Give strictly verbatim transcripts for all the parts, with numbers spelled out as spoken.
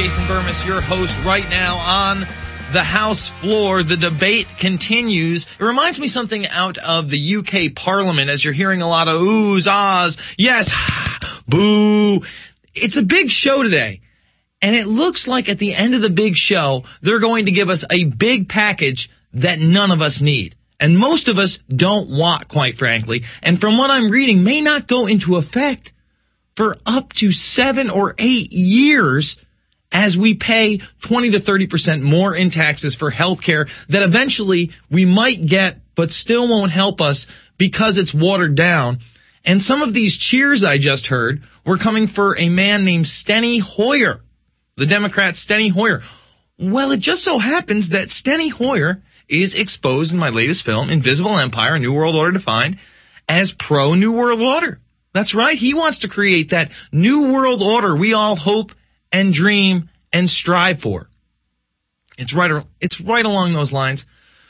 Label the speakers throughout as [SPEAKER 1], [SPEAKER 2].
[SPEAKER 1] Jason Burmis, your host right now on the House floor. The debate continues. It reminds me something out of the U K Parliament as you're hearing a lot of oohs, ahs, yes, boo. It's a big show today. And it looks like at the end of the big show, they're going to give us a big package that none of us need. And most of us don't want, quite frankly. And from what I'm reading, may not go into effect for up to seven or eight years as we pay twenty to thirty percent more in taxes for health care that eventually we might get, but still won't help us because it's watered down. And some of these cheers I just heard were coming for a man named Steny Hoyer, the Democrat Steny Hoyer. Well, it just so happens that Steny Hoyer is exposed in my latest film, Invisible Empire, A New World Order Defined, as pro-New World Order. That's right. He wants to create that New World Order we all hope and dream and strive for. It's right, it's right along those lines.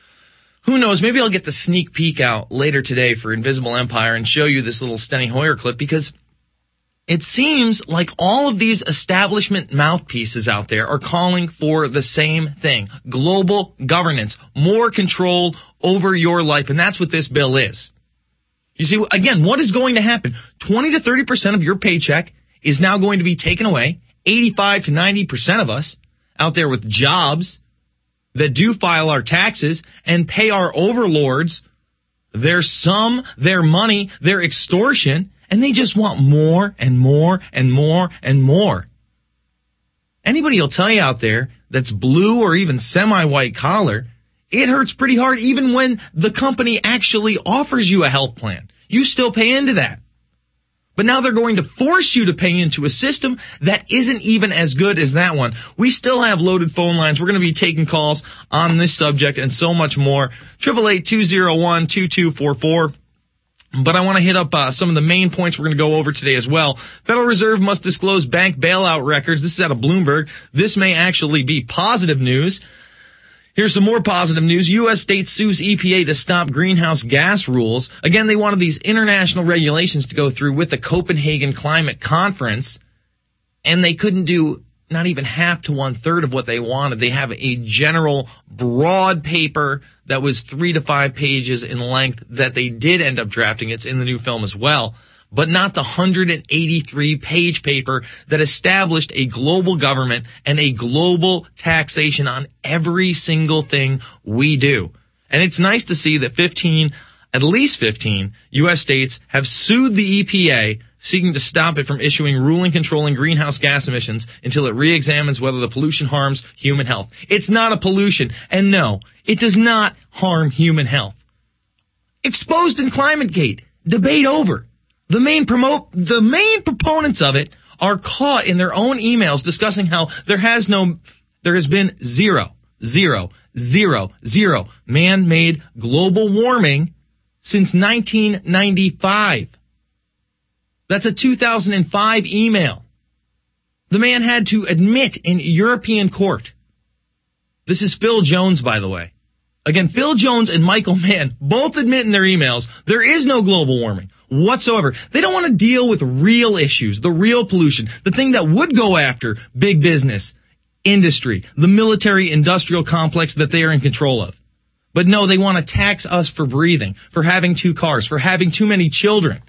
[SPEAKER 1] Who knows? Maybe I'll get the sneak peek out later today for Invisible Empire and show you this little Steny Hoyer clip, because it seems like all of these establishment mouthpieces out there are calling for the same thing. Global governance, more control over your life. And that's what this bill is. You see, again, what is going to happen? twenty to thirty percent of your paycheck is now going to be taken away. eighty-five to ninety percent of us out there with jobs that do file our taxes and pay our overlords their sum, their money, their extortion, and they just want more and more and more and more. Anybody will tell you out there that's blue or even semi-white collar, it hurts pretty hard even when the company actually offers you a health plan. You still pay into that. But now they're going to force you to pay into a system that isn't even as good as that one. We still have loaded phone lines. We're going to be taking calls on this subject and so much more. eight eight eight, two oh one, two two four four. But I want to hit up uh, some of the main points we're going to go over today as well. Federal Reserve must disclose bank bailout records. This is out of Bloomberg. This may actually be positive news. Here's some more positive news. U S state sues E P A to stop greenhouse gas rules. Again, they wanted these international regulations to go through with the Copenhagen Climate Conference, and they couldn't do not even half to one third of what they wanted. They have a general broad paper that was three to five pages in length that they did end up drafting. It's in the new film as well, but not the one hundred eighty-three page paper that established a global government and a global taxation on every single thing we do. And it's nice to see that fifteen, at least fifteen U S states have sued the E P A, seeking to stop it from issuing ruling controlling greenhouse gas emissions until it re-examines whether the pollution harms human health. It's not a pollution, and no, it does not harm human health. Exposed in ClimateGate, debate over. The main promote, the main proponents of it are caught in their own emails discussing how there has no, there has been zero, zero, zero, zero man-made global warming since nineteen ninety-five. That's a two thousand five email. The man had to admit in European court. This is Phil Jones, by the way. Again, Phil Jones and Michael Mann both admit in their emails there is no global warming whatsoever. They don't want to deal with real issues, the real pollution, the thing that would go after big business, industry, the military industrial complex that they are in control of. But no, they want to tax us for breathing, for having two cars, for having too many children.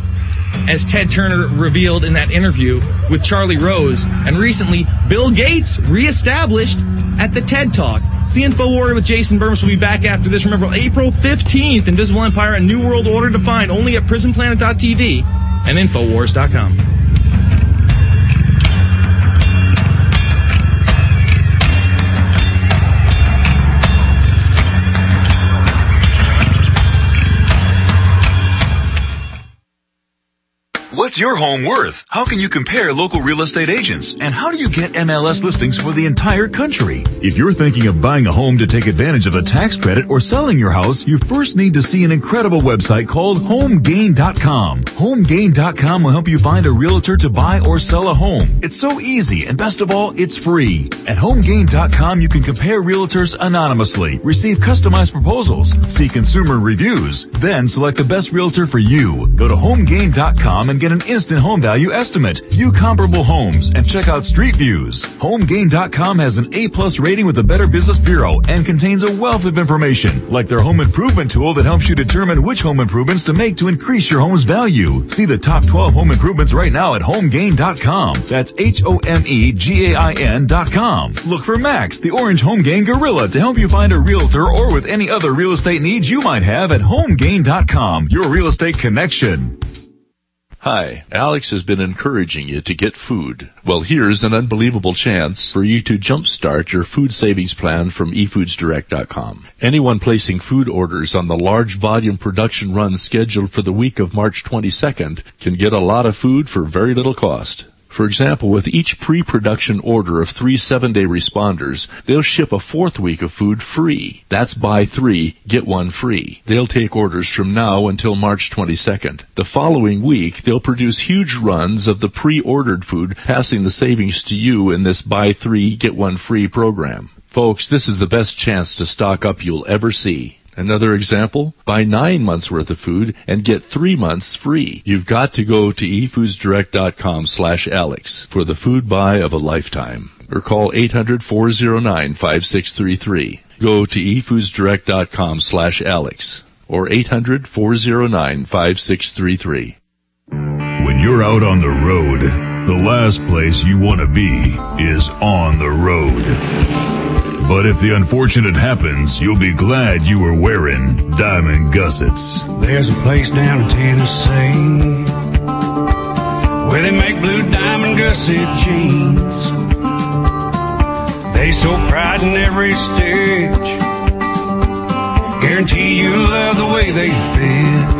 [SPEAKER 1] As Ted Turner revealed in that interview with Charlie Rose, and recently Bill Gates reestablished at the TED Talk. It's the InfoWarrior with Jason Burmis. We'll be back after this. Remember, April fifteenth, Invisible Empire, A New World Order Defined, only at prison planet dot t v and infowars dot com.
[SPEAKER 2] What's your home worth? How can you compare local real estate agents? And how do you get M L S listings for the entire country? If you're thinking of buying a home to take advantage of a tax credit or selling your house, you first need to see an incredible website called home gain dot com. home gain dot com will help you find a realtor to buy or sell a home. It's so easy, and best of all, it's free. At home gain dot com, you can compare realtors anonymously, receive customized proposals, see consumer reviews, then select the best realtor for you. Go to home gain dot com and and get an instant home value estimate. View comparable homes and check out Street Views. HomeGain dot com has an A-plus rating with the Better Business Bureau and contains a wealth of information, like their home improvement tool that helps you determine which home improvements to make to increase your home's value. See the top twelve home improvements right now at HomeGain dot com. That's H O M E G A I N dot com. Look for Max, the Orange HomeGain Gorilla, to help you find a realtor or with any other real estate needs you might have at HomeGain dot com, your real estate connection.
[SPEAKER 3] Hi, Alex has been encouraging you to get food. Well, here's an unbelievable chance for you to jumpstart your food savings plan from e foods direct dot com. Anyone placing food orders on the large volume production run scheduled for the week of March twenty-second can get a lot of food for very little cost. For example, with each pre-production order of three seven-day responders, they'll ship a fourth week of food free. That's buy three, get one free. They'll take orders from now until March twenty-second. The following week, they'll produce huge runs of the pre-ordered food, passing the savings to you in this buy three, get one free program. Folks, this is the best chance to stock up you'll ever see. Another example, buy nine months worth of food and get three months free. You've got to go to e foods direct dot com slash Alex for the food buy of a lifetime. Or call eight hundred, four oh nine, five six three three. Go to e foods direct dot com slash Alex or eight hundred, four oh nine, five six three three.
[SPEAKER 2] When you're out on the road, the last place you want to be is on the road. But if the unfortunate happens, you'll be glad you were wearing diamond gussets.
[SPEAKER 4] There's a place down in Tennessee where they make blue diamond gusset jeans. They show pride in every stitch, guarantee you love the way they fit.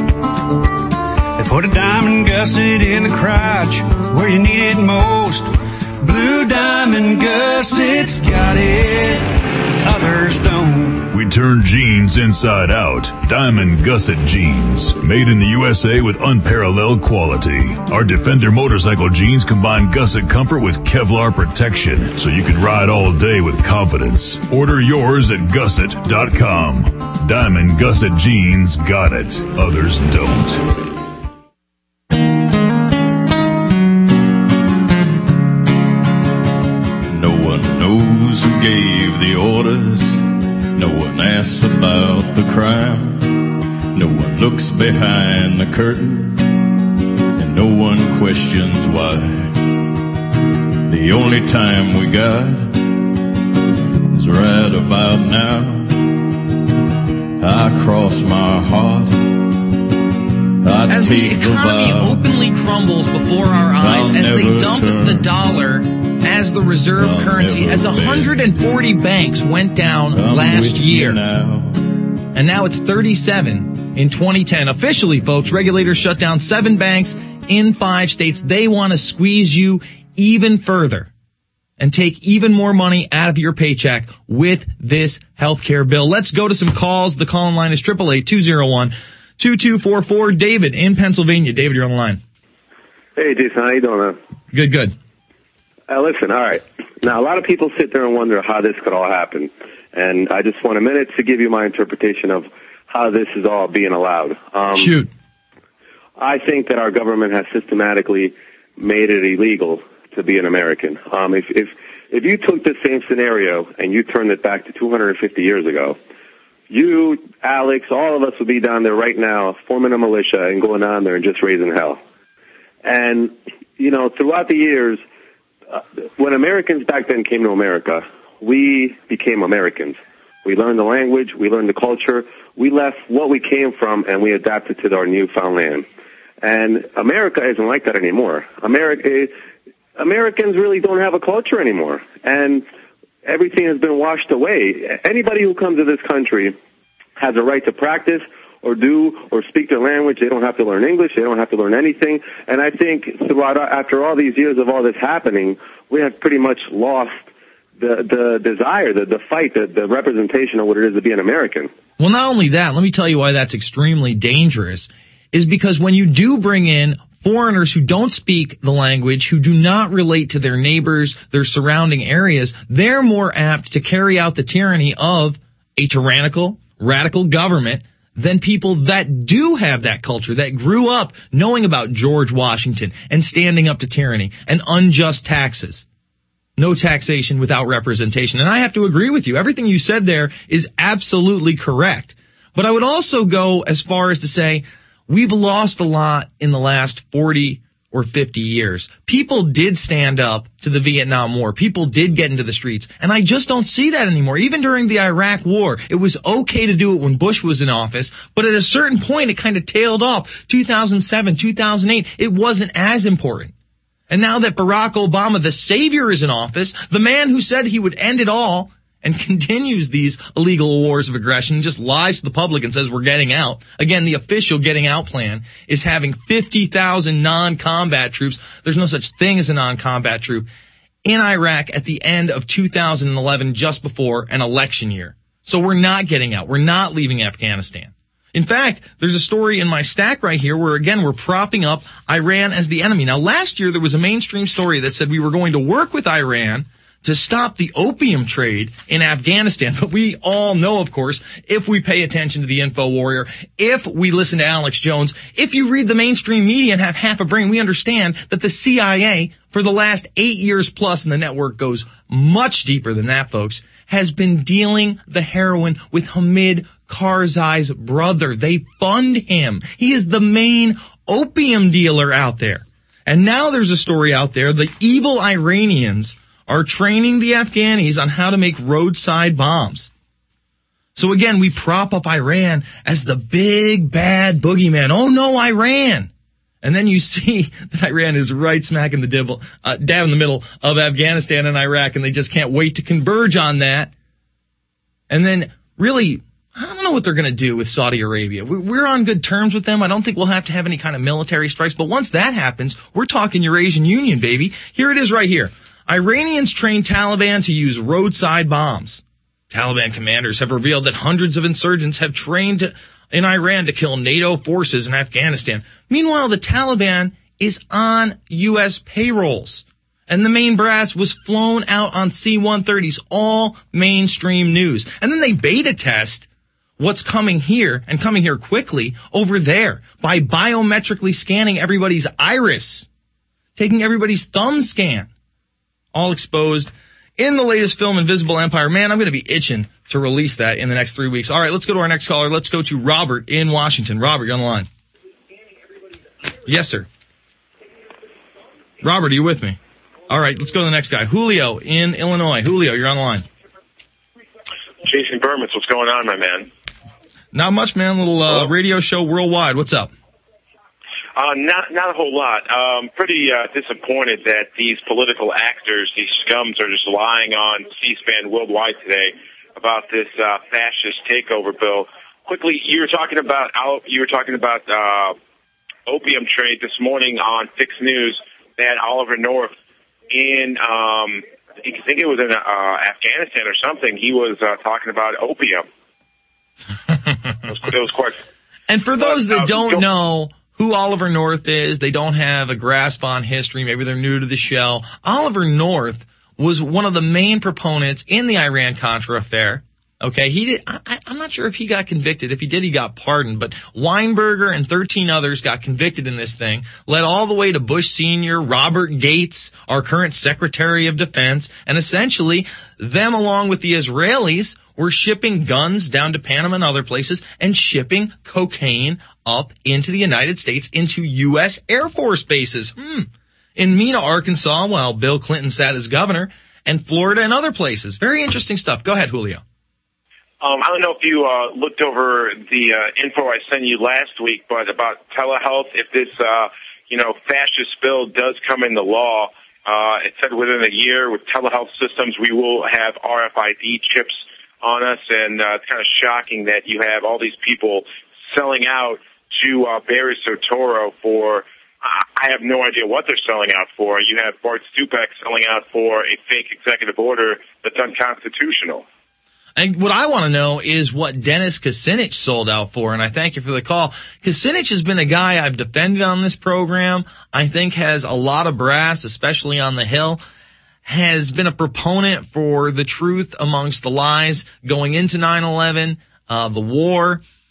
[SPEAKER 4] They put a diamond gusset in the crotch where you need it most. Blue diamond gussets got it, others don't.
[SPEAKER 2] We turn jeans inside out. Diamond gusset jeans. Made in the U S A with unparalleled quality. Our Defender motorcycle jeans combine gusset comfort with Kevlar protection, so you can ride all day with confidence. Order yours at gusset dot com. Diamond gusset jeans got it, others don't.
[SPEAKER 5] Who gave the orders? No one asks about the crime. No one looks behind the curtain, and no one questions why. The only time we got is right about now. I cross my heart. I
[SPEAKER 1] as
[SPEAKER 5] take
[SPEAKER 1] the economy
[SPEAKER 5] the
[SPEAKER 1] openly crumbles before our eyes,
[SPEAKER 5] I'll
[SPEAKER 1] as they
[SPEAKER 5] never
[SPEAKER 1] dump
[SPEAKER 5] turn.
[SPEAKER 1] the dollar as the reserve
[SPEAKER 5] I'll
[SPEAKER 1] currency,
[SPEAKER 5] never
[SPEAKER 1] as one hundred forty banks went down
[SPEAKER 5] I'm
[SPEAKER 1] last
[SPEAKER 5] with
[SPEAKER 1] year.
[SPEAKER 5] you now.
[SPEAKER 1] And now it's thirty-seven in twenty ten. Officially, folks, regulators shut down seven banks in five states. They want to squeeze you even further and take even more money out of your paycheck with this healthcare bill. Let's go to some calls. The call-in line is eight eight eight, two oh one, two two four four. David in Pennsylvania. David, you're on the line.
[SPEAKER 6] Hey, Jason, how you doing, man?
[SPEAKER 1] Good, good.
[SPEAKER 6] Uh, listen, all right. Now, a lot of people sit there and wonder how this could all happen. And I just want a minute to give you my interpretation of how this is all being allowed. Um,
[SPEAKER 1] Shoot.
[SPEAKER 6] I think that our government has systematically made it illegal to be an American. Um, if, if, if you took the same scenario and you turned it back to two hundred fifty years ago, you, Alex, all of us would be down there right now forming a militia and going down there and just raising hell. And, you know, throughout the years, uh, when Americans back then came to America, we became Americans. We learned the language, we learned the culture, we left what we came from, and we adapted to our newfound land. And America isn't like that anymore. America, Americans really don't have a culture anymore. And everything has been washed away. Anybody who comes to this country has a right to practice or do or speak their language. They don't have to learn English. They don't have to learn anything. And I think throughout, after all these years of all this happening, we have pretty much lost the, the desire, the, the fight, the, the representation of what it is to be an American.
[SPEAKER 1] Well, not only that, let me tell you why that's extremely dangerous, is because when you do bring in foreigners who don't speak the language, who do not relate to their neighbors, their surrounding areas, they're more apt to carry out the tyranny of a tyrannical, radical government than people that do have that culture, that grew up knowing about George Washington and standing up to tyranny and unjust taxes. No taxation without representation. And I have to agree with you. Everything you said there is absolutely correct. But I would also go as far as to say we've lost a lot in the last forty or fifty years. People did stand up to the Vietnam War. People did get into the streets. And I just don't see that anymore. Even during the Iraq War, it was okay to do it when Bush was in office. But at a certain point, it kind of tailed off. two thousand seven, two thousand eight, it wasn't as important. And now that Barack Obama, the savior, is in office, the man who said he would end it all and continues these illegal wars of aggression, just lies to the public and says we're getting out. Again, the official getting out plan is having fifty thousand non-combat troops. There's no such thing as a non-combat troop in Iraq at the end of two thousand eleven, just before an election year. So we're not getting out. We're not leaving Afghanistan. In fact, there's a story in my stack right here where, again, we're propping up Iran as the enemy. Now, last year there was a mainstream story that said we were going to work with Iran to stop the opium trade in Afghanistan. But we all know, of course, if we pay attention to the Info Warrior, if we listen to Alex Jones, if you read the mainstream media and have half a brain, we understand that the C I A, for the last eight years plus, and the network goes much deeper than that, folks, has been dealing the heroin with Hamid Karzai's brother. They fund him. He is the main opium dealer out there. And now there's a story out there, the evil Iranians are training the Afghanis on how to make roadside bombs. So again, we prop up Iran as the big bad boogeyman. Oh no, Iran. And then you see that Iran is right smack in the dibble, uh, down in the middle of Afghanistan and Iraq, and they just can't wait to converge on that. And then really, I don't know what they're going to do with Saudi Arabia. We're on good terms with them. I don't think we'll have to have any kind of military strikes. But once that happens, we're talking Eurasian Union, baby. Here it is right here. Iranians train Taliban to use roadside bombs. Taliban commanders have revealed that hundreds of insurgents have trained in Iran to kill NATO forces in Afghanistan. Meanwhile, the Taliban is on U S payrolls, and the main brass was flown out on C one thirties, all mainstream news. And then they beta test what's coming here, and coming here quickly, over there, by biometrically scanning everybody's iris, taking everybody's thumb scan. All exposed in the latest film, Invisible Empire. Man, I'm going to be itching to release that in the next three weeks. All right, let's go to our next caller. Let's go to Robert in Washington. Robert, you're on the line. Yes, sir. Robert, are you with me? All right, let's go to the next guy. Julio in Illinois. Julio, you're on the line.
[SPEAKER 7] Jason Bermans, what's going on, my man?
[SPEAKER 1] Not much, man. A little uh, radio show worldwide. What's up?
[SPEAKER 7] Uh, not not a whole lot. Um, pretty uh, disappointed that these political actors, these scums, are just lying on C-SPAN worldwide today about this uh, fascist takeover bill. Quickly, you were talking about you were talking about uh, opium trade this morning on Fix News. They had Oliver North in, um, I think it was in uh, Afghanistan or something. He was uh, talking about opium. it, was, it was quite.
[SPEAKER 1] And for those that don't know who Oliver North is, they don't have a grasp on history, maybe they're new to the show. Oliver North was one of the main proponents in the Iran-Contra affair. Okay, he did. I, I'm not sure if he got convicted. If he did, he got pardoned. But Weinberger and thirteen others got convicted in this thing, led all the way to Bush Senior, Robert Gates, our current Secretary of Defense, and essentially them, along with the Israelis, were shipping guns down to Panama and other places and shipping cocaine up into the United States, into U S Air Force bases. Hmm. In Mena, Arkansas, while Bill Clinton sat as governor, and Florida and other places. Very interesting stuff. Go ahead, Julio.
[SPEAKER 7] Um, I don't know if you uh, looked over the uh, info I sent you last week, but about telehealth, if this, uh, you know, fascist bill does come into law, uh, it said within a year with telehealth systems, we will have R F I D chips on us, and uh, it's kind of shocking that you have all these people selling out to uh, Barry Soetoro for, uh, I have no idea what they're selling out for. You have Bart Stupak selling out for a fake executive order that's unconstitutional.
[SPEAKER 1] And what I want to know is what Dennis Kucinich sold out for, and I thank you for the call. Kucinich has been a guy I've defended on this program. I think has a lot of brass, especially on the Hill. Has been a proponent for the truth amongst the lies going into nine eleven, uh, the war.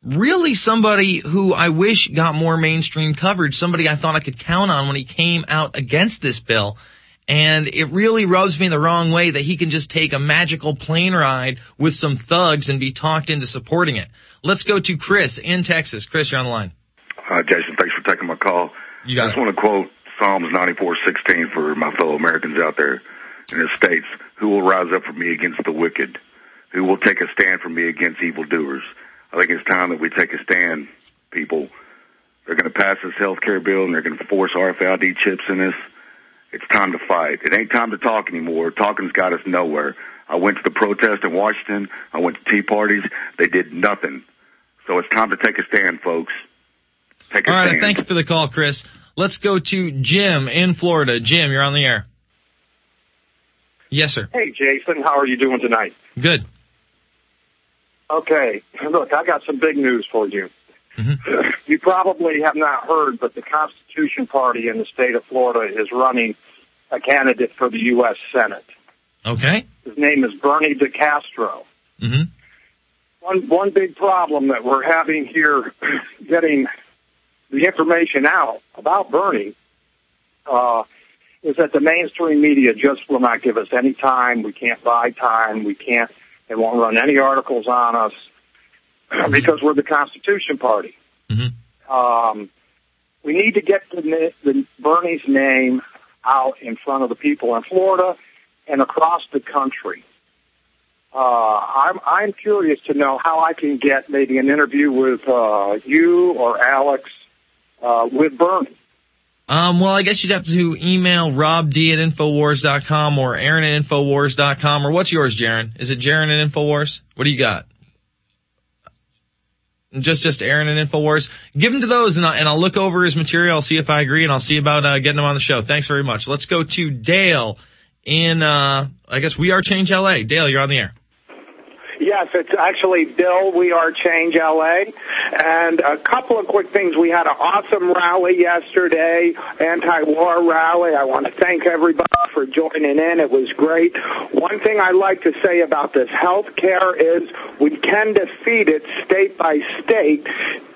[SPEAKER 1] really somebody who I wish got more mainstream coverage, somebody I thought I could count on when he came out against this bill. And it really rubs me the wrong way that he can just take a magical plane ride with some thugs and be talked into supporting it. Let's go to Chris in Texas. Chris, you're on the line.
[SPEAKER 8] Hi, Jason. Thanks for taking my call.
[SPEAKER 1] You got
[SPEAKER 8] I just
[SPEAKER 1] it.
[SPEAKER 8] want to quote Psalms ninety-four sixteen for my fellow Americans out there. And it states, "Who will rise up for me against the wicked? Who will take a stand for me against evildoers?" I think it's time that we take a stand, people. They're going to pass this health care bill, and they're going to force R F I D chips in this. It's time to fight. It ain't time to talk anymore. Talking's got us nowhere. I went to the protest in Washington. I went to tea parties. They did nothing. So it's time to take a stand, folks. Take a
[SPEAKER 1] All right,
[SPEAKER 8] stand.
[SPEAKER 1] thank you for the call, Chris. Let's go to Jim in Florida. Jim, you're on the air. Yes, sir.
[SPEAKER 9] Hey, Jason. How are you doing tonight?
[SPEAKER 1] Good.
[SPEAKER 9] Okay. Look, I got some big news for you.
[SPEAKER 1] Mm-hmm.
[SPEAKER 9] You probably have not heard, but the Constitution Party in the state of Florida is running a candidate for the U S Senate.
[SPEAKER 1] Okay.
[SPEAKER 9] His name is Bernie DeCastro.
[SPEAKER 1] Mm-hmm.
[SPEAKER 9] One, one big problem that we're having here getting the information out about Bernie uh, is that the mainstream media just will not give us any time. We can't buy time. We can't, they won't run any articles on us mm-hmm. because we're the Constitution Party.
[SPEAKER 1] Mm-hmm.
[SPEAKER 9] Um, we need to get the, the Bernie's name out in front of the people in Florida and across the country. Uh, I'm, I'm curious to know how I can get maybe an interview with uh, you or Alex uh, with Bernie.
[SPEAKER 1] Um, well, I guess you'd have to email Rob D at Infowars dot com or Aaron at Infowars dot com. Or what's yours, Jaron? Is it Jaron at Infowars? What do you got? Just, just Aaron at Infowars. Give him to those, and I'll, and I'll look over his material. I'll see if I agree, and I'll see about uh, getting him on the show. Thanks very much. Let's go to Dale in, uh, I guess We Are Change L A. Dale, you're on the air.
[SPEAKER 10] Yes, it's actually Bill, We Are Change L A. And a couple of quick things. We had an awesome rally yesterday, anti-war rally. I want to thank everybody for joining in. It was great. One thing I like to say about this health care is we can defeat it state by state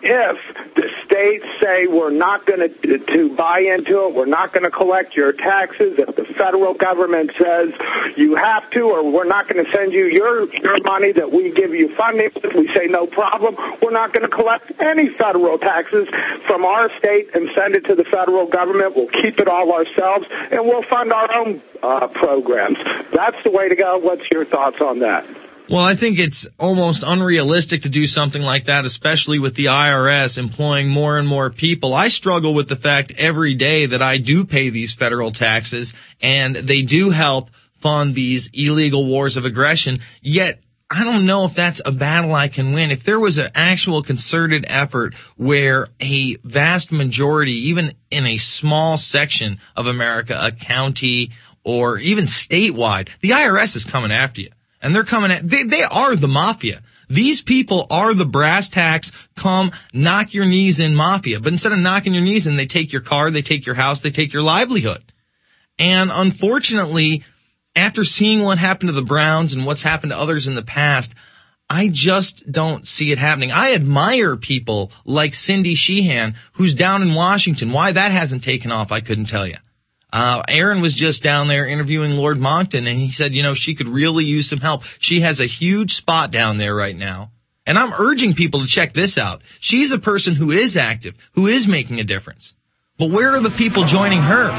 [SPEAKER 10] if the states say we're not going to to buy into it, we're not going to collect your taxes. If the federal government says you have to, or we're not going to send you your your money that we give you funding, if we say no problem, we're not going to collect any federal taxes from our state and send it to the federal government. We'll keep it all ourselves, and we'll fund our own uh, programs. That's the way to go. What's your thoughts on that?
[SPEAKER 1] Well, I think it's almost unrealistic to do something like that, especially with the I R S employing more and more people. I struggle with the fact every day that I do pay these federal taxes, and they do help fund these illegal wars of aggression, yet I don't know if that's a battle I can win. If there was an actual concerted effort where a vast majority, even in a small section of America, a county or even statewide, the I R S is coming after you. And they're coming at, they, they are the mafia. These people are the brass tacks, come knock your knees in mafia. But instead of knocking your knees in, they take your car, they take your house, they take your livelihood. And unfortunately, after seeing what happened to the Browns and what's happened to others in the past, I just don't see it happening. I admire people like Cindy Sheehan, who's down in Washington. Why that hasn't taken off, I couldn't tell you. Uh, Aaron was just down there interviewing Lord Monckton, and he said, you know, she could really use some help. She has a huge spot down there right now. And I'm urging people to check this out. She's a person who is active, who is making a difference. But where are the people joining her?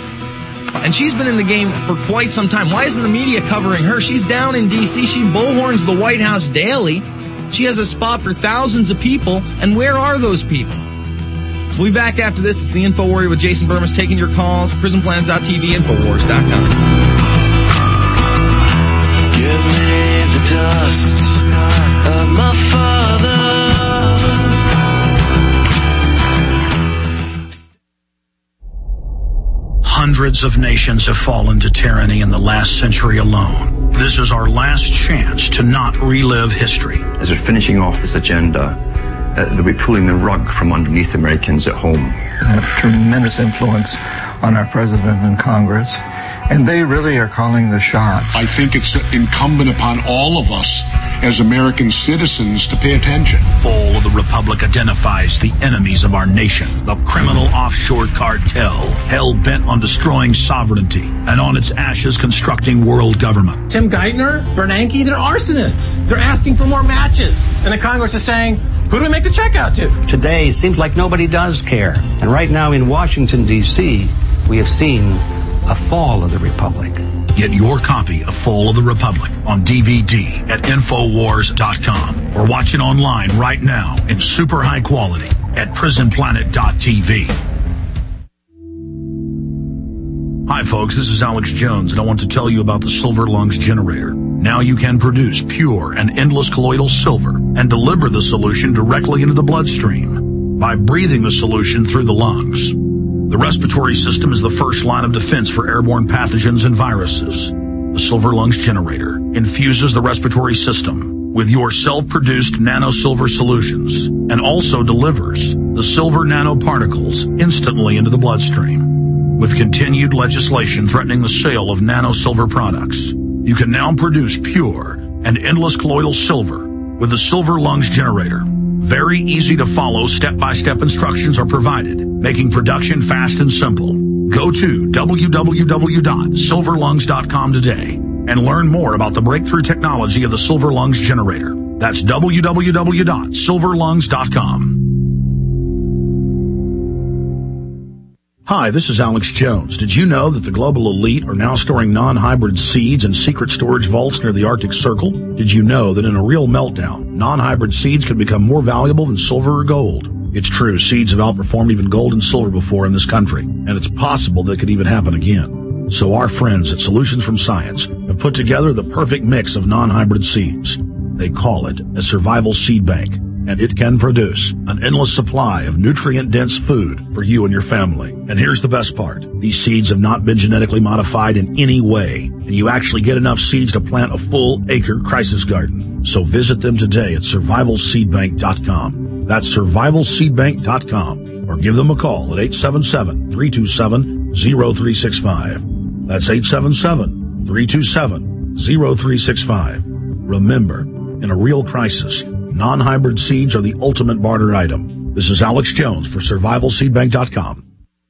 [SPEAKER 1] And she's been in the game for quite some time. Why isn't the media covering her? She's down in D C. She bullhorns the White House daily. She has a spot for thousands of people. And where are those people? We'll be back after this. It's the Info Warrior with Jason Burmis taking your calls. prison planet dot t v, infowars dot com.
[SPEAKER 11] Give me the dust of my father.
[SPEAKER 12] Hundreds of nations have fallen to tyranny in the last century alone. This is our last chance to not relive history.
[SPEAKER 13] As we're finishing off this agenda, Uh, they'll be pulling the rug from underneath Americans at home.
[SPEAKER 14] I have tremendous influence on our president and Congress, and they really are calling the shots.
[SPEAKER 15] I think it's incumbent upon all of us as American citizens to pay attention.
[SPEAKER 12] Fall of the Republic identifies the enemies of our nation, the criminal offshore cartel, hell-bent on destroying sovereignty, and on its ashes constructing world government.
[SPEAKER 16] Tim Geithner, Bernanke, they're arsonists. They're asking for more matches. And the Congress is saying, who do we make the check out to?
[SPEAKER 17] Today seems like nobody does care. And right now in Washington, D C, we have seen a fall of the Republic.
[SPEAKER 12] Get your copy of Fall of the Republic on D V D at Infowars dot com or watch it online right now in super high quality at Prison Planet dot T V. Hi folks, this is Alex Jones, and I want to tell you about the Silver Lungs Generator. Now you can produce pure and endless colloidal silver and deliver the solution directly into the bloodstream by breathing the solution through the lungs. The respiratory system is the first line of defense for airborne pathogens and viruses. The Silver Lungs Generator infuses the respiratory system with your self-produced nano-silver solutions and also delivers the silver nanoparticles instantly into the bloodstream. With continued legislation threatening the sale of nano-silver products, you can now produce pure and endless colloidal silver with the Silver Lungs Generator. Very easy to follow step-by-step instructions are provided, making production fast and simple. Go to w w w dot silver lungs dot com today and learn more about the breakthrough technology of the Silver Lungs Generator. That's w w w dot silver lungs dot com. Hi, this is Alex Jones. Did you know that the global elite are now storing non-hybrid seeds in secret storage vaults near the Arctic Circle? Did you know that in a real meltdown, non-hybrid seeds could become more valuable than silver or gold? It's true, seeds have outperformed even gold and silver before in this country, and it's possible that could even happen again. So our friends at Solutions from Science have put together the perfect mix of non-hybrid seeds. They call it a survival seed bank, and it can produce an endless supply of nutrient-dense food for you and your family. And here's the best part. These seeds have not been genetically modified in any way, and you actually get enough seeds to plant a full acre crisis garden. So visit them today at survival seed bank dot com. That's survival seed bank dot com, or give them a call at eight seven seven, three two seven, zero three six five. That's eight seven seven, three two seven, zero three six five. Remember, in a real crisis, non-hybrid seeds are the ultimate barter item. This is Alex Jones for survival seed bank dot com.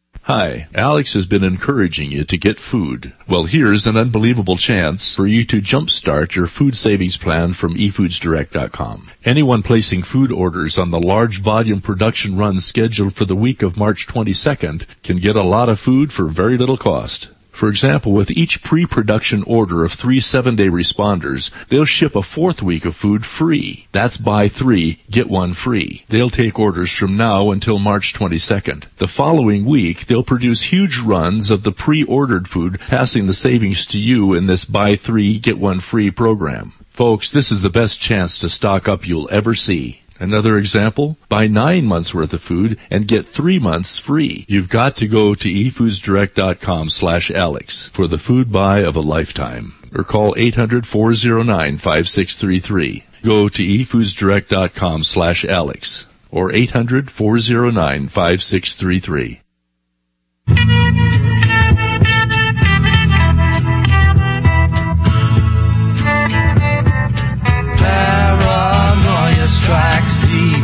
[SPEAKER 3] Hi, Alex has been encouraging you to get food. Well, here's an unbelievable chance for you to jumpstart your food savings plan from e foods direct dot com. Anyone placing food orders on the large volume production run scheduled for the week of March twenty-second can get a lot of food for very little cost. For example, with each pre-production order of three seven-day responders, they'll ship a fourth week of food free. That's buy three, get one free. They'll take orders from now until March twenty-second. The following week, they'll produce huge runs of the pre-ordered food, passing the savings to you in this buy three, get one free program. Folks, this is the best chance to stock up you'll ever see. Another example, buy nine months worth of food and get three months free. You've got to go to e foods direct dot com slash Alex for the food buy of a lifetime. Or call eight hundred, four oh nine, five six three three. Go to e foods direct dot com slash Alex or eight hundred, four oh nine, five six three three.
[SPEAKER 11] Paranoia strikes deep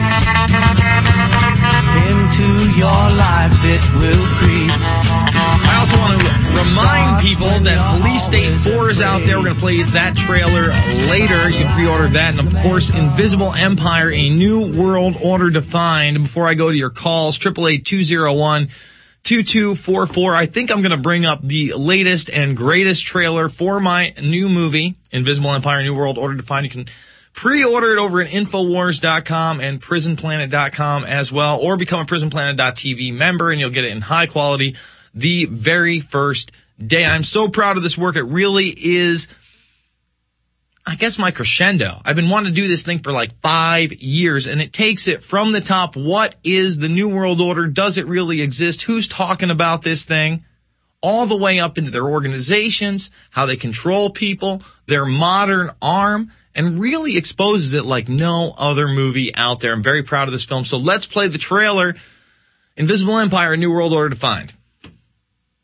[SPEAKER 11] into your life, it will creep.
[SPEAKER 1] I also want to remind people that Police State four is out there. We're going to play that trailer later. You can pre-order that. And, of course, Invisible Empire, A New World Order Defined. Before I go to your calls, eight eight eight, two oh one, two two four four. I think I'm going to bring up the latest and greatest trailer for my new movie, Invisible Empire, A New World Order Defined. You can pre-order it over at infowars dot com and prison planet dot com as well, or become a prison planet dot t v member, and you'll get it in high quality the very first day. I'm so proud of this work. It really is, I guess, my crescendo. I've been wanting to do this thing for like five years, and it takes it from the top. What is the New World Order? Does it really exist? Who's talking about this thing? All the way up into their organizations, how they control people, their modern arm, and really exposes it like no other movie out there. I'm very proud of this film. So let's play the trailer. Invisible Empire, New World Order Defined.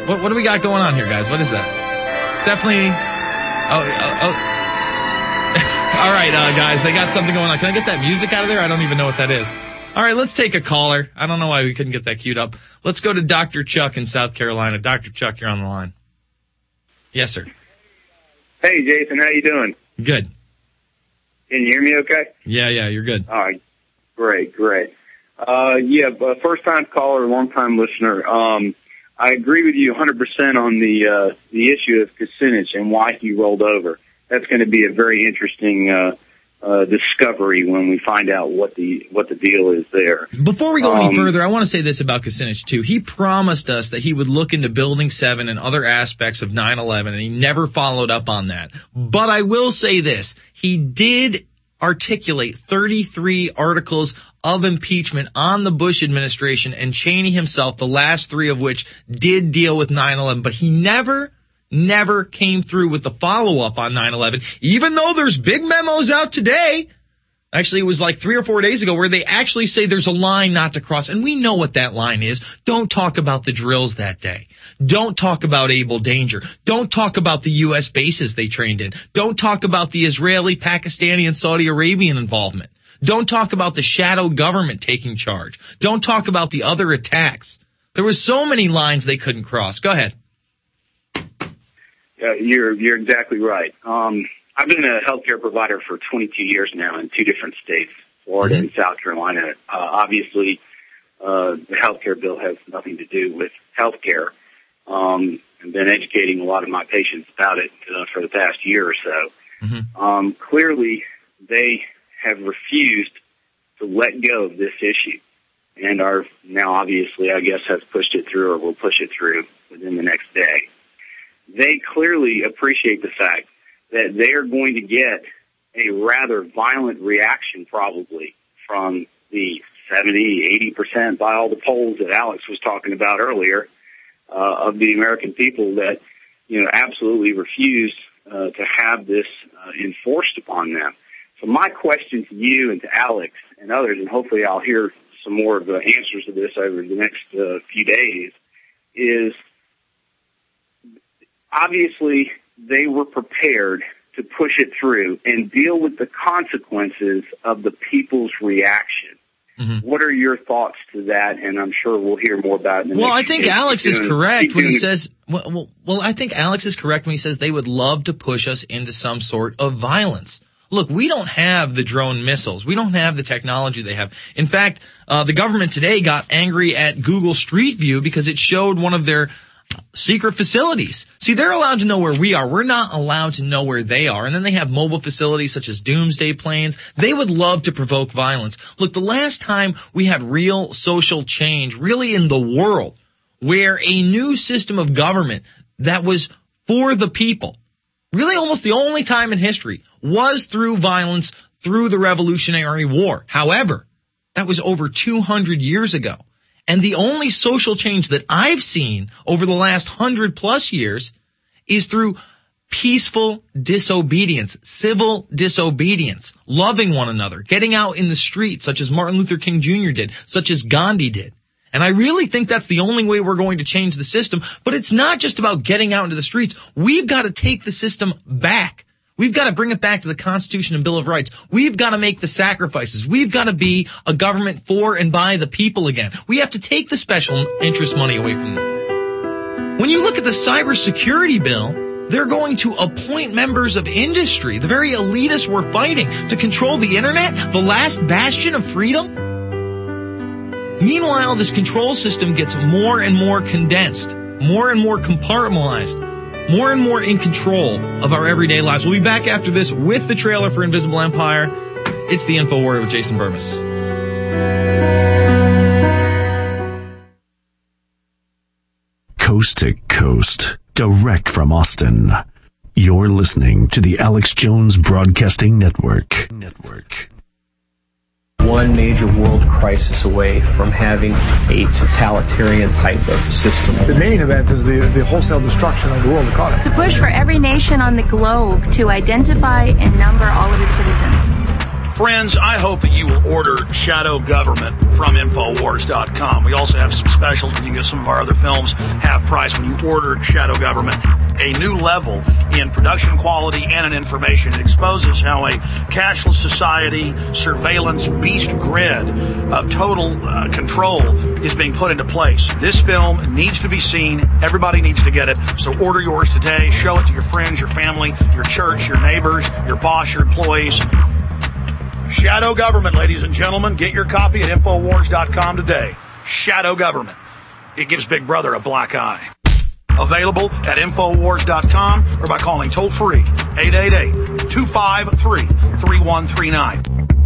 [SPEAKER 1] What, what do we got going on here, guys? What is that? It's definitely... Oh, oh, oh. All right, uh, guys, they got something going on. Can I get that music out of there? I don't even know what that is. All right, let's take a caller. I don't know why we couldn't get that queued up. Let's go to Doctor Chuck in South Carolina. Doctor Chuck, you're on the line. Yes, sir.
[SPEAKER 18] Hey, Jason, how you doing?
[SPEAKER 1] Good.
[SPEAKER 18] Can you hear me okay?
[SPEAKER 1] Yeah, yeah, you're good.
[SPEAKER 18] All right, great, great. Uh, yeah, first-time caller, long-time listener. Um, I agree with you one hundred percent on the uh, the issue of Kucinich and why he rolled over. That's going to be a very interesting uh, uh, discovery when we find out what the what the deal is there.
[SPEAKER 1] Before we go
[SPEAKER 18] um,
[SPEAKER 1] any further, I want to say this about Kucinich, too. He promised us that he would look into Building seven and other aspects of nine eleven, and he never followed up on that. But I will say this. He did articulate thirty-three articles of impeachment on the Bush administration and Cheney himself, the last three of which did deal with nine eleven. But he never, never came through with the follow-up on nine eleven, even though there's big memos out today. Actually, it was like three or four days ago where they actually say there's a line not to cross. And we know what that line is. Don't talk about the drills that day. Don't talk about Able Danger. Don't talk about the U S bases they trained in. Don't talk about the Israeli, Pakistani, and Saudi Arabian involvement. Don't talk about the shadow government taking charge. Don't talk about the other attacks. There were so many lines they couldn't cross. Go ahead.
[SPEAKER 18] Uh, you're you're exactly right. Um, I've been a healthcare provider for twenty-two years now in two different states, Florida mm-hmm. and South Carolina. Uh, obviously, uh, the healthcare bill has nothing to do with healthcare. Um, I've been educating a lot of my patients about it uh, for the past year or so. Mm-hmm. Um, clearly, they have refused to let go of this issue and are now obviously, I guess, has pushed it through or will push it through within the next day. They clearly appreciate the fact that they are going to get a rather violent reaction probably from the seventy, eighty percent by all the polls that Alex was talking about earlier uh, of the American people that, you know, absolutely refuse uh, to have this uh, enforced upon them. So my question to you and to Alex and others, and hopefully I'll hear some more of the answers to this over the next uh, few days, is obviously they were prepared to push it through and deal with the consequences of the people's reaction. Mm-hmm. What are your thoughts to that? And I'm sure we'll hear more about it in the
[SPEAKER 1] Well,
[SPEAKER 18] next
[SPEAKER 1] I think
[SPEAKER 18] day.
[SPEAKER 1] Alex
[SPEAKER 18] Keep
[SPEAKER 1] is
[SPEAKER 18] doing,
[SPEAKER 1] correct when he
[SPEAKER 18] doing,
[SPEAKER 1] says, well, well, well, I think Alex is correct when he says they would love to push us into some sort of violence. Look, we don't have the drone missiles. We don't have the technology they have. In fact, uh, the government today got angry at Google Street View because it showed one of their secret facilities. See, they're allowed to know where we are. We're not allowed to know where they are. And then they have mobile facilities such as doomsday planes. They would love to provoke violence. Look, the last time we had real social change, really in the world, where a new system of government that was for the people, really almost the only time in history, was through violence, through the Revolutionary War. However, that was over two hundred years ago. And the only social change that I've seen over the last hundred plus years is through peaceful disobedience, civil disobedience, loving one another, getting out in the street, such as Martin Luther King Junior did, such as Gandhi did. And I really think that's the only way we're going to change the system. But it's not just about getting out into the streets. We've got to take the system back. We've got to bring it back to the Constitution and Bill of Rights. We've got to make the sacrifices. We've got to be a government for and by the people again. We have to take the special interest money away from them. When you look at the cybersecurity bill, they're going to appoint members of industry, the very elitists we're fighting, to control the internet, the last bastion of freedom. Meanwhile, this control system gets more and more condensed, more and more compartmentalized, more and more in control of our everyday lives. We'll be back after this with the trailer for Invisible Empire. It's the Info Warrior with Jason Burmis.
[SPEAKER 19] Coast to coast, direct from Austin. You're listening to the Alex Jones Broadcasting Network. Network.
[SPEAKER 20] One major world crisis away from having a totalitarian type of system.
[SPEAKER 21] The main event is the, the wholesale destruction of the world economy.
[SPEAKER 22] The push for every nation on the globe to identify and number all of its citizens.
[SPEAKER 12] Friends, I hope that you will order Shadow Government from Infowars dot com. We also have some specials where you can get some of our other films half price when you order Shadow Government. A new level in production quality and in information. It exposes how a cashless society, surveillance, beast grid of total uh, control is being put into place. This film needs to be seen. Everybody needs to get it. So order yours today. Show it to your friends, your family, your church, your neighbors, your boss, your employees. Shadow Government, ladies and gentlemen. Get your copy at Infowars dot com today. Shadow Government. It gives Big Brother a black eye. Available at Infowars dot com or by calling toll-free eight eight eight, two five three, three one three nine.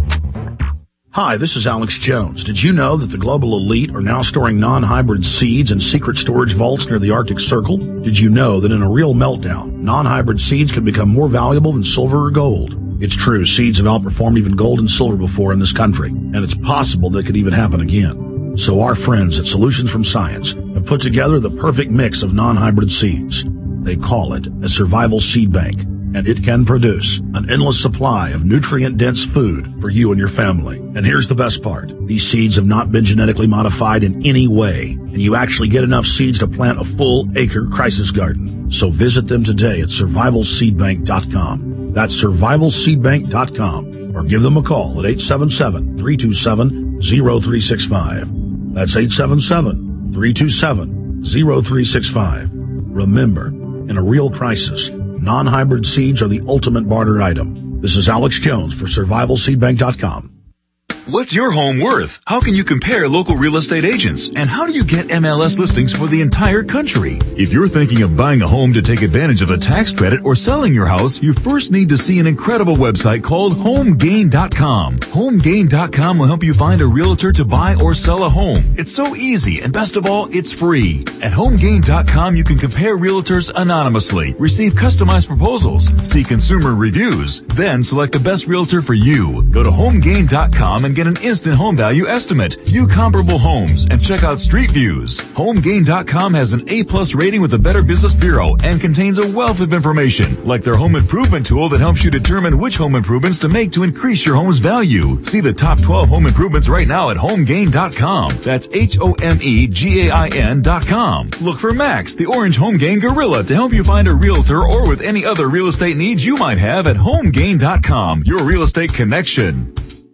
[SPEAKER 12] Hi, this is Alex Jones. Did you know that the global elite are now storing non-hybrid seeds in secret storage vaults near the Arctic Circle? Did you know that in a real meltdown, non-hybrid seeds can become more valuable than silver or gold? It's true, seeds have outperformed even gold and silver before in this country, and it's possible that could even happen again. So our friends at Solutions from Science have put together the perfect mix of non-hybrid seeds. They call it a survival seed bank, and it can produce an endless supply of nutrient-dense food for you and your family. And here's the best part. These seeds have not been genetically modified in any way, and you actually get enough seeds to plant a full acre crisis garden. So visit them today at survival seed bank dot com. That's survival seed bank dot com, or give them a call at eight seven seven, three two seven, zero three six five. That's eight seven seven, three two seven, zero three six five. Remember, in a real crisis, non-hybrid seeds are the ultimate barter item. This is Alex Jones for survival seed bank dot com.
[SPEAKER 2] What's your home worth? How can you compare local real estate agents? And how do you get M L S listings for the entire country? If you're thinking of buying a home to take advantage of a tax credit or selling your house, you first need to see an incredible website called home gain dot com. home gain dot com will help you find a realtor to buy or sell a home. It's so easy, and best of all, it's free. At home gain dot com, you can compare realtors anonymously, receive customized proposals, see consumer reviews, then select the best realtor for you. Go to home gain dot com and get an instant home value estimate, view comparable homes, and check out street views. home gain dot com has an A-plus rating with the Better Business Bureau and contains a wealth of information, like their home improvement tool that helps you determine which home improvements to make to increase your home's value. See the top twelve home improvements right now at home gain dot com. That's H O M E G A I N dot com. Look for Max, the Orange Home Gain Gorilla, to help you find a realtor or with any other real estate needs you might have at home gain dot com, your real estate connection.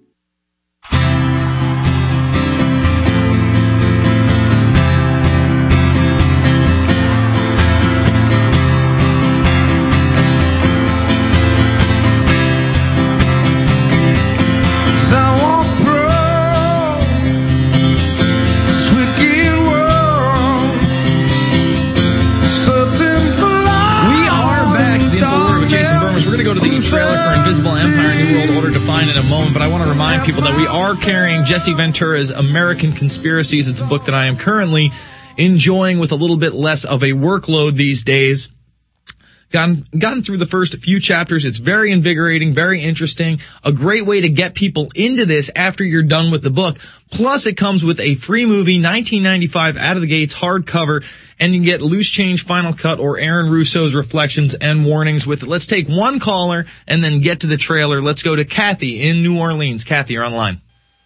[SPEAKER 1] In a moment, but I want to remind people that we are carrying Jesse Ventura's American Conspiracies. It's a book that I am currently enjoying with a little bit less of a workload these days. Gotten, gotten through the first few chapters. It's very invigorating, very interesting, a great way to get people into this after you're done with the book. Plus, it comes with a free movie, nineteen ninety-five, out of the gates, hardcover, and you can get Loose Change Final Cut or Aaron Russo's Reflections and Warnings with it. Let's take one caller and then get to the trailer. Let's go to Kathy in New Orleans. Kathy, you're on the line.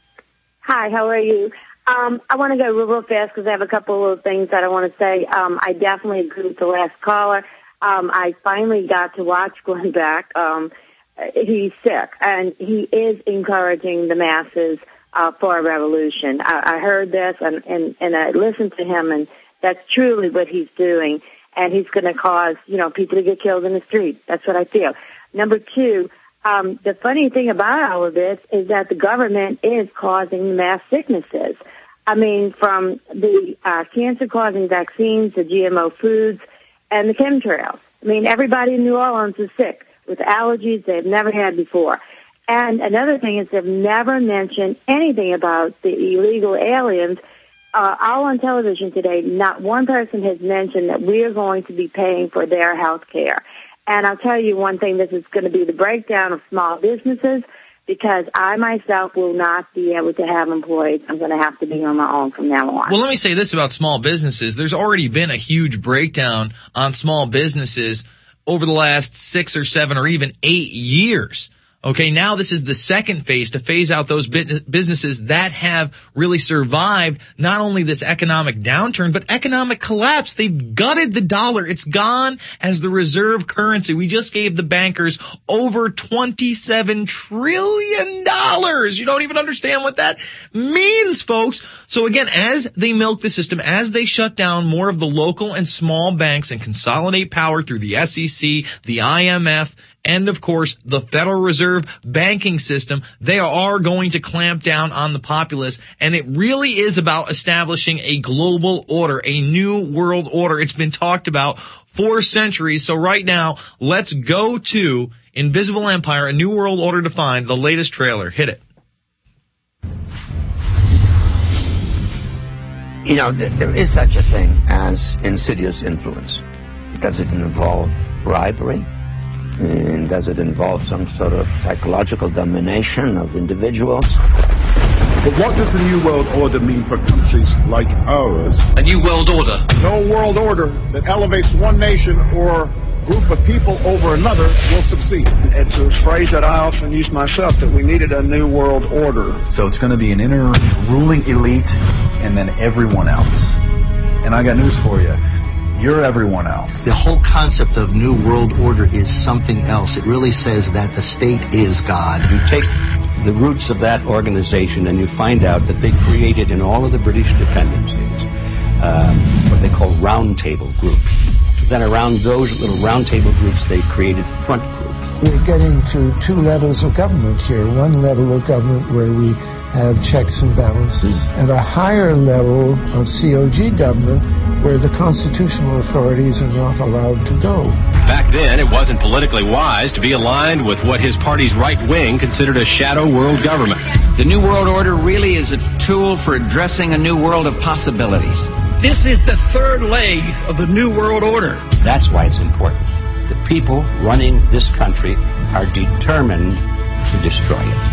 [SPEAKER 4] Hi, how are you? Um, I want to go real, real fast because I have a couple of things that I want to say. Um, I definitely agree with the last caller. Um, I finally got to watch Glenn Beck. Um, he's sick, and he is encouraging the masses uh, for a revolution. I, I heard this, and, and, and I listened to him, and that's truly what he's doing. And he's going to cause, you know, people to get killed in the street. That's what I feel. Number two, um, the funny thing about all of this is that the government is causing mass sicknesses. I mean, from the uh, cancer-causing vaccines, the G M O foods, and the chemtrails. I mean, everybody in New Orleans is sick with allergies they've never had before. And another thing is they've never mentioned anything about the illegal aliens. Uh, all on television today, not one person has mentioned that we are going to be paying for their health care. And I'll tell you one thing, this is going to be the breakdown of small businesses, because I myself will not be able to have employees. I'm going to have to be on my own from now on.
[SPEAKER 1] Well, let me say this about small businesses. There's already been a huge breakdown on small businesses over the last six or seven or even eight years. Okay, now this is the second phase to phase out those businesses that have really survived not only this economic downturn, but economic collapse. They've gutted the dollar. It's gone as the reserve currency. We just gave the bankers over twenty-seven trillion dollars. You don't even understand what that means, folks. So again, as they milk the system, as they shut down more of the local and small banks and consolidate power through the S E C, the I M F, and of course, the Federal Reserve banking system, they are going to clamp down on the populace. And it really is about establishing a global order, a new world order. It's been talked about for centuries. So right now, let's go to Invisible Empire, A New World Order Defined, the latest trailer. Hit it.
[SPEAKER 17] You know, there is such a thing as insidious influence. Does it involve bribery? And does it involve some sort of psychological domination of individuals?
[SPEAKER 5] But what does a new world order mean for countries like ours?
[SPEAKER 22] A new world order.
[SPEAKER 21] No world order that elevates one nation or group of people over another will succeed.
[SPEAKER 9] It's a phrase that I often use myself, that we needed a new world order.
[SPEAKER 23] So it's going to be an inner ruling elite and then everyone else. And I got news for you. You're everyone else.
[SPEAKER 24] The whole concept of New World Order is something else. It really says that the state is God.
[SPEAKER 17] You take the roots of that organization and you find out that they created in all of the British dependencies um, what they call roundtable groups. Then around those little roundtable groups, they created front groups.
[SPEAKER 25] We're getting to two levels of government here. One level of government where we have checks and balances, and a higher level of C O G government where the constitutional authorities are not allowed to go.
[SPEAKER 26] Back then, it wasn't politically wise to be aligned with what his party's right wing considered a shadow world government.
[SPEAKER 27] The New World Order really is a tool for addressing a new world of possibilities.
[SPEAKER 28] This is the third leg of the New World Order.
[SPEAKER 17] That's why it's important. The people running this country are determined to destroy it.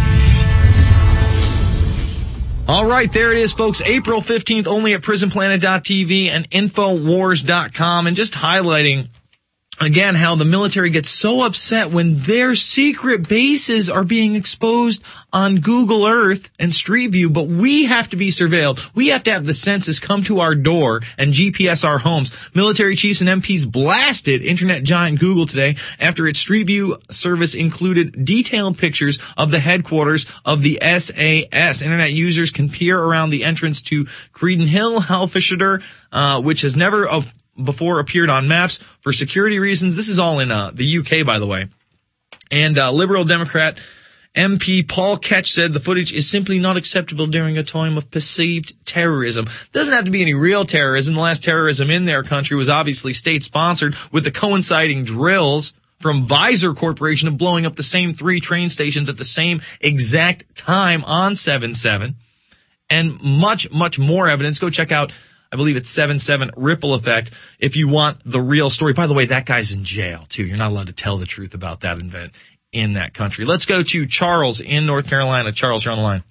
[SPEAKER 1] All right, there it is, folks. April fifteenth, only at prison planet dot t v and infowars dot com. And just highlighting, again, how the military gets so upset when their secret bases are being exposed on Google Earth and Street View, but we have to be surveilled. We have to have the census come to our door and G P S our homes. Military chiefs and M Ps blasted internet giant Google today after its Street View service included detailed pictures of the headquarters of the S A S. Internet users can peer around the entrance to Creedon Hill, Helfshire, uh, which has never uh, before appeared on maps for security reasons. This is all in uh, the U K, by the way. And uh, Liberal Democrat M P Paul Ketch said the footage is simply not acceptable during a time of perceived terrorism. Doesn't have to be any real terrorism. The last terrorism in their country was obviously state-sponsored, with the coinciding drills from Visor Corporation of blowing up the same three train stations at the same exact time on seven seven. And much, much more evidence. Go check out, I believe it's seven seven Ripple Effect, if you want the real story. By the way, that guy's in jail, too. You're not allowed to tell the truth about that event in that country. Let's go to Charles in North Carolina. Charles, you're on the line.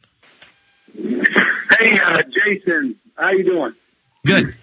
[SPEAKER 29] Hey, uh, Jason. How you doing?
[SPEAKER 1] Good.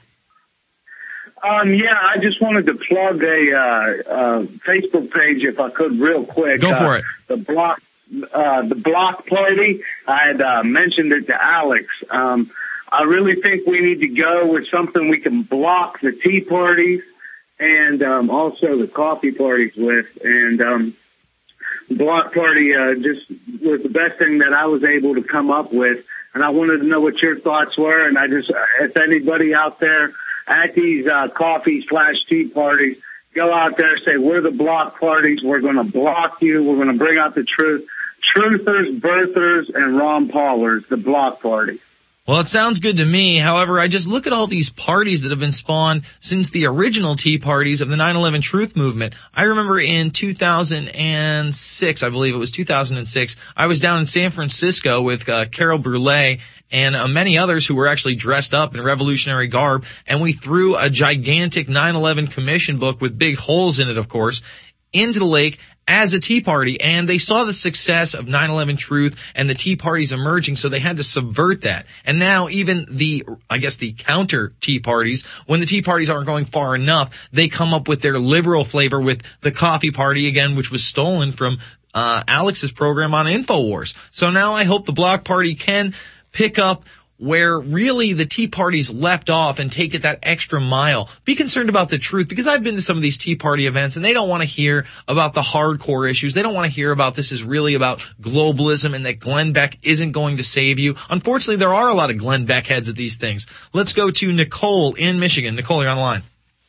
[SPEAKER 29] Um, yeah, I just wanted to plug a uh, uh, Facebook page, if I could, real quick.
[SPEAKER 1] Go for
[SPEAKER 29] uh,
[SPEAKER 1] it.
[SPEAKER 29] The block, uh, the block party. I had uh, mentioned it to Alex. Um, I really think we need to go with something we can block the tea parties and um, also the coffee parties with. And um, block party uh, just was the best thing that I was able to come up with. And I wanted to know what your thoughts were. And I just, if anybody out there at these uh, coffee slash tea parties, go out there, say, we're the block parties. We're going to block you. We're going to bring out the truth. Truthers, birthers, and Ron Paulers, the block party.
[SPEAKER 1] Well, it sounds good to me. However, I just look at all these parties that have been spawned since the original Tea Parties of the nine eleven Truth Movement. I remember in two thousand six, I believe it was two thousand six, I was down in San Francisco with uh, Carol Brûlé and uh, many others who were actually dressed up in revolutionary garb, and we threw a gigantic nine eleven commission book with big holes in it, of course, into the lake as a Tea Party, and they saw the success of nine eleven Truth and the Tea Parties emerging, so they had to subvert that. And now even the, I guess the counter Tea Parties, when the Tea Parties aren't going far enough, they come up with their liberal flavor with the Coffee Party, again, which was stolen from uh, Alex's program on InfoWars. So now I hope the Bloc Party can pick up where really the Tea Party's left off and take it that extra mile. Be concerned about the truth, because I've been to some of these Tea Party events and they don't want to hear about the hardcore issues. They don't want to hear about this is really about globalism and that Glenn Beck isn't going to save you. Unfortunately, there are a lot of Glenn Beck heads at these things. Let's go to Nicole in Michigan. Nicole, you're on the line.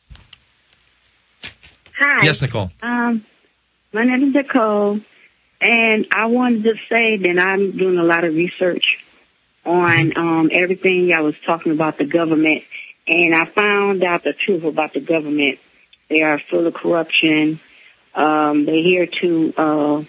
[SPEAKER 6] Hi.
[SPEAKER 1] Yes, Nicole.
[SPEAKER 6] Um, my name is Nicole, and I wanted to say that I'm doing a lot of research on um, everything y'all was talking about the government, and I found out the truth about the government. They are full of corruption. Um, they're here to uh,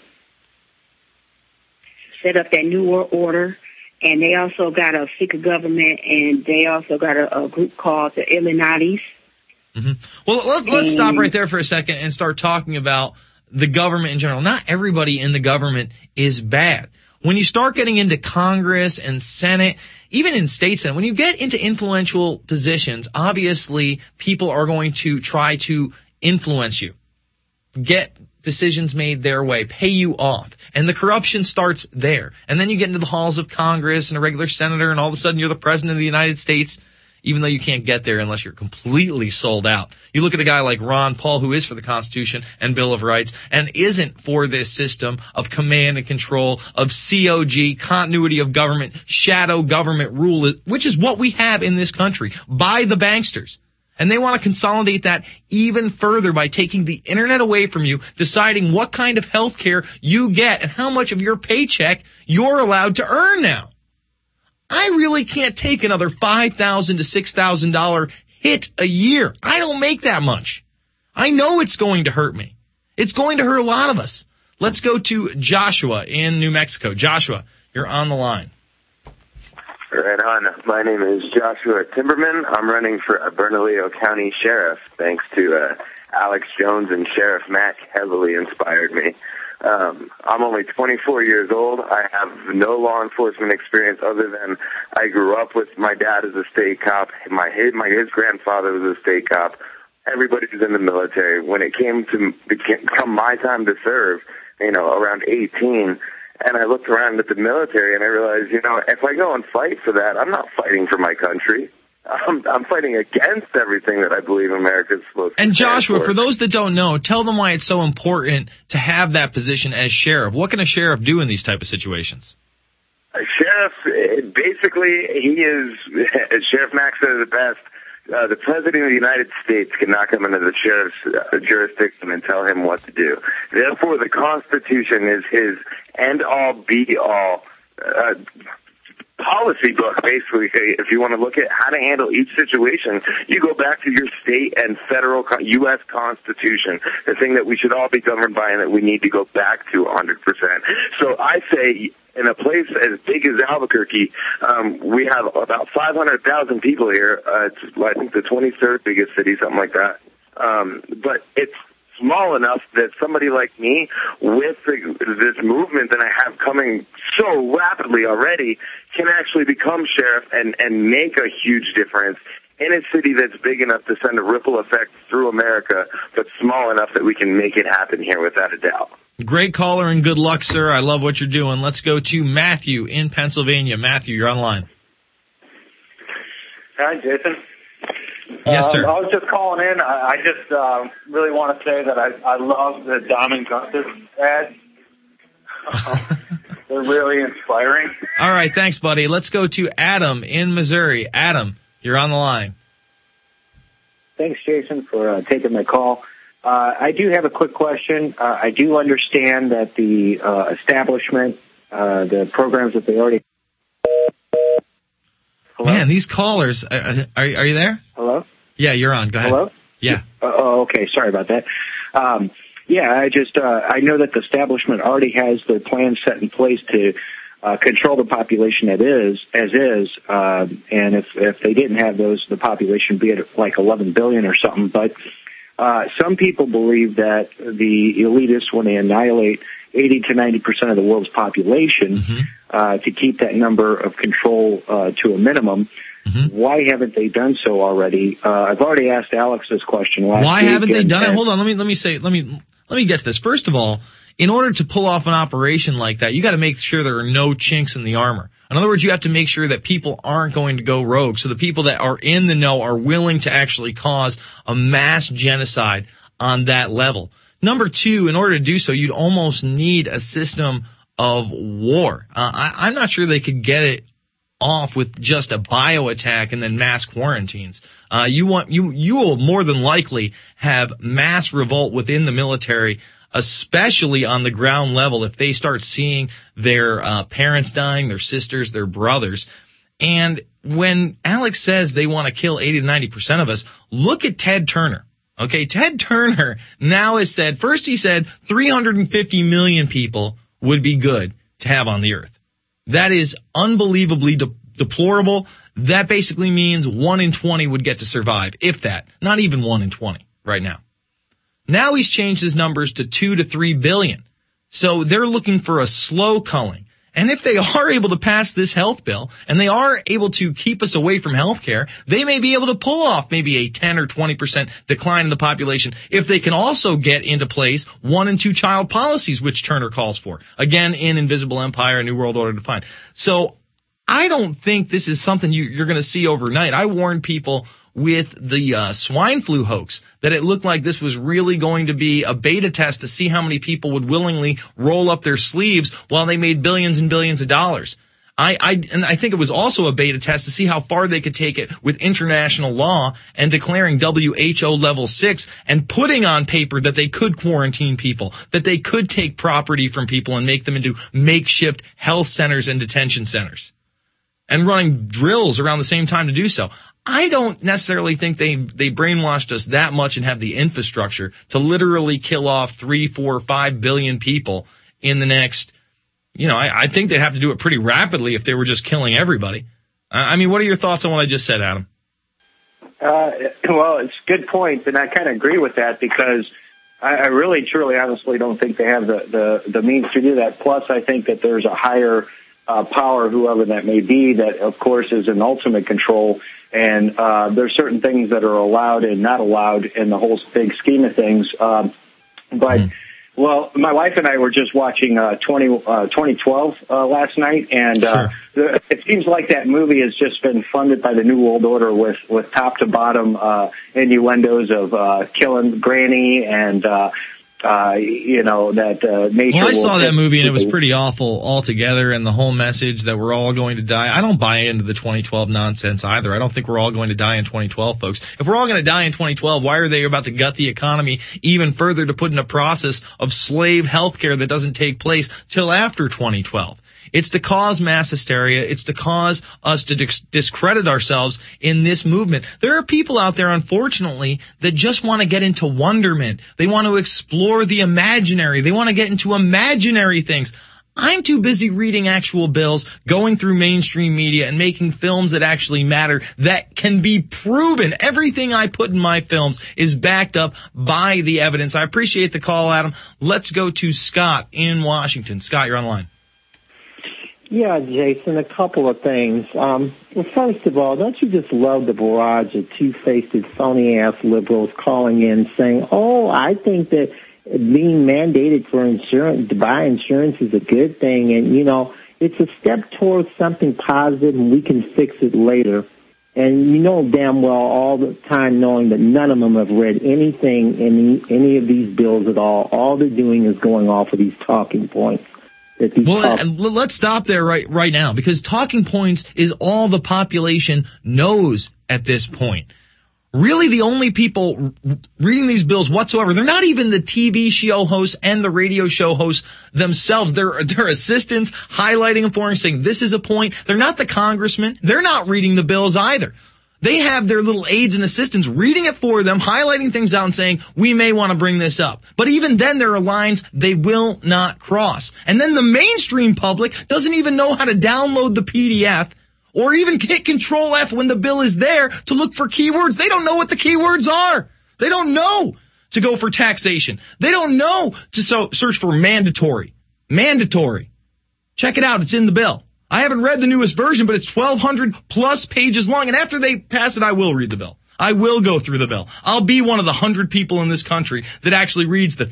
[SPEAKER 6] set up that New World Order, and they also got a secret government, and they also got a, a group called the Illuminatis.
[SPEAKER 1] Mm-hmm. Well, let, let's stop right there for a second and start talking about the government in general. Not everybody in the government is bad. When you start getting into Congress and Senate, even in state Senate, when you get into influential positions, obviously people are going to try to influence you, get decisions made their way, pay you off. And the corruption starts there. And then you get into the halls of Congress and a regular senator, and all of a sudden you're the president of the United States, even though you can't get there unless you're completely sold out. You look at a guy like Ron Paul, who is for the Constitution and Bill of Rights and isn't for this system of command and control, of C O G, continuity of government, shadow government rule, which is what we have in this country by the banksters. And they want to consolidate that even further by taking the internet away from you, deciding what kind of health care you get and how much of your paycheck you're allowed to earn now. I really can't take another five thousand dollars to six thousand dollars hit a year. I don't make that much. I know it's going to hurt me. It's going to hurt a lot of us. Let's go to Joshua in New Mexico. Joshua, you're on the line.
[SPEAKER 7] Right on. My name is Joshua Timberman. I'm running for Bernalillo County Sheriff. Thanks to uh, Alex Jones and Sheriff Mack heavily inspired me. Um, I'm only twenty-four years old. I have no law enforcement experience other than I grew up with my dad as a state cop. My his, my his grandfather was a state cop. Everybody was in the military. When it came to became, come my time to serve, you know, around eighteen, and I looked around at the military and I realized, you know, if I go and fight for that, I'm not fighting for my country. I'm, I'm fighting against everything that I believe America is supposed to.
[SPEAKER 1] And Joshua,
[SPEAKER 7] for.
[SPEAKER 1] for those that don't know, tell them why it's so important to have that position as sheriff. What can a sheriff do in these type of situations?
[SPEAKER 7] A sheriff, basically, he is, as Sheriff Mack said it best, uh, the President of the United States cannot come into the sheriff's uh, jurisdiction and tell him what to do. Therefore, the Constitution is his end-all, be-all uh policy book, basically. If you want to look at how to handle each situation, you go back to your state and federal U S Constitution, the thing that we should all be governed by and that we need to go back to one hundred percent. So I say, in a place as big as Albuquerque, um, we have about five hundred thousand people here. Uh, it's, I think, the twenty-third biggest city, something like that. Um, but it's small enough that somebody like me, with the, this movement that I have coming so rapidly already, can actually become sheriff and, and make a huge difference in a city that's big enough to send a ripple effect through America, but small enough that we can make it happen here without a doubt.
[SPEAKER 1] Great caller and good luck, sir. I love what you're doing. Let's go to Matthew in Pennsylvania. Matthew, you're online.
[SPEAKER 8] Hi, Jason.
[SPEAKER 1] Yes, sir.
[SPEAKER 8] Um, I was just calling in. I, I just uh, really want to say that I, I love the Diamond Gunter ads. They're really inspiring.
[SPEAKER 1] All right, thanks, buddy. Let's go to Adam in Missouri. Adam, you're on the line.
[SPEAKER 10] Thanks, Jason, for uh, taking my call. Uh, I do have a quick question. Uh, I do understand that the uh, establishment, uh, the programs that they already... Hello?
[SPEAKER 1] Man, these callers, uh, are, are you there?
[SPEAKER 10] Hello?
[SPEAKER 1] Yeah, you're on. Go ahead.
[SPEAKER 10] Hello?
[SPEAKER 1] Yeah.
[SPEAKER 10] Uh, oh, okay. Sorry about that. Um, yeah, I just, uh, I know that the establishment already has their plans set in place to uh, control the population that is, as is, uh, and if, if they didn't have those, the population would be at like eleven billion or something, but uh, some people believe that the elitists, when they annihilate eighty to ninety percent of the world's population, mm-hmm. uh, to keep that number of control uh, to a minimum, mm-hmm. why haven't they done so already? Uh, I've already asked Alex this question last
[SPEAKER 1] Why
[SPEAKER 10] week.
[SPEAKER 1] haven't they
[SPEAKER 10] and,
[SPEAKER 1] done it?
[SPEAKER 10] and,
[SPEAKER 1] Hold on, let me let me say let me let me get to this. First of all, in order to pull off an operation like that, you got to make sure there are no chinks in the armor. In other words, you have to make sure that people aren't going to go rogue. So the people that are in the know are willing to actually cause a mass genocide on that level. Number two, in order to do so, you'd almost need a system of war. Uh, I, I'm not sure they could get it off with just a bio attack and then mass quarantines. Uh, you want, you, you will more than likely have mass revolt within the military, especially on the ground level if they start seeing their uh, parents dying, their sisters, their brothers. And when Alex says they want to kill eighty to ninety percent of us, look at Ted Turner. Okay, Ted Turner now has said, first he said three hundred fifty million people would be good to have on the earth. That is unbelievably de- deplorable. That basically means one in twenty would get to survive, if that. Not even one in twenty right now. Now he's changed his numbers to two to three billion. So they're looking for a slow culling. And if they are able to pass this health bill and they are able to keep us away from health care, they may be able to pull off maybe a ten or twenty percent decline in the population if they can also get into place one and two child policies, which Turner calls for. Again, in Invisible Empire, A New World Order Defined. So I don't think this is something you, you're going to see overnight. I warned people with the uh, swine flu hoax that it looked like this was really going to be a beta test to see how many people would willingly roll up their sleeves while they made billions and billions of dollars. I, I, and I think it was also a beta test to see how far they could take it with international law and declaring W H O level six and putting on paper that they could quarantine people, that they could take property from people and make them into makeshift health centers and detention centers, and running drills around the same time to do so. I don't necessarily think they, they brainwashed us that much and have the infrastructure to literally kill off three, four, five billion people in the next, you know, I, I think they'd have to do it pretty rapidly if they were just killing everybody. I mean, what are your thoughts on what I just said, Adam?
[SPEAKER 10] Uh, well, it's a good point, and I kind of agree with that because I, I really, truly, honestly don't think they have the, the, the means to do that. Plus, I think that there's a higher uh, power, whoever that may be, that, of course, is in ultimate control. And uh, there's certain things that are allowed and not allowed in the whole big scheme of things. Um, but, mm. well, my wife and I were just watching uh, twenty, uh, twenty twelve uh, last night, and sure. uh, the, it seems like that movie has just been funded by the New World Order with, with top to bottom uh, innuendos of uh, killing Granny and uh Uh, you know, that uh, nature.
[SPEAKER 1] Well, I saw that movie and it was pretty awful altogether, and the whole message that we're all going to die. I don't buy into the twenty twelve nonsense either. I don't think we're all going to die in twenty twelve, folks. If we're all going to die in twenty twelve, why are they about to gut the economy even further to put in a process of slave healthcare that doesn't take place till after twenty twelve? It's to cause mass hysteria. It's to cause us to dis- discredit ourselves in this movement. There are people out there, unfortunately, that just want to get into wonderment. They want to explore the imaginary. They want to get into imaginary things. I'm too busy reading actual bills, going through mainstream media, and making films that actually matter, that can be proven. Everything I put in my films is backed up by the evidence. I appreciate the call, Adam. Let's go to Scott in Washington. Scott, you're on the line.
[SPEAKER 3] Yeah, Jason, a couple of things. Um, well, first of all, don't you just love the barrage of two-faced, phony-ass liberals calling in saying, oh, I think that being mandated for insurance, to buy insurance is a good thing, and, you know, it's a step towards something positive, and we can fix it later. And you know damn well all the time knowing that none of them have read anything in any of these bills at all. All they're doing is going off of these talking points.
[SPEAKER 1] Well, talk- let's stop there right right now, because talking points is all the population knows at this point. Really, the only people reading these bills whatsoever, they're not even the T V show hosts and the radio show hosts themselves. They're their assistants highlighting them for and saying, this is a point. They're not the congressmen. They're not reading the bills either. They have their little aides and assistants reading it for them, highlighting things out and saying, we may want to bring this up. But even then, there are lines they will not cross. And then the mainstream public doesn't even know how to download the P D F or even hit Control F when the bill is there to look for keywords. They don't know what the keywords are. They don't know to go for taxation. They don't know to so search for mandatory. Mandatory. Check it out. It's in the bill. I haven't read the newest version, but it's twelve hundred plus pages long. And after they pass it, I will read the bill. I will go through the bill. I'll be one of the hundred people in this country that actually reads the thing.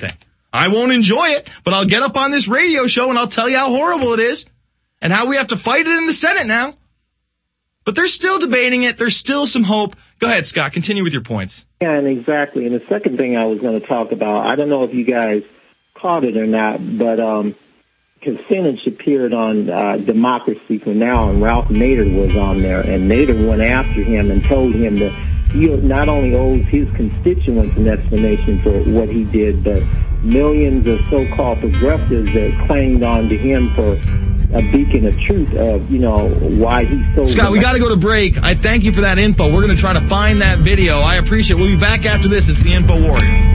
[SPEAKER 1] I won't enjoy it, but I'll get up on this radio show and I'll tell you how horrible it is and how we have to fight it in the Senate now. But they're still debating it. There's still some hope. Go ahead, Scott. Continue with your points.
[SPEAKER 3] Yeah, and exactly. And the second thing I was going to talk about, I don't know if you guys caught it or not, but um, Kucinich appeared on uh, Democracy for Now, and Ralph Nader was on there. And Nader went after him and told him that he not only owes his constituents an explanation for what he did, but millions of so-called progressives that claimed on to him for a beacon of truth of, you know, why he's so...
[SPEAKER 1] Scott, we got to go to break. I thank you for that info. We're going to try to find that video. I appreciate it. We'll be back after this. It's the Info Warrior.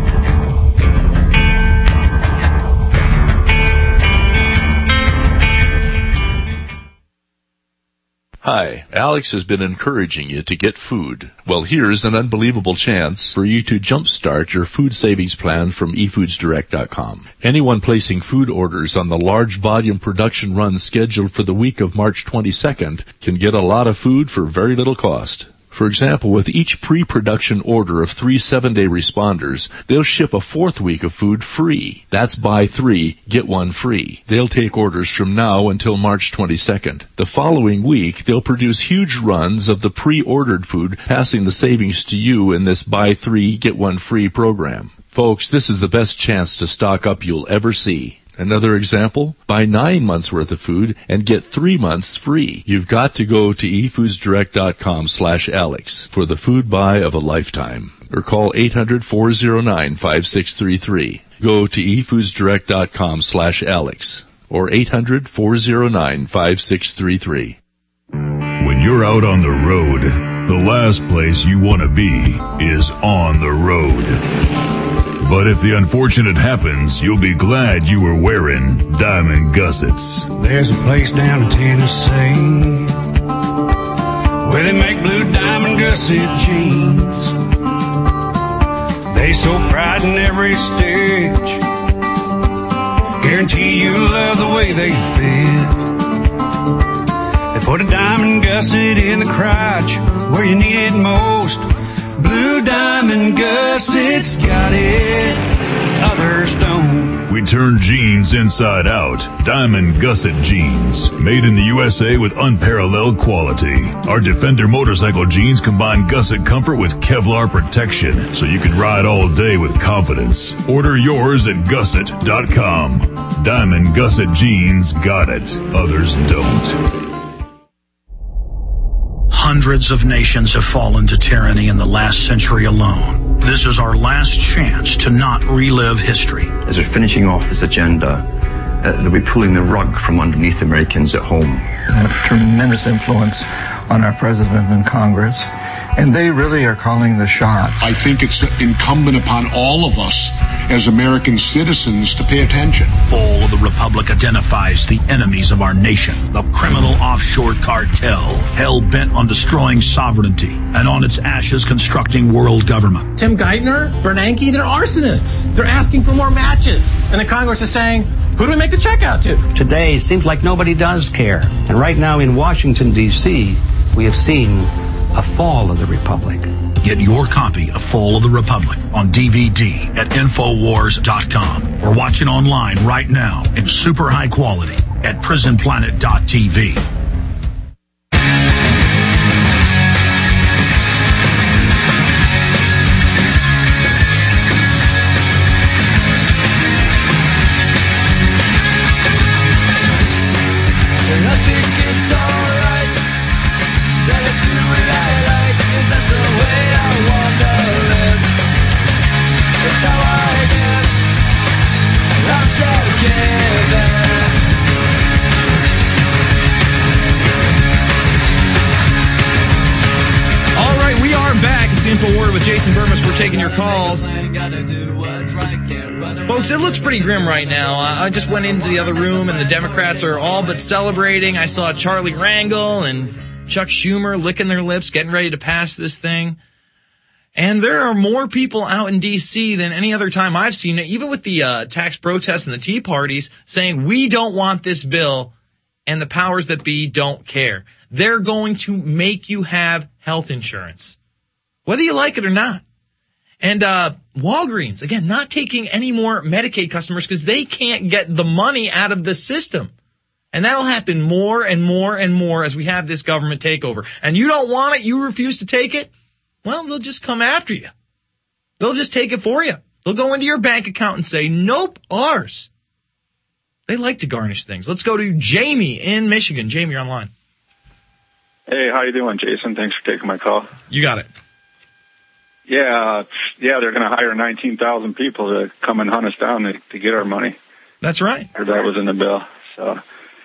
[SPEAKER 11] Hi, Alex has been encouraging you to get food. Well, here's an unbelievable chance for you to jumpstart your food savings plan from e foods direct dot com. Anyone placing food orders on the large volume production run scheduled for the week of March twenty-second can get a lot of food for very little cost. For example, with each pre-production order of three seven-day responders, they'll ship a fourth week of food free. That's buy three, get one free. They'll take orders from now until March twenty-second. The following week, they'll produce huge runs of the pre-ordered food, passing the savings to you in this buy three, get one free program. Folks, this is the best chance to stock up you'll ever see. Another example, buy nine months worth of food and get three months free. You've got to go to e foods direct dot com slash Alex for the food buy of a lifetime. Or call eight hundred, four oh nine, five six three three. Go to e foods direct dot com slash Alex or eight hundred, four oh nine, five six three three.
[SPEAKER 2] When you're out on the road, the last place you want to be is on the road. But if the unfortunate happens, you'll be glad you were wearing diamond gussets.
[SPEAKER 13] There's a place down in Tennessee where they make blue diamond gusset jeans. They so pride in every stitch, guarantee you'll love the way they fit. They put a diamond gusset in the crotch where you need it most. Blue diamond gussets got it, others don't.
[SPEAKER 2] We turn jeans inside out. Diamond gusset jeans. Made in the U S A with unparalleled quality. Our Defender motorcycle jeans combine gusset comfort with Kevlar protection, so you can ride all day with confidence. Order yours at gusset dot com. Diamond gusset jeans got it, others don't.
[SPEAKER 12] Hundreds of nations have fallen to tyranny in the last century alone. This is our last chance to not relive history.
[SPEAKER 14] As we're finishing off this agenda, uh, they'll be pulling the rug from underneath Americans at home.
[SPEAKER 15] They have tremendous influence on our president and Congress, and they really are calling the shots.
[SPEAKER 5] I think it's incumbent upon all of us as American citizens to pay attention.
[SPEAKER 12] Fall of the Republic identifies the enemies of our nation, the criminal offshore cartel, hell-bent on destroying sovereignty and on its ashes constructing world government.
[SPEAKER 16] Tim Geithner, Bernanke, they're arsonists. They're asking for more matches. And the Congress is saying, who do we make the check out to?
[SPEAKER 17] Today, it seems like nobody does care. And right now in Washington, D C, we have seen a fall of the Republic.
[SPEAKER 12] Get your copy of Fall of the Republic on D V D at infowars dot com or watch it online right now in super high quality at prison planet dot t v.
[SPEAKER 1] With Jason Burmis, we're taking your calls. Folks, it looks pretty grim right now. I just went into the other room and the Democrats are all but celebrating. I saw Charlie Rangel and Chuck Schumer licking their lips, getting ready to pass this thing. And there are more people out in D C than any other time I've seen it, even with the uh, tax protests and the Tea Parties, saying we don't want this bill and the powers that be don't care. They're going to make you have health insurance, whether you like it or not. And uh Walgreens, again, not taking any more Medicaid customers because they can't get the money out of the system. And that'll happen more and more and more as we have this government takeover. And you don't want it, you refuse to take it, well, they'll just come after you. They'll just take it for you. They'll go into your bank account and say, nope, ours. They like to garnish things. Let's go to Jamie in Michigan. Jamie, you're online.
[SPEAKER 4] Hey, how you doing, Jason? Thanks for taking my call.
[SPEAKER 1] You got it.
[SPEAKER 4] Yeah, uh, yeah, they're going to hire nineteen thousand people to come and hunt us down to, to get our money.
[SPEAKER 1] That's right.
[SPEAKER 4] Or that was in the bill. So,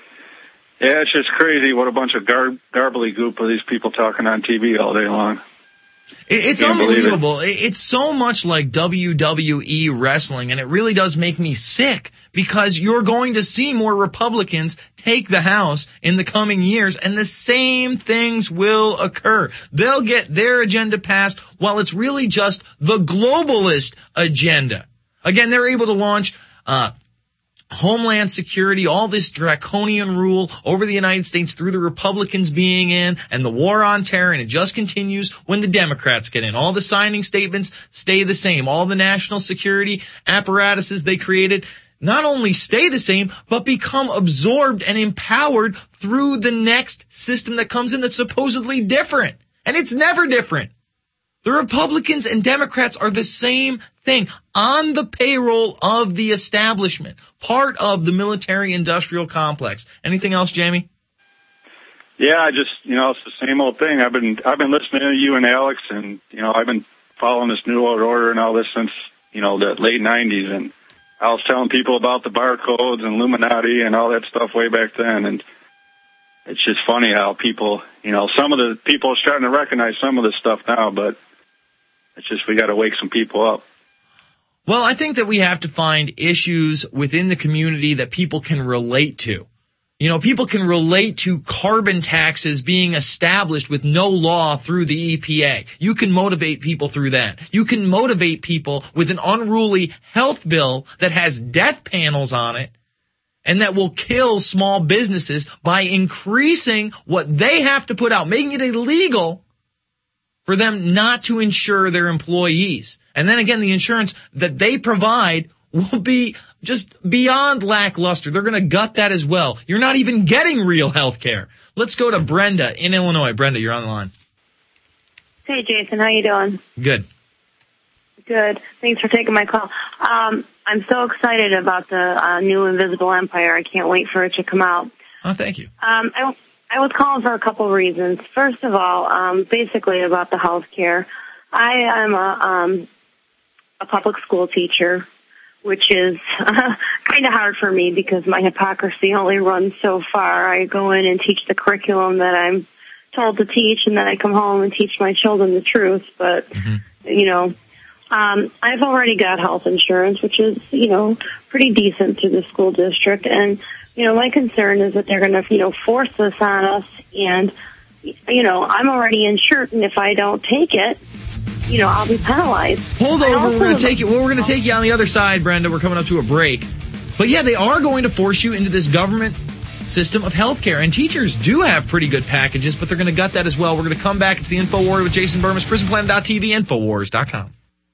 [SPEAKER 4] yeah, it's just crazy what a bunch of gar- garbly goop of these people talking on T V all day long.
[SPEAKER 1] It's unbelievable. It. It's so much like W W E wrestling, and it really does make me sick because you're going to see more Republicans take the House in the coming years, and the same things will occur. They'll get their agenda passed while it's really just the globalist agenda. Again, they're able to launch uh Homeland Security, all this draconian rule over the United States through the Republicans being in, and the war on terror, and it just continues when the Democrats get in. All the signing statements stay the same. All the national security apparatuses they created not only stay the same, but become absorbed and empowered through the next system that comes in that's supposedly different. And it's never different. The Republicans and Democrats are the same thing, on the payroll of the establishment, part of the military-industrial complex. Anything else, Jamie?
[SPEAKER 4] Yeah, I just, you know, it's the same old thing. I've been, I've been listening to you and Alex, and, you know, I've been following this New World Order and all this since, you know, the late nineties, and I was telling people about the barcodes and Illuminati and all that stuff way back then, and it's just funny how people, you know, some of the people are starting to recognize some of this stuff now, but it's just we got to wake some people up.
[SPEAKER 1] Well, I think that we have to find issues within the community that people can relate to. You know, people can relate to carbon taxes being established with no law through the E P A. You can motivate people through that. You can motivate people with an unruly health bill that has death panels on it and that will kill small businesses by increasing what they have to put out, making it illegal for them not to insure their employees. And then again, the insurance that they provide will be just beyond lackluster. They're going to gut that as well. You're not even getting real health care. Let's go to Brenda in Illinois. Brenda, you're on the line.
[SPEAKER 9] Hey, Jason. How you doing?
[SPEAKER 1] Good.
[SPEAKER 9] Good. Thanks for taking my call. Um, I'm so excited about the uh, new Invisible Empire. I can't wait for it to come out.
[SPEAKER 1] Oh, thank you.
[SPEAKER 9] Um, I, I was calling for a couple of reasons. First of all, um, basically about the health care. I am a, um, a public school teacher, which is uh, kind of hard for me because my hypocrisy only runs so far. I go in and teach the curriculum that I'm told to teach, and then I come home and teach my children the truth. But, mm-hmm. you know, um, I've already got health insurance, which is, you know, pretty decent to the school district. And, you know, my concern is that they're going to, you know, force this on us. And, you know, I'm already insured, and if I don't take it, you know, I'll be penalized.
[SPEAKER 1] Hold over, we're going to take you. Well, we're going to take you on the other side, Brenda. We're coming up to a break. But yeah, they are going to force you into this government system of healthcare. And teachers do have pretty good packages, but they're going to gut that as well. We're going to come back. It's the InfoWars with Jason Burmis, prison planet dot t v, infowars dot com.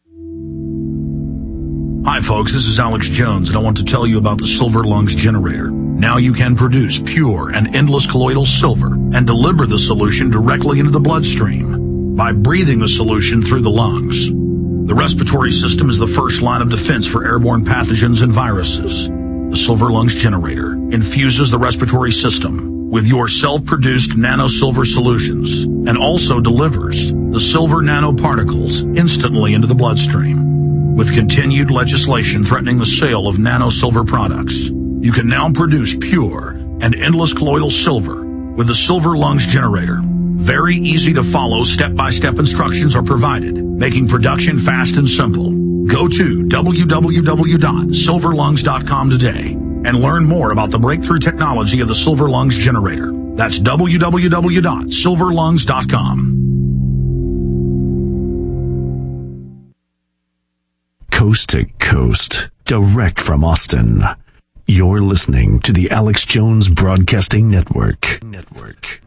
[SPEAKER 12] Hi, folks. This is Alex Jones, and I want to tell you about the Silver Lungs Generator. Now you can produce pure and endless colloidal silver and deliver the solution directly into the bloodstream by breathing the solution through the lungs. The respiratory system is the first line of defense for airborne pathogens and viruses. The Silver Lungs Generator infuses the respiratory system with your self-produced nano-silver solutions and also delivers the silver nanoparticles instantly into the bloodstream. With continued legislation threatening the sale of nano-silver products, you can now produce pure and endless colloidal silver with the Silver Lungs Generator. Very easy to follow step-by-step instructions are provided, making production fast and simple. Go to w w w dot silver lungs dot com today and learn more about the breakthrough technology of the Silver Lungs Generator. That's w w w dot silver lungs dot com.
[SPEAKER 18] Coast to coast, direct from Austin. You're listening to the Alex Jones Broadcasting Network. Network.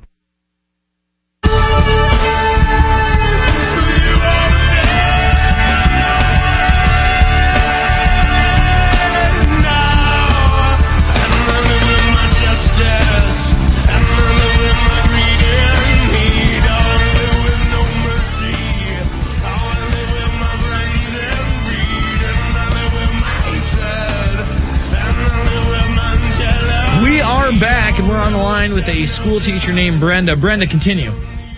[SPEAKER 1] line with a school teacher named Brenda. Brenda, continue.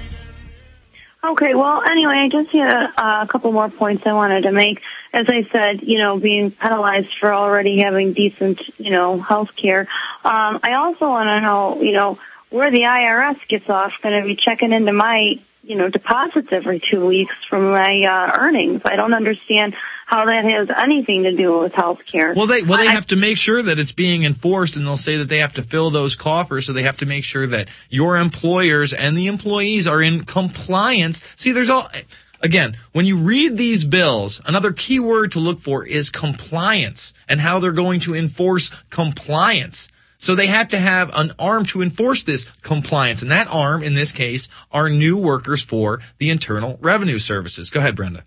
[SPEAKER 9] Okay, well, anyway, I just had a, a couple more points I wanted to make. As I said, you know, being penalized for already having decent, you know, health care. Um, I also want to know, you know, where the I R S gets off going to be checking into my, you know, deposits every two weeks from my uh, earnings. I don't understand how that has anything to do with health care.
[SPEAKER 1] Well, they well they I, have to make sure that it's being enforced, and they'll say that they have to fill those coffers, so they have to make sure that your employers and the employees are in compliance. See, there's all... Again, when you read these bills, another key word to look for is compliance and how they're going to enforce compliance. So they have to have an arm to enforce this compliance, and that arm, in this case, are new workers for the Internal Revenue Services. Go ahead, Brenda.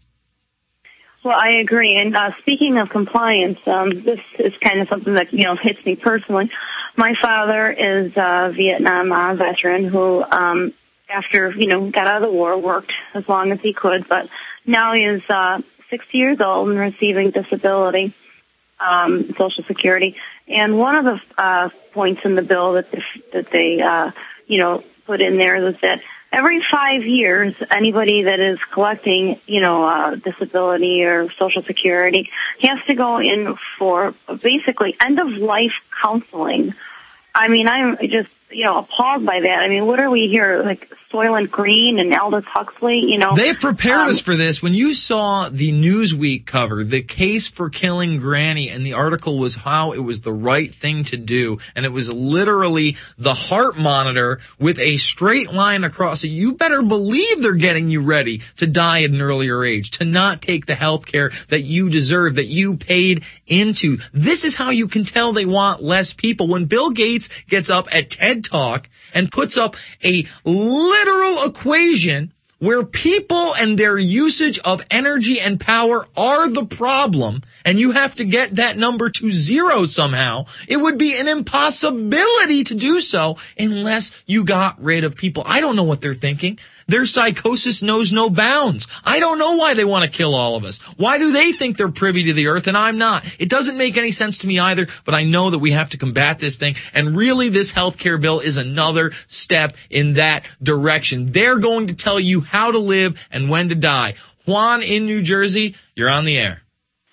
[SPEAKER 9] Well, I agree. And uh, speaking of compliance, um, this is kind of something that, you know, hits me personally. My father is a Vietnam uh, veteran who, um, after, you know, got out of the war, worked as long as he could, but now he is uh, sixty years old and receiving disability, um, Social Security. And one of the uh, points in the bill that they, that they uh, you know, put in there was that every five years, anybody that is collecting, you know, uh, disability or Social Security has to go in for basically end-of-life counseling. I mean, I'm just, you know, appalled by that. I mean, what are we here, like Soylent Green and Aldous Huxley, you know?
[SPEAKER 1] They've prepared
[SPEAKER 9] um,
[SPEAKER 1] us for this. When you saw the Newsweek cover, the case for killing Granny, and the article was how it was the right thing to do, and it was literally the heart monitor with a straight line across it. You better believe they're getting you ready to die at an earlier age, to not take the health care that you deserve, that you paid into. This is how you can tell they want less people. When Bill Gates gets up at TED Talk and puts up a literal equation where people and their usage of energy and power are the problem, and you have to get that number to zero somehow, it would be an impossibility to do so unless you got rid of people. I don't know what they're thinking. Their psychosis knows no bounds. I don't know why they want to kill all of us. Why do they think they're privy to the earth and I'm not? It doesn't make any sense to me either, but I know that we have to combat this thing. And really, this health care bill is another step in that direction. They're going to tell you how to live and when to die. Juan in New Jersey, you're on the air.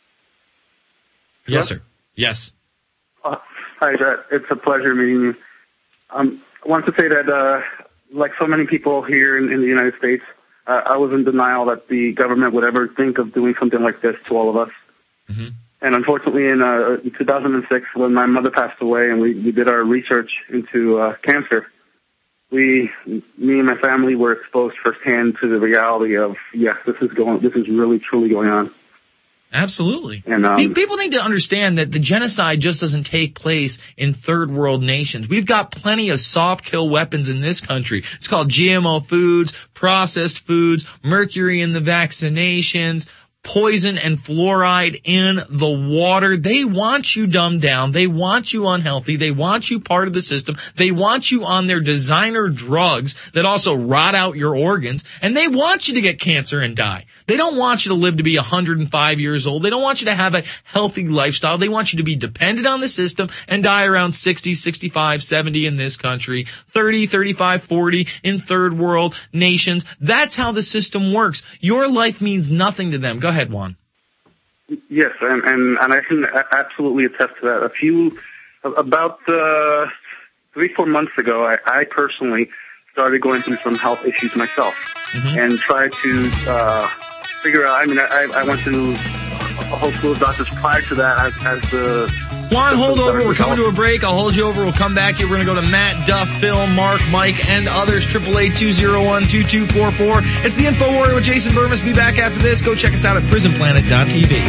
[SPEAKER 1] Yes, sir. Yes.
[SPEAKER 19] Uh, hi, Brett. It's a pleasure meeting you. Um, I want to say that, uh, like so many people here in, in the United States, uh, I was in denial that the government would ever think of doing something like this to all of us.
[SPEAKER 1] Mm-hmm.
[SPEAKER 19] And unfortunately, in uh, two thousand six, when my mother passed away and we, we did our research into uh, cancer, we, me and my family were exposed firsthand to the reality of, yes, this is going, this is really, truly going on.
[SPEAKER 1] Absolutely.
[SPEAKER 19] And, um,
[SPEAKER 1] people need to understand that the genocide just doesn't take place in third world nations. We've got plenty of soft kill weapons in this country. It's called G M O foods, processed foods, mercury in the vaccinations, poison and fluoride in the water. They want you dumbed down. They want you unhealthy. They want you part of the system. They want you on their designer drugs that also rot out your organs. And they want you to get cancer and die. They don't want you to live to be one hundred five years old. They don't want you to have a healthy lifestyle. They want you to be dependent on the system and die around sixty, sixty-five, seventy in this country, thirty, thirty-five, forty in third world nations. That's how the system works. Your life means nothing to them. Go ahead, Juan.
[SPEAKER 19] Yes, and, and, and I can absolutely attest to that. A few, about uh, three, four months ago, I, I personally started going through some health issues myself, mm-hmm. and tried to uh, figure out, I mean, I, I went to a whole school of doctors prior to that as, as the...
[SPEAKER 1] Juan, hold over. We're coming to a break. I'll hold you over. We'll come back here. We're going to go to Matt, Duff, Phil, Mark, Mike, and others. eight eight eight, two oh one, two two four four. It's the Info Warrior with Jason Burmis. Be back after this. Go check us out at prison planet dot t v.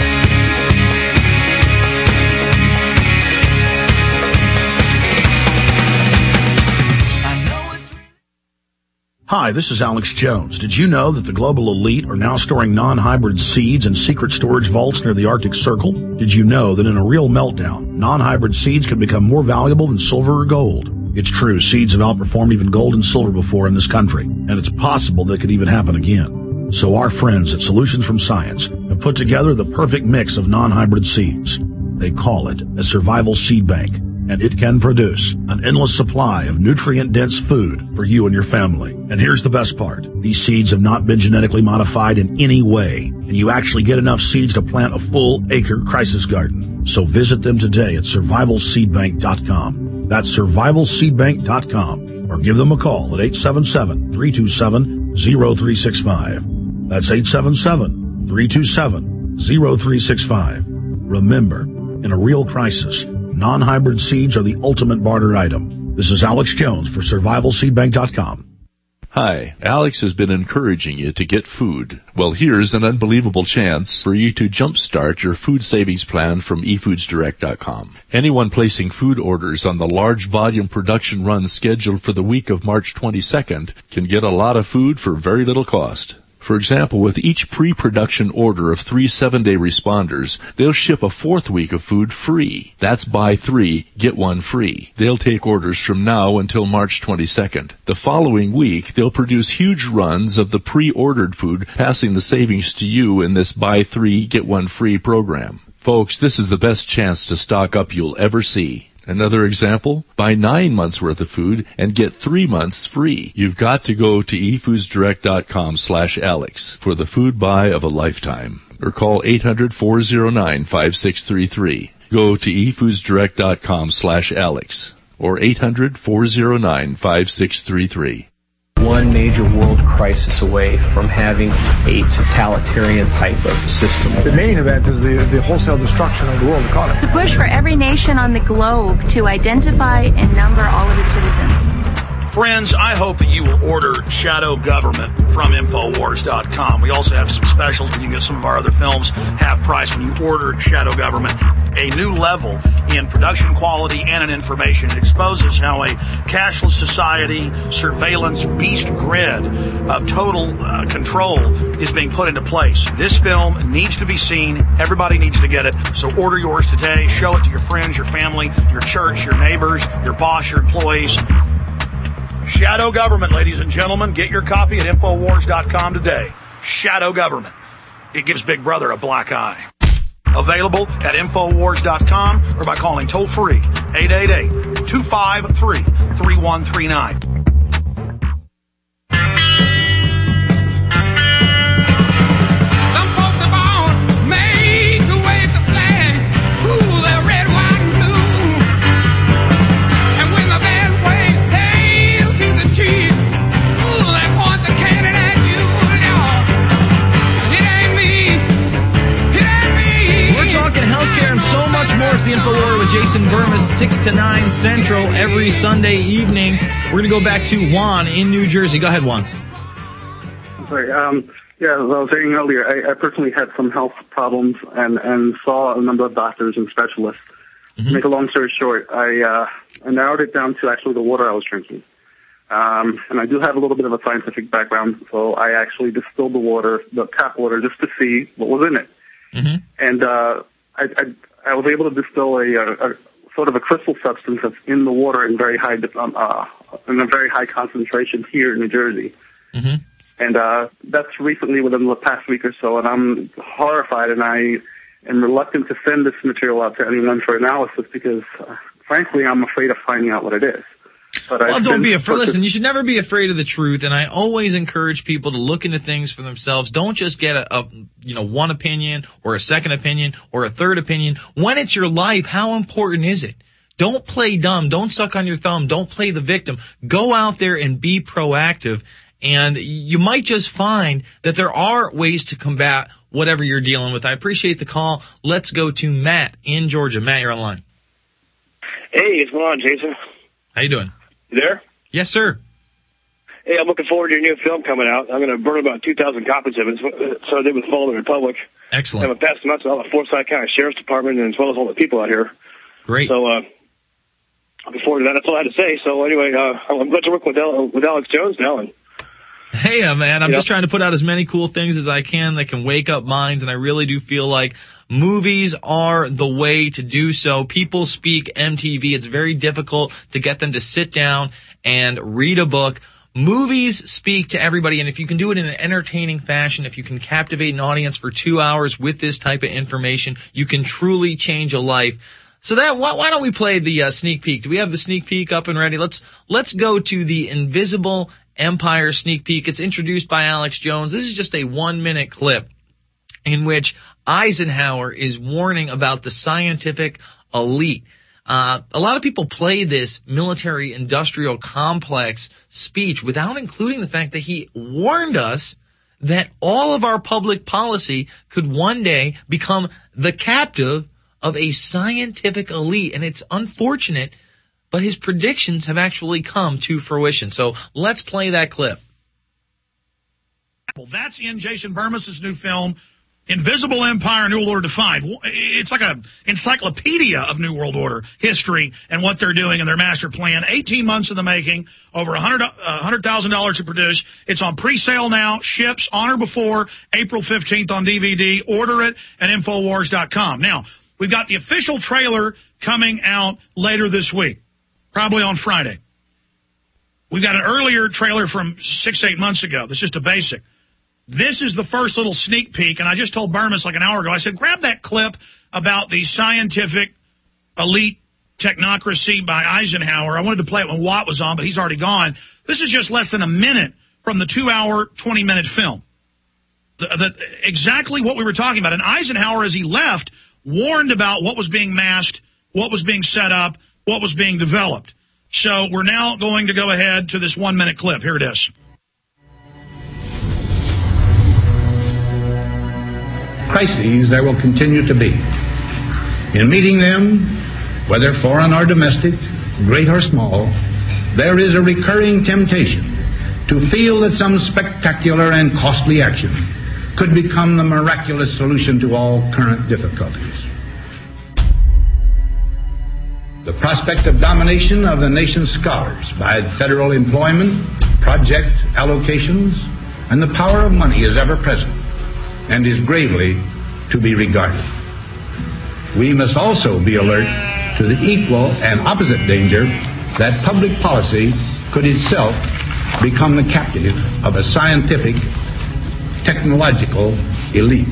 [SPEAKER 12] Hi, this is Alex Jones. Did you know that the global elite are now storing non-hybrid seeds in secret storage vaults near the Arctic Circle? Did you know that in a real meltdown, non-hybrid seeds can become more valuable than silver or gold? It's true, seeds have outperformed even gold and silver before in this country, and it's possible that could even happen again. So our friends at Solutions from Science have put together the perfect mix of non-hybrid seeds. They call it a survival seed bank. and it can produce an endless supply of nutrient-dense food for you and your family. And here's the best part. These seeds have not been genetically modified in any way, and you actually get enough seeds to plant a full acre crisis garden. So visit them today at survival seed bank dot com. That's survival seed bank dot com, or give them a call at eight seven seven, three two seven, zero three six five. That's eight seven seven, three two seven, zero three six five. Remember, in a real crisis, non-hybrid seeds are the ultimate barter item. This is Alex Jones for survival seed bank dot com.
[SPEAKER 11] Hi, Alex has been encouraging you to get food. Well, here's an unbelievable chance for you to jumpstart your food savings plan from e foods direct dot com. Anyone placing food orders on the large volume production run scheduled for the week of March twenty-second can get a lot of food for very little cost. For example, with each pre-production order of three seven-day responders, they'll ship a fourth week of food free. That's buy three, get one free. They'll take orders from now until March twenty-second. The following week, they'll produce huge runs of the pre-ordered food, passing the savings to you in this buy three, get one free program. Folks, this is the best chance to stock up you'll ever see. Another example, buy nine months worth of food and get three months free. You've got to go to e foods direct dot com slash Alex for the food buy of a lifetime. Or call eight hundred, four oh nine, five six three three. Go to e foods direct dot com slash Alex or eight hundred, four oh nine, five six three three.
[SPEAKER 20] One major world crisis away from having a totalitarian type of system.
[SPEAKER 21] The main event is the, the wholesale destruction of the world economy.
[SPEAKER 22] The push for every nation on the globe to identify and number all of its citizens.
[SPEAKER 12] Friends, I hope that you will order Shadow Government from Infowars dot com. We also have some specials where you can get some of our other films half price when you order Shadow Government. A new level in production quality and in information. It exposes how a cashless society, surveillance beast grid of total uh, control is being put into place. This film needs to be seen. Everybody needs to get it. So order yours today. Show it to your friends, your family, your church, your neighbors, your boss, your employees. Shadow Government, ladies and gentlemen. Get your copy at Infowars dot com today. Shadow Government. It gives Big Brother a black eye. Available at Infowars dot com or by calling toll-free eight eight eight, two five three, three one three nine.
[SPEAKER 1] It's the InfoWar with Jason Burmis, six to nine Central every Sunday evening. We're going to go back to Juan in New Jersey. Go ahead, Juan.
[SPEAKER 19] Sorry. Um, yeah, as I was saying earlier, I, I personally had some health problems and, and saw a number of doctors and specialists. Mm-hmm. To make a long story short, I, uh, I narrowed it down to actually the water I was drinking. Um, and I do have a little bit of a scientific background, so I actually distilled the water, the tap water, just to see what was in it. Mm-hmm. And uh, I, I I was able to distill a, a, a sort of a crystal substance that's in the water in very high, um, uh, in a very high concentration here in New Jersey. Mm-hmm. And uh, that's recently within the past week or so, and I'm horrified, and I am reluctant to send this material out to anyone for analysis because, uh, frankly, I'm afraid of finding out what it is. But
[SPEAKER 1] well, don't be afraid. Listen, you should never be afraid of the truth, and I always encourage people to look into things for themselves. Don't just get a, a, you know, one opinion or a second opinion or a third opinion. When it's your life, how important is it? Don't play dumb. Don't suck on your thumb. Don't play the victim. Go out there and be proactive, and you might just find that there are ways to combat whatever you're dealing with. I appreciate the call. Let's go to Matt in Georgia. Matt, you're online.
[SPEAKER 23] Hey, what's going on, Jason?
[SPEAKER 1] How you doing?
[SPEAKER 23] You there?
[SPEAKER 1] Yes, sir.
[SPEAKER 23] Hey, I'm looking forward to your new film coming out. I'm going to burn about two thousand copies of it, so I did with Fall of the Republic.
[SPEAKER 1] Excellent.
[SPEAKER 23] I'm going to pass them out to all the Forsyth County Sheriff's Department and as well as all the people out here.
[SPEAKER 1] Great.
[SPEAKER 23] So, uh, looking forward to that. That's all I had to say. So, anyway, uh, I'm glad to work with, Al- with Alex Jones now. And,
[SPEAKER 1] hey, uh, man, I'm
[SPEAKER 23] you
[SPEAKER 1] just
[SPEAKER 23] know.
[SPEAKER 1] trying to put out as many cool things as I can that can wake up minds, and I really do feel like movies are the way to do so. People speak M T V. It's very difficult to get them to sit down and read a book. Movies speak to everybody, and if you can do it in an entertaining fashion, if you can captivate an audience for two hours with this type of information, you can truly change a life. So that, why, why don't we play the uh, sneak peek? Do we have the sneak peek up and ready? Let's, let's go to the Invisible Empire sneak peek. It's introduced by Alex Jones. This is just a one minute clip in which Eisenhower is warning about the scientific elite. Uh, a lot of people play this military industrial complex speech without including the fact that he warned us that all of our public policy could one day become the captive of a scientific elite. And it's unfortunate, but his predictions have actually come to fruition. So let's play that clip.
[SPEAKER 12] Well, that's in Jason Bermas's new film, Invisible Empire, New World Order Defined. It's like an encyclopedia of New World Order history and what they're doing and their master plan. eighteen months in the making, over one hundred thousand dollars to produce. It's on pre-sale now, ships on or before April fifteenth on D V D. Order it at Infowars dot com. Now, we've got the official trailer coming out later this week, probably on Friday. We've got an earlier trailer from six, eight months ago. That's just a basic. This is the first little sneak peek, and I just told Bermas like an hour ago, I said, grab that clip about the scientific elite technocracy by Eisenhower. I wanted to play it when Watt was on, but he's already gone. This is just less than a minute from the two-hour, twenty-minute film. The, the, exactly what we were talking about. And Eisenhower, as he left, warned about what was being masked, what was being set up, what was being developed. So we're now going to go ahead to this one-minute clip. Here it is.
[SPEAKER 6] Crises there will continue to be. In meeting them, whether foreign or domestic, great or small, there is a recurring temptation to feel that some spectacular and costly action could become the miraculous solution to all current difficulties. The prospect of domination of the nation's scholars by federal employment, project allocations, and the power of money is ever present and is gravely to be regarded. We must also be alert to the equal and opposite danger that public policy could itself become the captive of a scientific, technological elite.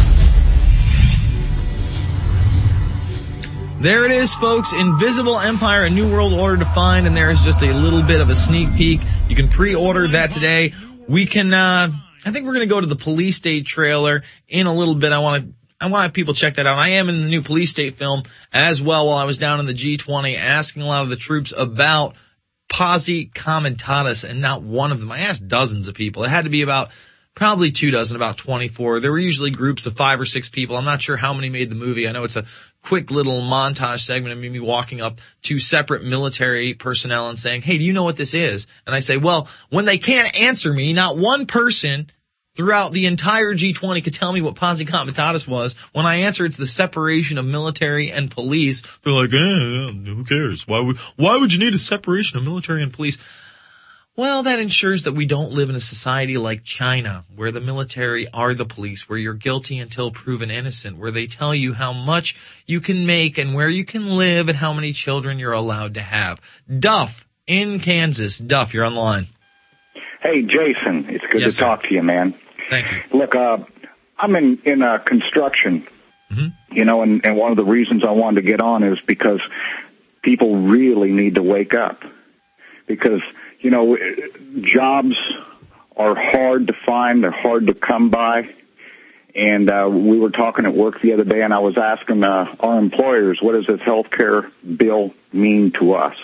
[SPEAKER 1] There it is, folks. Invisible Empire, a New World Order Defined, and there is just a little bit of a sneak peek. You can pre-order that today. We can, uh, I think we're going to go to the Police State trailer in a little bit. I want to, I want to have people check that out. I am in the new Police State film as well while I was down in the G twenty asking a lot of the troops about Posse Comitatus, and not one of them. I asked dozens of people. It had to be about probably two dozen, about twenty-four. There were usually groups of five or six people. I'm not sure how many made the movie. I know it's a quick little montage segment of me walking up to separate military personnel and saying, hey, do you know what this is? And I say, well, when they can't answer me, not one person throughout the entire G twenty could tell me what Posse Comitatus was. When I answer, it's the separation of military and police. They're like, eh, who cares? Why would, why would you need a separation of military and police? Well, that ensures that we don't live in a society like China, where the military are the police, where you're guilty until proven innocent, where they tell you how much you can make and where you can live and how many children you're allowed to have. Duff in Kansas. Duff, you're on the line.
[SPEAKER 7] Hey, Jason, it's good
[SPEAKER 1] Yes,
[SPEAKER 7] to
[SPEAKER 1] sir.
[SPEAKER 7] talk to you, man.
[SPEAKER 1] Thank you.
[SPEAKER 7] Look, uh, I'm in, in uh, construction,
[SPEAKER 1] mm-hmm.
[SPEAKER 7] you know, and, and one of the reasons I wanted to get on is because people really need to wake up. Because, you know, jobs are hard to find. They're hard to come by. And uh, we were talking at work the other day, and I was asking uh, our employers, what does this health care bill mean to us?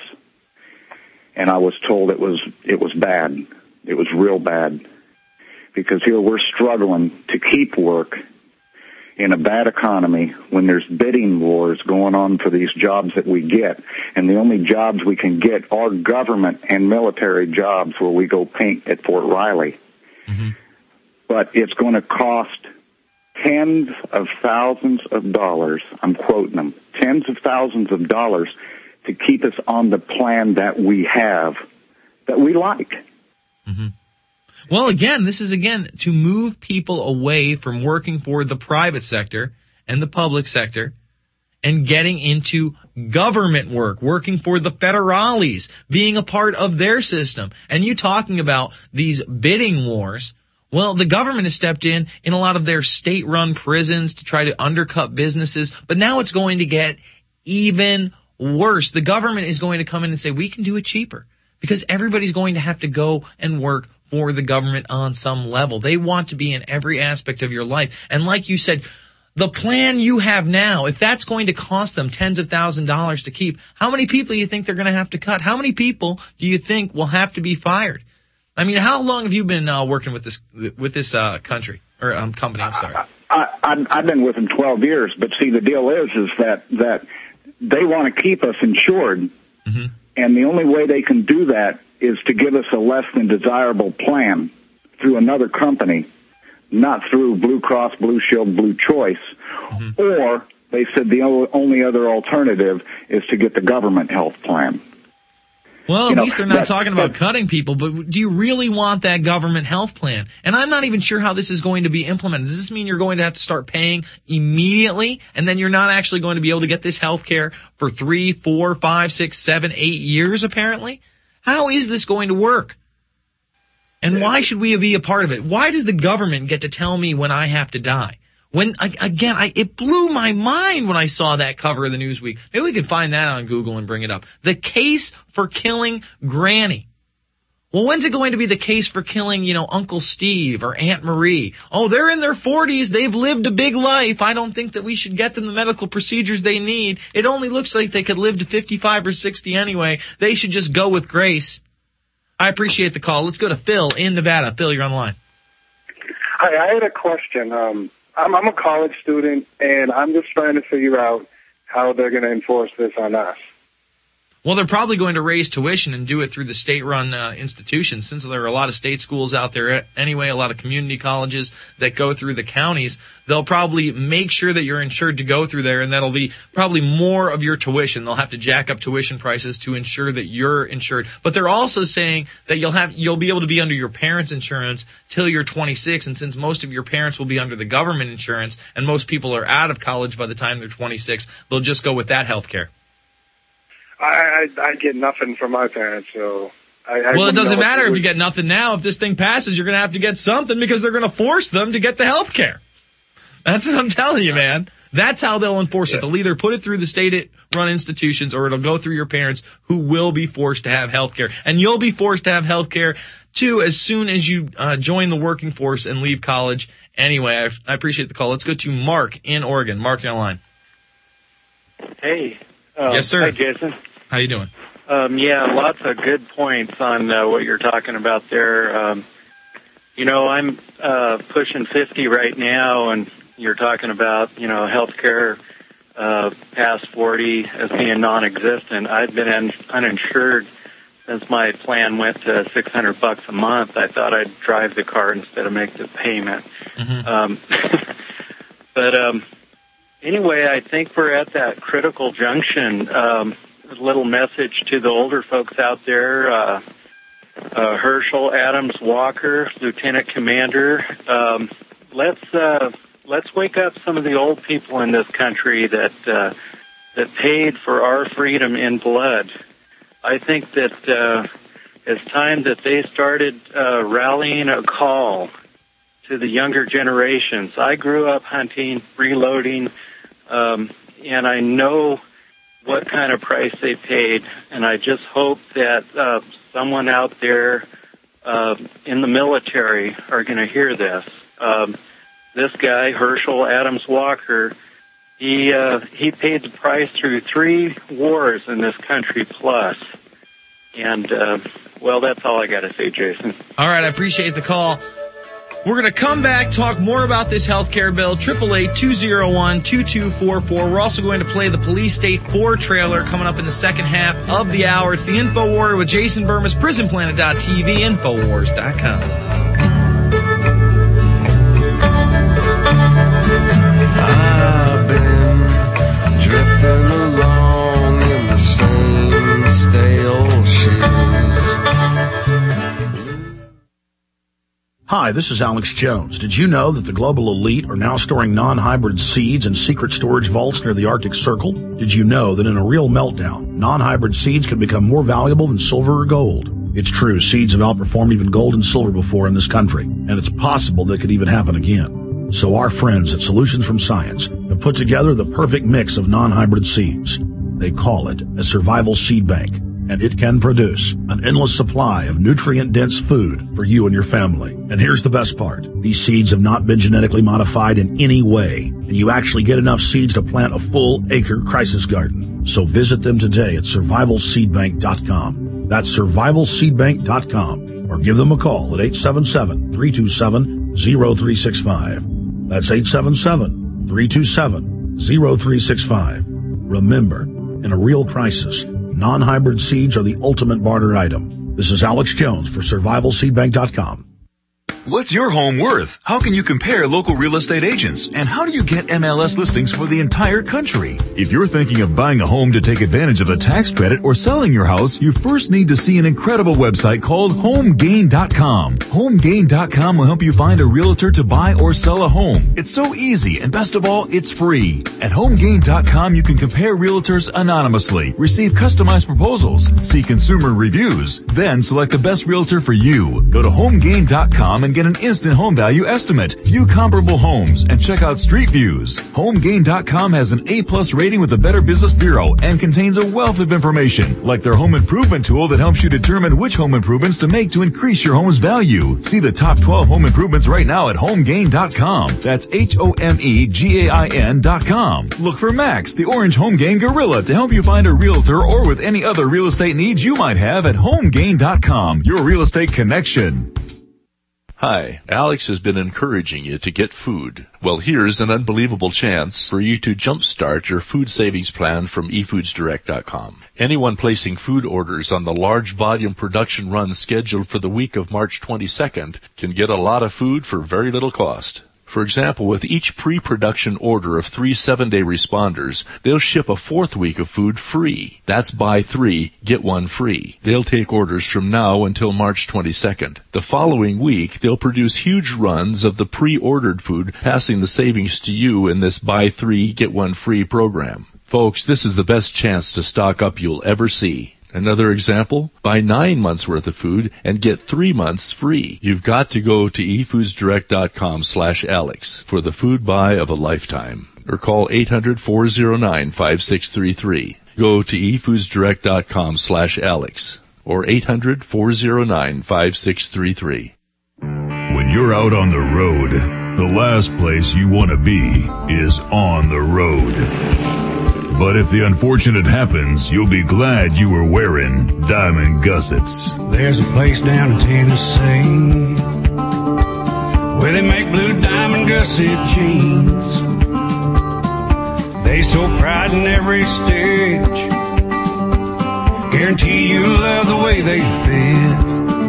[SPEAKER 7] And I was told it was it was bad. It was real bad. Because here we're struggling to keep work in a bad economy when there's bidding wars going on for these jobs that we get. And the only jobs we can get are government and military jobs where we go paint at Fort Riley.
[SPEAKER 1] Mm-hmm.
[SPEAKER 7] But it's going to cost tens of thousands of dollars, I'm quoting them, tens of thousands of dollars to keep us on the plan that we have, that we like.
[SPEAKER 1] Mm-hmm. Well, again, this is, again, to move people away from working for the private sector and the public sector and getting into government work, working for the federales, being a part of their system. And you talking about these bidding wars, well, the government has stepped in in a lot of their state-run prisons to try to undercut businesses, but now it's going to get even worse. The government is going to come in and say, we can do it cheaper, because everybody's going to have to go and work for the government on some level. They want to be in every aspect of your life. And like you said, the plan you have now, if that's going to cost them tens of thousands of dollars to keep, how many people do you think they're going to have to cut? How many people do you think will have to be fired? I mean, how long have you been uh, working with this with this uh, country or um, company? I'm sorry.
[SPEAKER 7] I, I, I've been with them twelve years, but see, the deal is, is that that they want to keep us insured, mm-hmm. and the only way they can do that is to give us a less than desirable plan through another company, not through Blue Cross, Blue Shield, Blue Choice, mm-hmm. or they said the only other alternative is to get the government health plan.
[SPEAKER 1] Well, at
[SPEAKER 7] you know,
[SPEAKER 1] least they're not talking about cutting people, but do you really want that government health plan? And I'm not even sure how this is going to be implemented. Does this mean you're going to have to start paying immediately, and then you're not actually going to be able to get this health care for three, four, five, six, seven, eight years, apparently? How is this going to work? And why should we be a part of it? Why does the government get to tell me when I have to die? When, again, I, it blew my mind when I saw that cover of the Newsweek. Maybe we can find that on Google and bring it up. The case for killing Granny. Well, when's it going to be the case for killing, you know, Uncle Steve or Aunt Marie? Oh, they're in their forties. They've lived a big life. I don't think that we should get them the medical procedures they need. It only looks like they could live to fifty-five or sixty anyway. They should just go with grace. I appreciate the call. Let's go to Phil in Nevada. Phil, you're on the line.
[SPEAKER 3] Hi, I had a question. Um, I'm, I'm a college student, and I'm just trying to figure out how they're going to enforce this on us.
[SPEAKER 1] Well, they're probably going to raise tuition and do it through the state-run uh, institutions, since there are a lot of state schools out there anyway, a lot of community colleges that go through the counties. They'll probably make sure that you're insured to go through there, and that'll be probably more of your tuition. They'll have to jack up tuition prices to ensure that you're insured. But they're also saying that you'll have you'll be able to be under your parents' insurance till you're twenty-six, and since most of your parents will be under the government insurance, and most people are out of college by the time they're twenty-six, they'll just go with that health care.
[SPEAKER 3] I, I I get nothing from my parents, so I, I
[SPEAKER 1] well, it doesn't matter if
[SPEAKER 3] would...
[SPEAKER 1] you get nothing now. If this thing passes, you're going to have to get something because they're going to force them to get the health care. That's what I'm telling you, man. That's how they'll enforce yeah. it. They'll either put it through the state-run institutions or it'll go through your parents, who will be forced to have health care. And you'll be forced to have health care, too, as soon as you uh, join the working force and leave college. Anyway, I, I appreciate the call. Let's go to Mark in Oregon. Mark, you're on the line.
[SPEAKER 8] Hey. Um,
[SPEAKER 1] yes, sir.
[SPEAKER 8] Hi, Jason.
[SPEAKER 1] How you doing?
[SPEAKER 8] Um, yeah, lots of good points on uh, what you're talking about there. Um, you know, I'm uh, pushing fifty right now, and you're talking about, you know, healthcare uh, past forty as being non-existent. I've been un- uninsured since my plan went to six hundred bucks a month. I thought I'd drive the car instead of make the payment. Mm-hmm. Um, but um, anyway, I think we're at that critical junction. Um, a little message to the older folks out there. Uh, uh, Herschel Adams Walker, Lieutenant Commander. Um, let's uh, let's wake up some of the old people in this country that uh, that paid for our freedom in blood. I think that uh, it's time that they started uh, rallying a call to the younger generations. I grew up hunting, reloading, um, and I know what kind of price they paid, and I just hope that uh, someone out there uh, in the military are going to hear this. Um, this guy, Herschel Adams Walker, he uh, he paid the price through three wars in this country plus. And, uh, well, that's all I got to say, Jason.
[SPEAKER 1] All right, I appreciate the call. We're going to come back, talk more about this health care bill, eight eight eight, two oh one, two two four four. We're also going to play the Police State four trailer coming up in the second half of the hour. It's the InfoWar with Jason Burmis, prison planet dot t v, infowars dot com.
[SPEAKER 10] I've been drifting along in the same stale shoes.
[SPEAKER 12] Hi, this is Alex Jones. Did you know that the global elite are now storing non-hybrid seeds in secret storage vaults near the Arctic Circle? Did you know that in a real meltdown, non-hybrid seeds can become more valuable than silver or gold? It's true, seeds have outperformed even gold and silver before in this country, and it's possible that could even happen again. So our friends at Solutions from Science have put together the perfect mix of non-hybrid seeds. They call it a survival seed bank, and it can produce an endless supply of nutrient-dense food for you and your family. And here's the best part. These seeds have not been genetically modified in any way, and you actually get enough seeds to plant a full acre crisis garden. So visit them today at survival seed bank dot com. That's survival seed bank dot com, or give them a call at eight seven seven, three two seven, zero three six five. That's eight seven seven, three two seven, zero three six five. Remember, in a real crisis, non-hybrid seeds are the ultimate barter item. This is Alex Jones for survival seed bank dot com.
[SPEAKER 2] What's your home worth? How can you compare local real estate agents? And how do you get M L S listings for the entire country? If you're thinking of buying a home to take advantage of the tax credit or selling your house, you first need to see an incredible website called home gain dot com. home gain dot com will help you find a realtor to buy or sell a home. It's so easy, and best of all, it's free. At home gain dot com, you can compare realtors anonymously, receive customized proposals, see consumer reviews, then select the best realtor for you. Go to home gain dot com and get an instant home value estimate, view comparable homes, and check out street views. home gain dot com has an A-plus rating with the Better Business Bureau and contains a wealth of information, like their home improvement tool that helps you determine which home improvements to make to increase your home's value. See the top twelve home improvements right now at home gain dot com. That's H O M E G A I N dot com. Look for Max, the Orange Home Gain Gorilla, to help you find a realtor or with any other real estate needs you might have at home gain dot com. Your real estate connection.
[SPEAKER 11] Hi, Alex has been encouraging you to get food. Well, here's an unbelievable chance for you to jumpstart your food savings plan from e foods direct dot com. Anyone placing food orders on the large volume production run scheduled for the week of March twenty-second can get a lot of food for very little cost. For example, with each pre-production order of three seven-day responders, they'll ship a fourth week of food free. That's buy three, get one free. They'll take orders from now until March twenty-second. The following week, they'll produce huge runs of the pre-ordered food, passing the savings to you in this buy three, get one free program. Folks, this is the best chance to stock up you'll ever see. Another example, buy nine months worth of food and get three months free. You've got to go to e foods direct dot com slash Alex for the food buy of a lifetime. Or call eight hundred, four oh nine, five six three three. Go to e foods direct dot com slash Alex or eight hundred, four oh nine, five six three three.
[SPEAKER 13] When you're out on the road, the last place you want to be is on the road. But if the unfortunate happens, you'll be glad you were wearing diamond gussets.
[SPEAKER 14] There's a place down in Tennessee where they make blue diamond gusset jeans. They so pride in every stitch, guarantee you'll love the way they fit.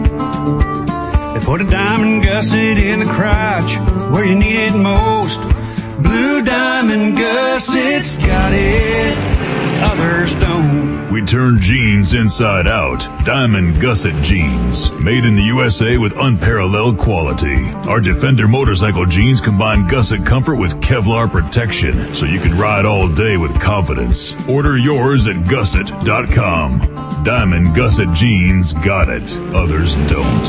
[SPEAKER 14] They put a diamond gusset in the crotch where you need it most. Blue diamond gussets got it, others don't.
[SPEAKER 13] We turn jeans inside out. Diamond gusset jeans, made in the U S A with unparalleled quality. Our Defender motorcycle jeans combine gusset comfort with Kevlar protection, so you can ride all day with confidence. Order yours at gusset dot com. Diamond gusset jeans got it, others don't.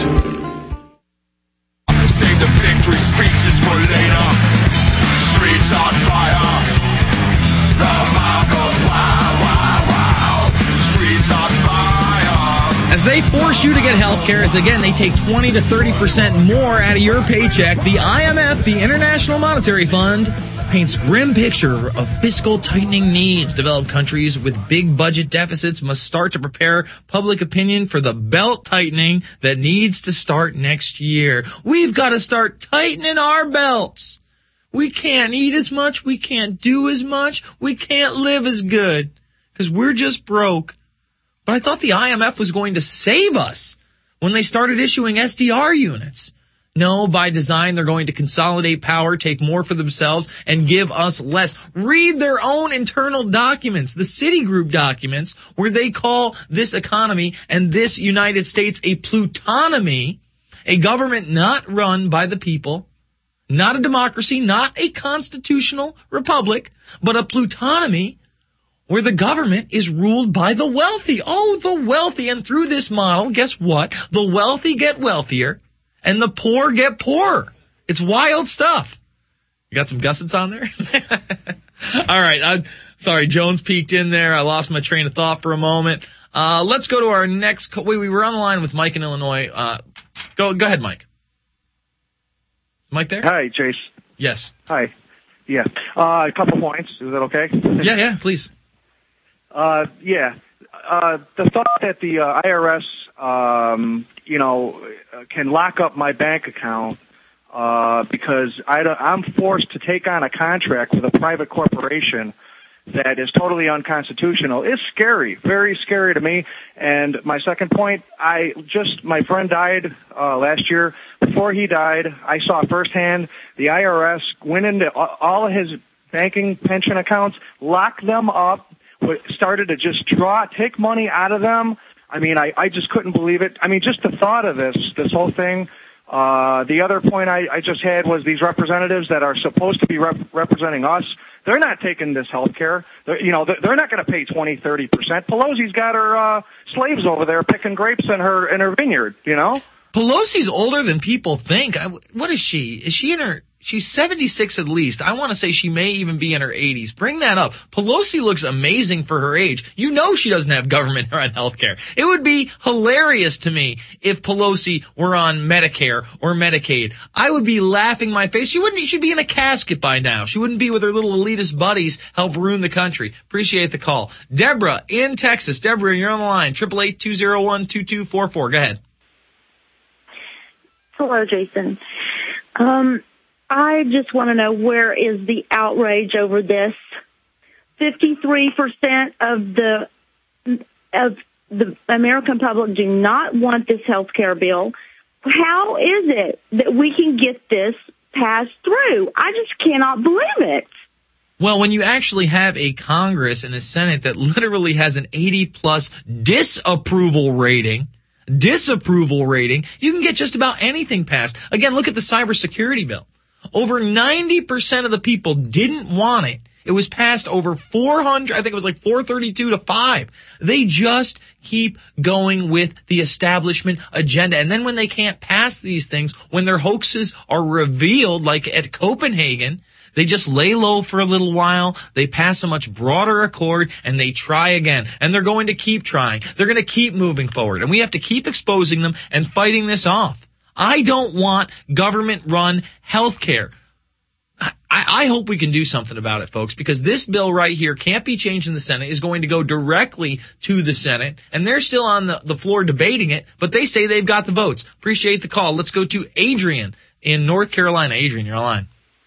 [SPEAKER 10] Save the victory speeches for later. Streets on fire. The mob goes wild, wild, wild. Streets on fire.
[SPEAKER 1] As they force you to get health care, as again they take twenty to thirty percent more out of your paycheck, the I M F, the International Monetary Fund, paints grim picture of fiscal tightening needs. Developed countries with big budget deficits must start to prepare public opinion for the belt tightening that needs to start next year. We've got to start tightening our belts. We can't eat as much. We can't do as much. We can't live as good because we're just broke. But I thought the I M F was going to save us when they started issuing S D R units. No, by design, they're going to consolidate power, take more for themselves, and give us less. Read their own internal documents, the Citigroup documents, where they call this economy and this United States a plutonomy, a government not run by the people. Not a democracy, not a constitutional republic, but a plutonomy where the government is ruled by the wealthy. Oh, the wealthy. And through this model, guess what? The wealthy get wealthier and the poor get poorer. It's wild stuff. You got some gussets on there? All right. Uh, Sorry, Jones peeked in there. I lost my train of thought for a moment. Uh, let's go to our next. Co- Wait, we were on the line with Mike in Illinois. Uh, go, go ahead, Mike. Is Mike there?
[SPEAKER 5] Hi, Chase.
[SPEAKER 1] Yes.
[SPEAKER 5] Hi. Yeah. Uh, a couple points. Is that okay?
[SPEAKER 1] Yeah, yeah, please.
[SPEAKER 5] Uh, yeah. Uh, the thought that the uh, I R S, um, you know, can lock up my bank account uh, because I don't, I'm forced to take on a contract with a private corporation that is totally unconstitutional is scary, very scary to me. And my second point, I just, my friend died uh, last year. Before he died, I saw firsthand the I R S went into all of his banking pension accounts, locked them up, started to just draw, take money out of them. I mean, I, I just couldn't believe it. I mean, just the thought of this, this whole thing. Uh, the other point I, I just had was these representatives that are supposed to be rep- representing us. They're not taking this health care. You know, they're not going to pay twenty, thirty percent. Pelosi's got her uh, slaves over there picking grapes in her in her vineyard, you know?
[SPEAKER 1] Pelosi's older than people think. I, what is she? Is she in her... She's seventy-six at least. I want to say she may even be in her eighties. Bring that up. Pelosi looks amazing for her age. You know she doesn't have government or on health care. It would be hilarious to me if Pelosi were on Medicare or Medicaid. I would be laughing my face. She wouldn't, she'd be in a casket by now. She wouldn't be with her little elitist buddies help ruin the country. Appreciate the call. Deborah in Texas. Deborah, you're on the line. eight eight eight, two oh one, two two four four. Go ahead.
[SPEAKER 15] Hello, Jason. Um, I just want to know, where is the outrage over this? fifty-three percent of the of the American public do not want this health care bill. How is it that we can get this passed through? I just cannot believe it.
[SPEAKER 1] Well, when you actually have a Congress and a Senate that literally has an eighty plus disapproval rating, disapproval rating, you can get just about anything passed. Again, look at the cybersecurity bill. Over ninety percent of the people didn't want it. It was passed over four hundred, I think it was like four thirty-two to five. They just keep going with the establishment agenda. And then when they can't pass these things, when their hoaxes are revealed, like at Copenhagen, they just lay low for a little while, they pass a much broader accord, and they try again. And they're going to keep trying. They're going to keep moving forward. And we have to keep exposing them and fighting this off. I don't want government-run health care. I, I hope we can do something about it, folks, because this bill right here can't be changed in the Senate, is going to go directly to the Senate, and they're still on the, the floor debating it, but they say they've got the votes. Appreciate the call. Let's go to Adrian in North Carolina. Adrian, you're online.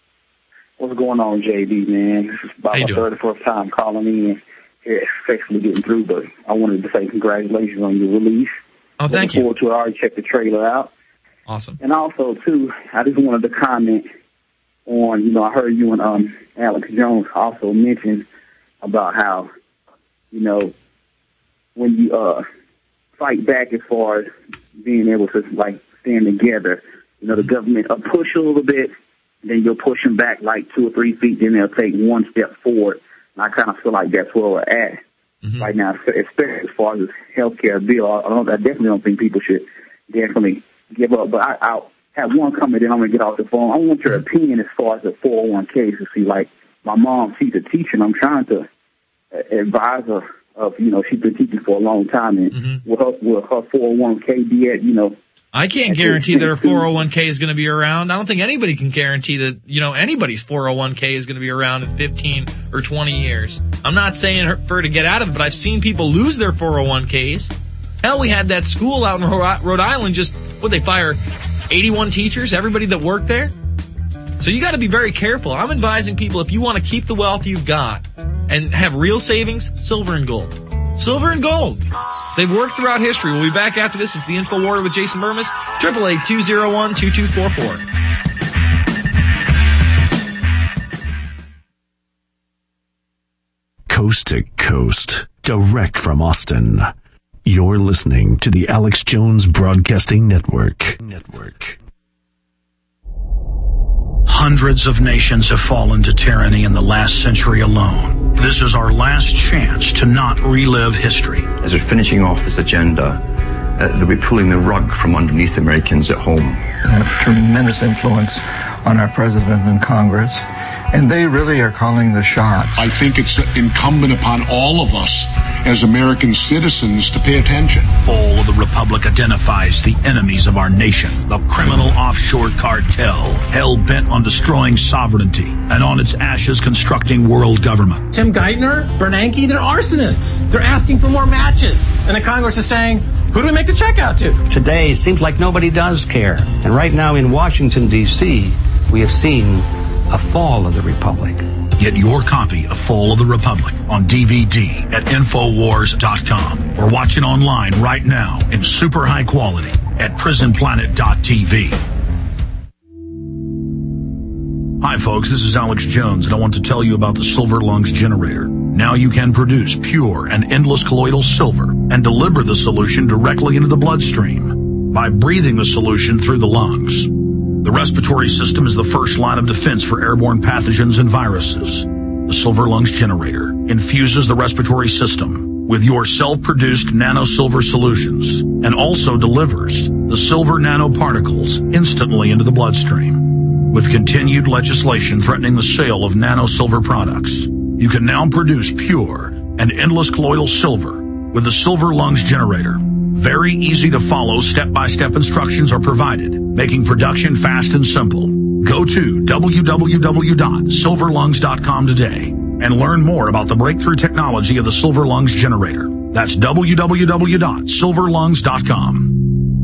[SPEAKER 16] What's going on, J D, man? This is about my third or fourth time calling in. Yeah, successfully getting through, but I wanted to say congratulations on your release.
[SPEAKER 1] Oh, thank
[SPEAKER 16] you. Looking forward to it. I already checked the trailer out.
[SPEAKER 1] Awesome.
[SPEAKER 16] And also, too, I just wanted to comment on, you know, I heard you and um, Alex Jones also mention about how, you know, when you uh, fight back as far as being able to, like, stand together, you know, the government will push a little bit, then you'll push them back like two or three feet, then they'll take one step forward. And I kind of feel like that's where we're at mm-hmm. right now, especially as far as this health care bill. I, don't, I definitely don't think people should definitely give up, but I, I'll have one comment, then I'm going to get off the phone. I want your opinion as far as the four oh one k to see, like, my mom, she's a teacher, and I'm trying to advise her of, you know, she's been teaching for a long time, and mm-hmm. will, her, will her four oh one k be at, you know,
[SPEAKER 1] I can't guarantee that her four oh one k is going to be around. I don't think anybody can guarantee that, you know, anybody's four oh one k is going to be around in fifteen or twenty years. I'm not saying for her to get out of it, but I've seen people lose their four oh one k's. Hell, we had that school out in Rhode Island, just, what, they fire eighty-one teachers, everybody that worked there? So you got to be very careful. I'm advising people, if you want to keep the wealth you've got and have real savings, silver and gold. Silver and gold. They've worked throughout history. We'll be back after this. It's the Info War with Jason Burmis. eight eight eight, two oh one, two two four four.
[SPEAKER 18] Coast to coast, direct from Austin. You're listening to the Alex Jones Broadcasting Network. Network.
[SPEAKER 12] Hundreds of nations have fallen to tyranny in the last century alone. This is our last chance to not relive history.
[SPEAKER 24] As we're finishing off this agenda, uh, they'll be pulling the rug from underneath Americans at home.
[SPEAKER 25] I have tremendous influence
[SPEAKER 4] on our president and Congress, and they really are calling the shots.
[SPEAKER 9] I think it's incumbent upon all of us as American citizens to pay attention.
[SPEAKER 12] Fall of the Republic identifies the enemies of our nation, the criminal offshore cartel, hell-bent on destroying sovereignty, and on its ashes constructing world government.
[SPEAKER 17] Tim Geithner, Bernanke, they're arsonists. They're asking for more matches. And the Congress is saying, who do we make the check out to?
[SPEAKER 20] Today, seems like nobody does care. And right now in Washington, D C, we have seen a fall of the Republic.
[SPEAKER 12] Get your copy of Fall of the Republic on D V D at Infowars dot com or watch it online right now in super high quality at Prison Planet dot T V. Hi folks, this is Alex Jones and I want to tell you about the Silver Lungs Generator. Now you can produce pure and endless colloidal silver and deliver the solution directly into the bloodstream by breathing the solution through the lungs. The respiratory system is the first line of defense for airborne pathogens and viruses. The Silver Lungs Generator infuses the respiratory system with your self-produced nano-silver solutions and also delivers the silver nanoparticles instantly into the bloodstream. With continued legislation threatening the sale of nano-silver products, you can now produce pure and endless colloidal silver with the Silver Lungs Generator. Very easy to follow step-by-step instructions are provided, making production fast and simple. Go to w w w dot silver lungs dot com today and learn more about the breakthrough technology of the Silver Lungs Generator. That's w w w dot silver lungs dot com.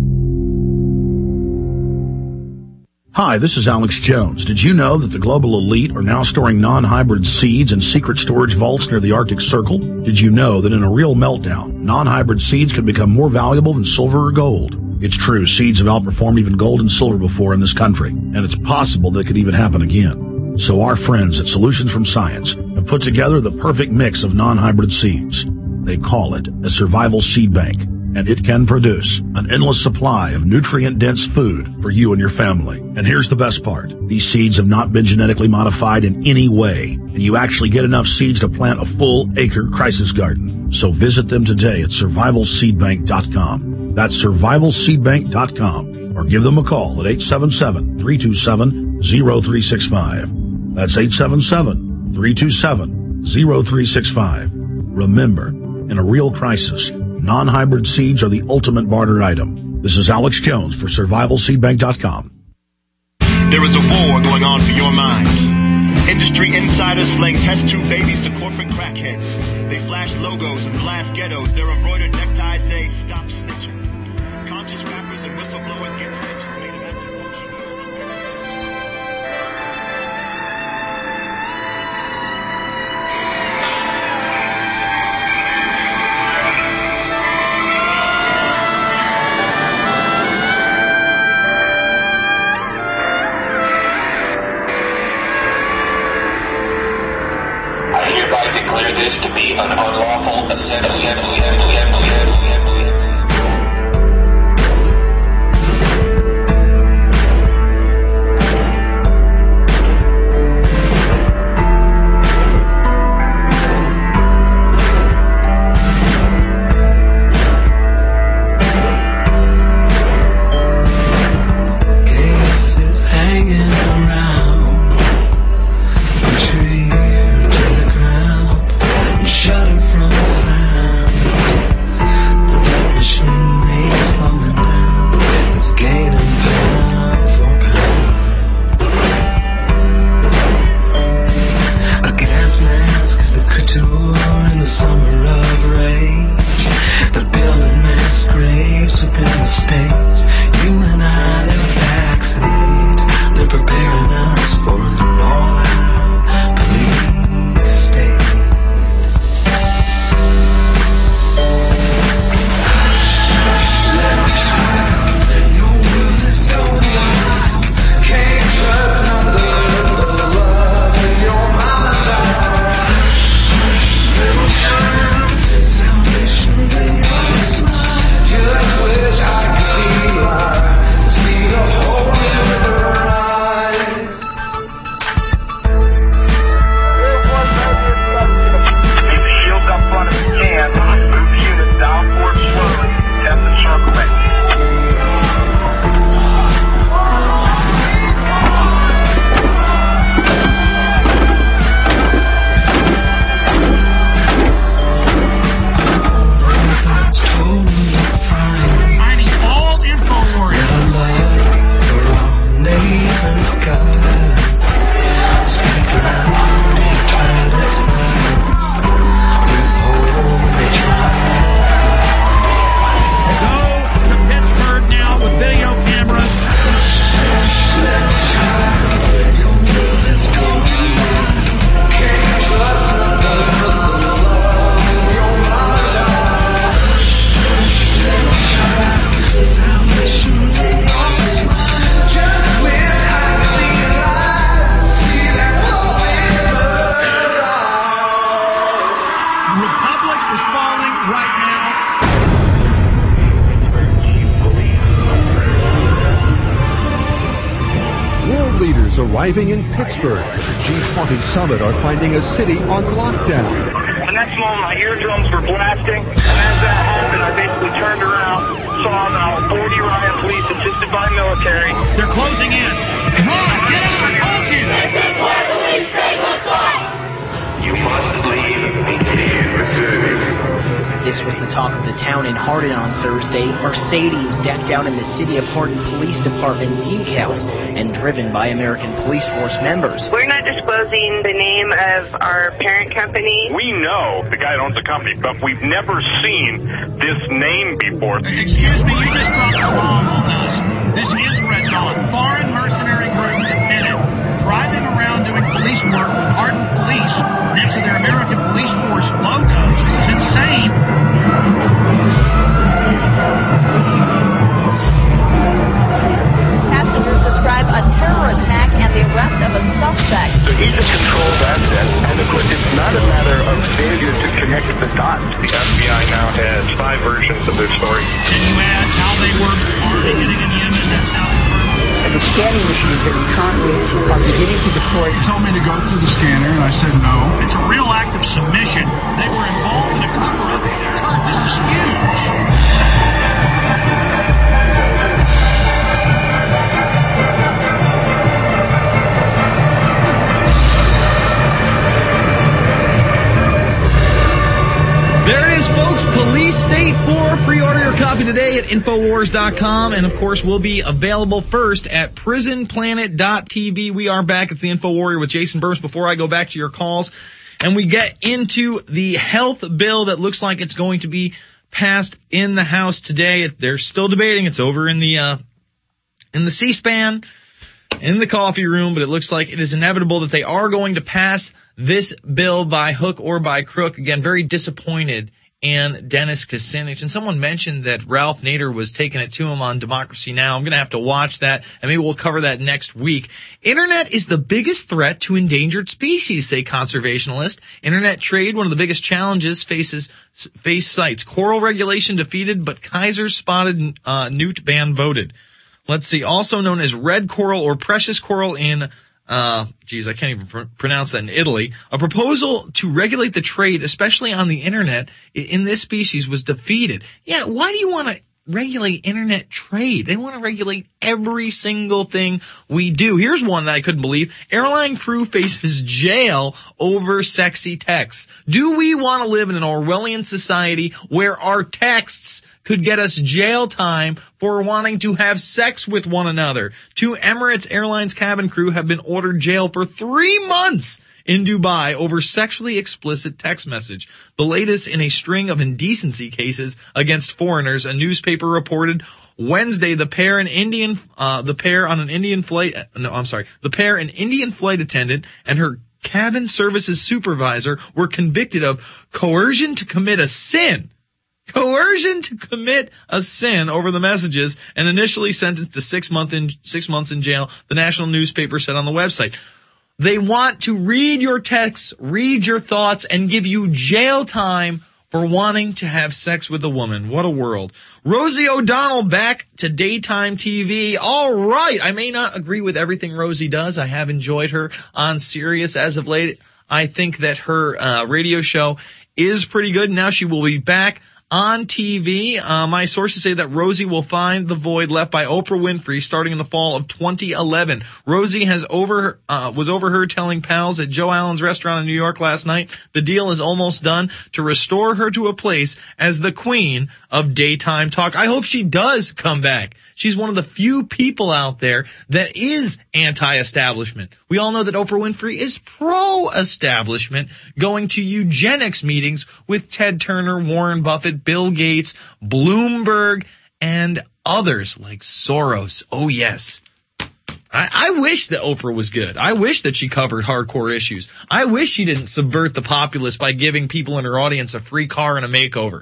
[SPEAKER 12] Hi, this is Alex Jones. Did you know that the global elite are now storing non-hybrid seeds in secret storage vaults near the Arctic Circle? Did you know that in a real meltdown, non-hybrid seeds could become more valuable than silver or gold? It's true, seeds have outperformed even gold and silver before in this country, and it's possible that it could even happen again. So our friends at Solutions from Science have put together the perfect mix of non-hybrid seeds. They call it a survival seed bank, and it can produce an endless supply of nutrient-dense food for you and your family. And here's the best part. These seeds have not been genetically modified in any way, and you actually get enough seeds to plant a full acre crisis garden. So visit them today at survival seed bank dot com. That's survival seed bank dot com, or give them a call at eight seven seven, three two seven, zero three six five. That's eight seven seven, three two seven, zero three six five. Remember, in a real crisis, non-hybrid seeds are the ultimate barter item. This is Alex Jones for survival seed bank dot com.
[SPEAKER 25] There is a war going on for your mind. Industry insiders slaying test tube babies to corporate crackheads. They flash logos and blast ghettos. Their embroidered neckties say, "Stop snitching." Conscious rappers and whistleblowers get stitches made of acupuncture.
[SPEAKER 26] I hereby declare this to be an unlawful assembly. assembly, assembly, assembly.
[SPEAKER 10] Shut it from the sound.
[SPEAKER 6] leaders arriving in Pittsburgh for the G twenty summit are finding a city on lockdown.
[SPEAKER 7] The next moment, my eardrums were blasting, and as that happened, I basically turned around, saw about forty riot police assisted by military.
[SPEAKER 12] They're closing in. Come on, get out, I told you!
[SPEAKER 7] This is what police state looks like! You must leave immediate service.
[SPEAKER 19] This was the talk of the town in Hardin on Thursday. Mercedes decked out in the City of Hardin Police Department decals and driven by American Police Force members.
[SPEAKER 21] We're not disclosing the name of our parent company.
[SPEAKER 7] We know the guy that owns the company, but we've never seen this name before.
[SPEAKER 12] Excuse me, you just dropped a bomb on us. This is Red Dawn. Foreign mercenary group admitted driving around doing police work with Hardin Police next to their American Police Force logos. This is insane.
[SPEAKER 22] Passengers describe a terror attack and the arrest of a suspect.
[SPEAKER 7] So he's a controlled asset, and of course it's not a matter of failure to connect the dots. The F B I now has five versions of this story.
[SPEAKER 12] Can you add how they were already getting in Yemen? That's how they were.
[SPEAKER 23] And the scanning machines that we currently are beginning to deploy.
[SPEAKER 12] He told me to go through the scanner, and I said no. It's a real act of submission. They were involved in a cover-up here. This is huge.
[SPEAKER 1] There it is, folks. Police State four. Pre-order your copy today at Infowars dot com. And, of course, will be available first at Prison Planet dot T V. We are back. It's the Info Warrior with Jason Burns. Before I go back to your calls, and we get into the health bill that looks like it's going to be passed in the House today. They're still debating. It's over in the uh, in the C-SPAN, in the coffee room, but it looks like it is inevitable that they are going to pass this bill by hook or by crook. Again, very disappointed in Dennis Kucinich. And someone mentioned that Ralph Nader was taking it to him on Democracy Now! I'm going to have to watch that, and maybe we'll cover that next week. Internet is the biggest threat to endangered species, say conservationists. Internet trade, one of the biggest challenges faces face sites. Coral regulation defeated, but Kaiser's spotted uh, newt ban voted. Let's see, also known as red coral or precious coral in Uh, geez, I can't even pr- pronounce that in Italy. A proposal to regulate the trade, especially on the internet, in this species was defeated. Yeah, why do you want to regulate internet trade? They want to regulate every single thing we do. Here's one that I couldn't believe. Airline crew faces jail over sexy texts. Do we want to live in an Orwellian society where our texts could get us jail time for wanting to have sex with one another? Two Emirates Airlines cabin crew have been ordered jail for three months in Dubai over sexually explicit text message. The latest in a string of indecency cases against foreigners. A newspaper reported Wednesday the pair an Indian, uh, the pair on an Indian flight, no, I'm sorry, the pair an Indian flight attendant and her cabin services supervisor were convicted of coercion to commit a sin. Coercion to commit a sin over the messages and initially sentenced to six month in, six months in jail, the national newspaper said on the website. They want to read your texts, read your thoughts, and give you jail time for wanting to have sex with a woman. What a world. Rosie O'Donnell back to daytime T V. All right. I may not agree with everything Rosie does. I have enjoyed her on Sirius as of late. I think that her uh, radio show is pretty good. Now she will be back on T V. Uh, my sources say that Rosie will find the void left by Oprah Winfrey starting in the fall of twenty eleven. Rosie has over, uh, was overheard telling pals at Joe Allen's restaurant in New York last night the deal is almost done to restore her to a place as the queen of daytime talk. I hope she does come back. She's one of the few people out there that is anti-establishment. We all know that Oprah Winfrey is pro-establishment, going to eugenics meetings with Ted Turner, Warren Buffett, Bill Gates, Bloomberg, and others like Soros. Oh, yes. I, I wish that Oprah was good. I wish that she covered hardcore issues. I wish she didn't subvert the populace by giving people in her audience a free car and a makeover.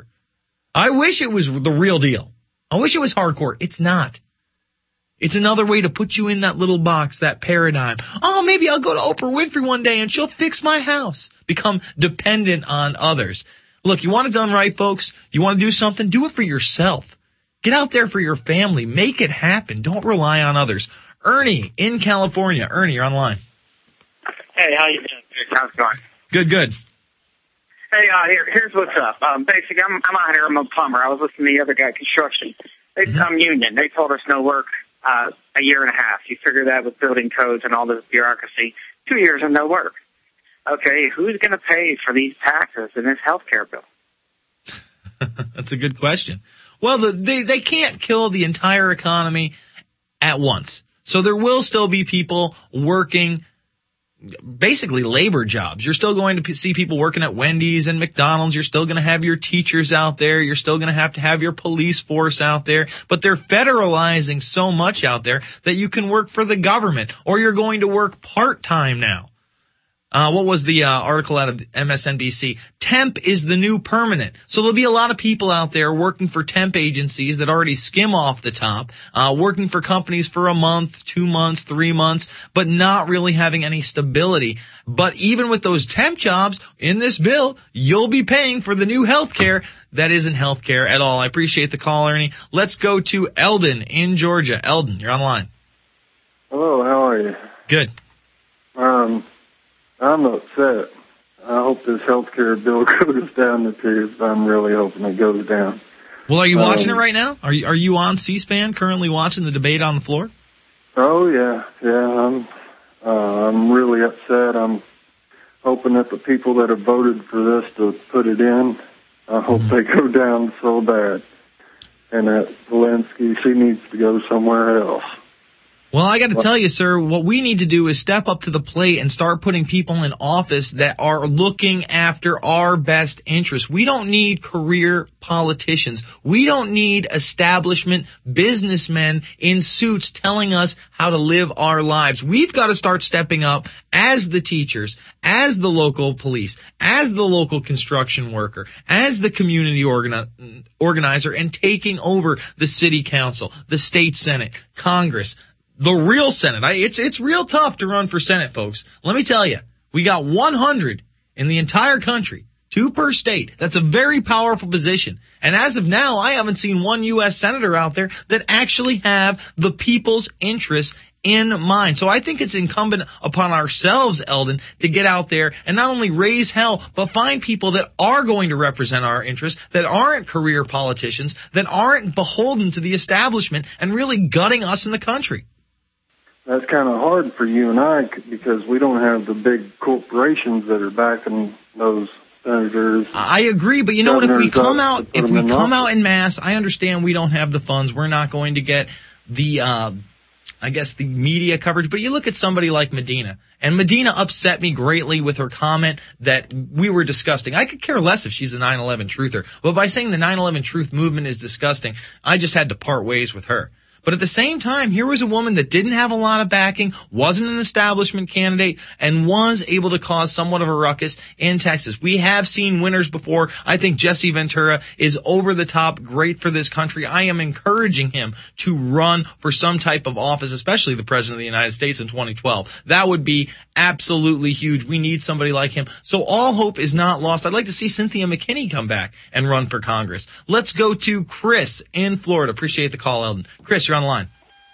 [SPEAKER 1] I wish it was the real deal. I wish it was hardcore. It's not. It's another way to put you in that little box, that paradigm. Oh, maybe I'll go to Oprah Winfrey one day and she'll fix my house. Become dependent on others. Look, you want it done right, folks? You want to do something? Do it for yourself. Get out there for your family. Make it happen. Don't rely on others. Ernie in California. Ernie, you're on the line.
[SPEAKER 2] Hey, how you doing? How's it going?
[SPEAKER 1] Good, good.
[SPEAKER 2] Hey, uh, here, here's what's up. Um, basically, I'm, I'm out here. I'm a plumber. I was listening to the other guy, construction. They,
[SPEAKER 1] Mm-hmm.
[SPEAKER 2] I'm union. They told us no work uh, a year and a half. You figure that with building codes and all this bureaucracy. Two years and no work. Okay, who's going to pay for these taxes in this health care bill?
[SPEAKER 1] That's a good question. Well, the, they, they can't kill the entire economy at once. So there will still be people working basically labor jobs. You're still going to p- see people working at Wendy's and McDonald's. You're still going to have your teachers out there. You're still going to have to have your police force out there. But they're federalizing so much out there that you can work for the government, or you're going to work part-time now. Uh, what was the uh, article out of M S N B C? Temp is the new permanent. So there'll be a lot of people out there working for temp agencies that already skim off the top, uh, working for companies for a month, two months, three months, but not really having any stability. But even with those temp jobs in this bill, you'll be paying for the new health care that isn't health care at all. I appreciate the call, Ernie. Let's go to Eldon in Georgia. Eldon, you're on the line.
[SPEAKER 3] Hello, how are you?
[SPEAKER 1] Good.
[SPEAKER 3] Um... I'm upset. I hope this health care bill goes down the tubes. I'm really hoping it goes down.
[SPEAKER 1] Well, are you watching
[SPEAKER 3] um,
[SPEAKER 1] it right now? Are you, are you on C-SPAN currently watching the debate on the floor?
[SPEAKER 3] Oh, yeah. Yeah, I'm, uh, I'm really upset. I'm hoping that the people that have voted for this to put it in, I hope mm-hmm. they go down so bad. And that Zelensky, she needs to go somewhere else.
[SPEAKER 1] Well, I got to tell you, sir, what we need to do is step up to the plate and start putting people in office that are looking after our best interests. We don't need career politicians. We don't need establishment businessmen in suits telling us how to live our lives. We've got to start stepping up as the teachers, as the local police, as the local construction worker, as the community organi- organizer, and taking over the city council, the state senate, Congress, the real Senate. I, it's, it's real tough to run for Senate, folks. Let me tell you, we got one hundred in the entire country, two per state. That's a very powerful position. And as of now, I haven't seen one U S senator out there that actually have the people's interests in mind. So I think it's incumbent upon ourselves, Eldon, to get out there and not only raise hell, but find people that are going to represent our interests, that aren't career politicians, that aren't beholden to the establishment and really gutting us in the country.
[SPEAKER 3] That's kind of hard for you and I because we don't have the big corporations that are backing those senators.
[SPEAKER 1] I agree, but you know what? If we come out, if we come out en masse, I understand we don't have the funds. We're not going to get the, uh, I guess, the media coverage. But you look at somebody like Medina, and Medina upset me greatly with her comment that we were disgusting. I could care less if she's a nine eleven truther, but by saying the nine eleven truth movement is disgusting, I just had to part ways with her. But at the same time, here was a woman that didn't have a lot of backing, wasn't an establishment candidate, and was able to cause somewhat of a ruckus in Texas. We have seen winners before. I think Jesse Ventura is over the top, great for this country. I am encouraging him to run for some type of office, especially the President of the United States in twenty twelve. That would be absolutely huge. We need somebody like him. So all hope is not lost. I'd like to see Cynthia McKinney come back and run for Congress. Let's go to Chris in Florida. Appreciate the call, Eldon. Chris, you're on the line.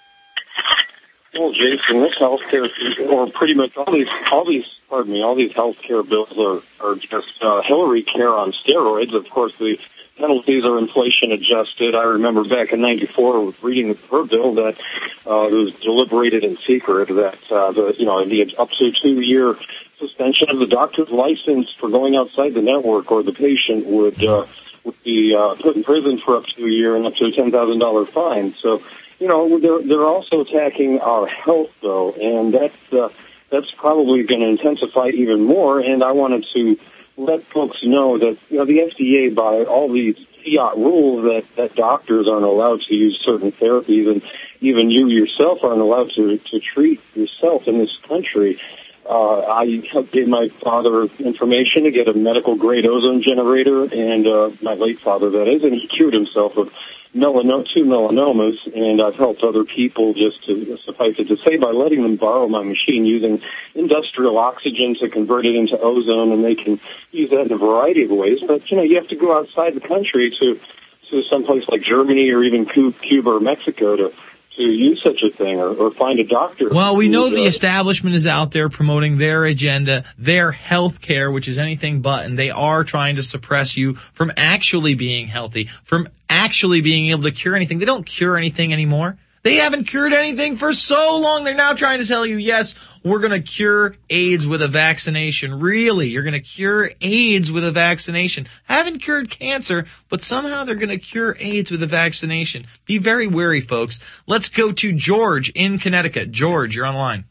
[SPEAKER 8] Well, Jason, this healthcare, or pretty much all these, all these, pardon me, all these healthcare bills are are just uh, Hillary care on steroids. Of course, the penalties are inflation adjusted. I remember back in ninety-four reading her bill that uh, it was deliberated in secret that uh, the you know the up to two year suspension of the doctor's license for going outside the network, or the patient would uh, would be uh, put in prison for up to a year and up to a ten thousand dollar fine. So. You know, they're, they're also attacking our health, though, and that's, uh, that's probably going to intensify even more. And I wanted to let folks know that, you know, the F D A, by all these fiat rules that, that doctors aren't allowed to use certain therapies, and even you yourself aren't allowed to, to treat yourself in this country. Uh, I gave my father information to get a medical-grade ozone generator, and uh, my late father, that is, and he cured himself of melanoma, two melanomas, and I've helped other people, just to suffice it to say, by letting them borrow my machine using industrial oxygen to convert it into ozone, and they can use that in a variety of ways. But, you know, you have to go outside the country to, to someplace like Germany or even Cuba or Mexico to, to use such a thing or, or find a doctor.
[SPEAKER 1] Well, we know
[SPEAKER 8] who,
[SPEAKER 1] the
[SPEAKER 8] uh,
[SPEAKER 1] establishment is out there promoting their agenda, their health care, which is anything but, and they are trying to suppress you from actually being healthy, from actually being able to cure anything. They don't cure anything anymore. They haven't cured anything for so long. They're now trying to tell you, yes, we're going to cure AIDS with a vaccination. Really, you're going to cure AIDS with a vaccination. Haven't cured cancer, but somehow they're going to cure AIDS with a vaccination. Be very wary, folks. Let's go to George in Connecticut. George, you're on the line.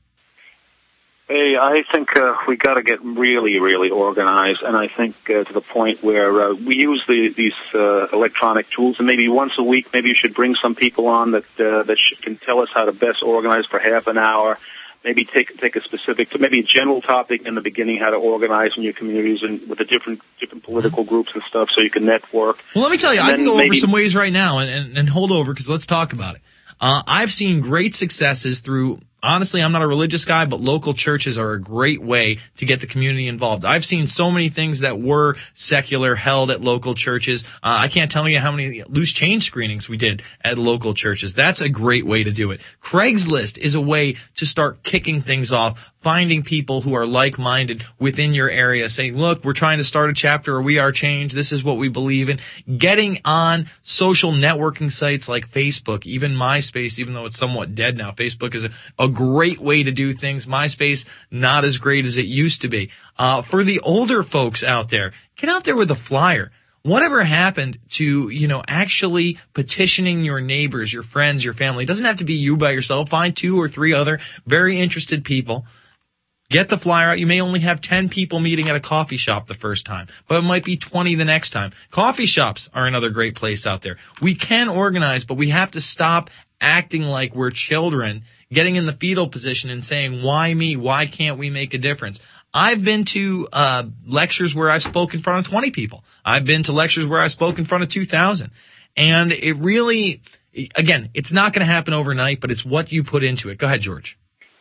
[SPEAKER 5] Hey, I think uh, we got to get really, really organized, and I think uh, to the point where uh, we use the, these uh, electronic tools, and maybe once a week, maybe you should bring some people on that uh, that sh- can tell us how to best organize for half an hour. Maybe take take a specific, maybe a general topic in the beginning, how to organize in your communities and with the different different political groups and stuff, so you can network.
[SPEAKER 1] Well, let me tell you,
[SPEAKER 5] And
[SPEAKER 1] I can
[SPEAKER 5] then
[SPEAKER 1] go
[SPEAKER 5] maybe-
[SPEAKER 1] over some ways right now and, and, and hold over because let's talk about it. Uh, I've seen great successes through, honestly, I'm not a religious guy, but local churches are a great way to get the community involved. I've seen so many things that were secular held at local churches. Uh, I can't tell you how many loose change screenings we did at local churches. That's a great way to do it. Craigslist is a way to start kicking things off, finding people who are like-minded within your area, saying, look, we're trying to start a chapter or we are change. This is what we believe in. Getting on social networking sites like Facebook, even MySpace, even though it's somewhat dead now. Facebook is a, a great way to do things. MySpace, not as great as it used to be. Uh, for the older folks out there, get out there with a flyer. Whatever happened to, you know, actually petitioning your neighbors, your friends, your family? It doesn't have to be you by yourself. Find two or three other very interested people. Get the flyer out. You may only have ten people meeting at a coffee shop the first time, but it might be twenty the next time. Coffee shops are another great place out there. We can organize, but we have to stop acting like we're children, getting in the fetal position and saying, why me? Why can't we make a difference? I've been to uh lectures where I've spoken in front of twenty people. I've been to lectures where I've spoken in front of two thousand. And it really, again, it's not going to happen overnight, but it's what you put into it. Go ahead, George.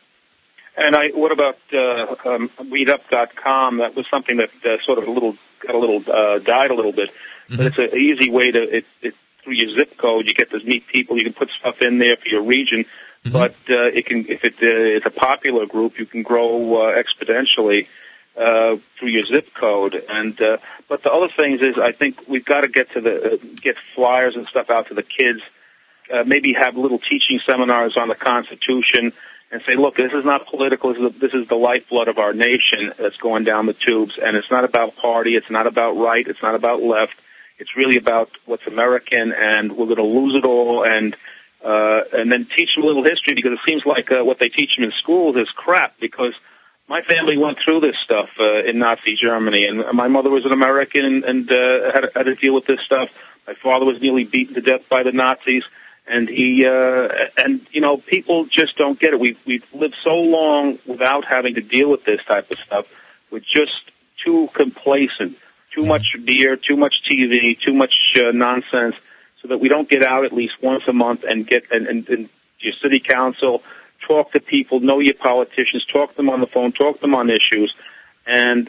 [SPEAKER 5] And I, what about uh, um, weed up dot com? That was something that uh, sort of a little got a little uh, died a little bit, mm-hmm. but it's an easy way to it, it through your zip code. You get to meet people. You can put stuff in there for your region, mm-hmm. but uh, it can if it uh, it's a popular group, you can grow uh, exponentially uh, through your zip code. And uh, but the other things is, I think we've got to get to the uh, get flyers and stuff out to the kids. Uh, maybe have little teaching seminars on the Constitution. And say, look, this is not political. This is, the, this is the lifeblood of our nation that's going down the tubes. And it's not about party. It's not about right. It's not about left. It's really about what's American. And we're going to lose it all. And uh, and then teach them a little history, because it seems like uh, what they teach them in schools is crap. Because my family went through this stuff uh, in Nazi Germany. And my mother was an American and, and uh, had, had to deal with this stuff. My father was nearly beaten to death by the Nazis. And he, uh, and, you know, people just don't get it. We've, we've lived so long without having to deal with this type of stuff. We're just too complacent, too much beer, too much T V, too much uh, nonsense, so that we don't get out at least once a month and get, and, and, and your city council, talk to people, know your politicians, talk to them on the phone, talk to them on issues. And,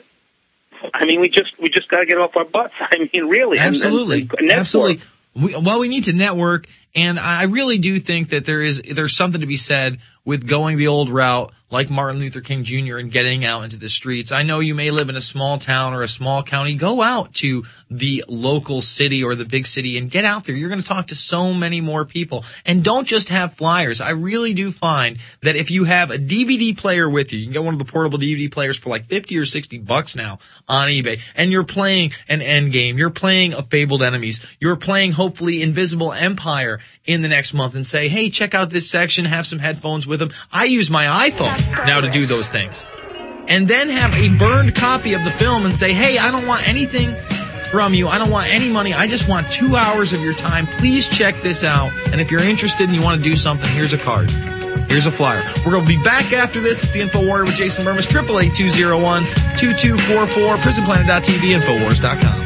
[SPEAKER 5] I mean, we just, we just gotta get off our butts. I mean, really.
[SPEAKER 1] Absolutely.
[SPEAKER 5] And, and, and
[SPEAKER 1] Absolutely. We, well, we need to network. And I really do think that there is, there's something to be said with going the old route, like Martin Luther King Junior, and getting out into the streets. I know you may live in a small town or a small county. Go out to the local city or the big city and get out there. You're going to talk to so many more people. And don't just have flyers. I really do find that if you have a D V D player with you, you can get one of the portable D V D players for like fifty or sixty bucks now on eBay, and you're playing an Endgame, you're playing a Fabled Enemies, you're playing hopefully Invisible Empire in the next month, and say, hey, check out this section, have some headphones with them. I use my iPhone now to do those things. And then have a burned copy of the film and say, hey, I don't want anything from you. I don't want any money. I just want two hours of your time. Please check this out. And if you're interested and you want to do something, here's a card. Here's a flyer. We're going to be back after this. It's the InfoWarrior with Jason Burmis. eight eight eight, two oh one, two two four four. prison planet dot t v. Infowars dot com.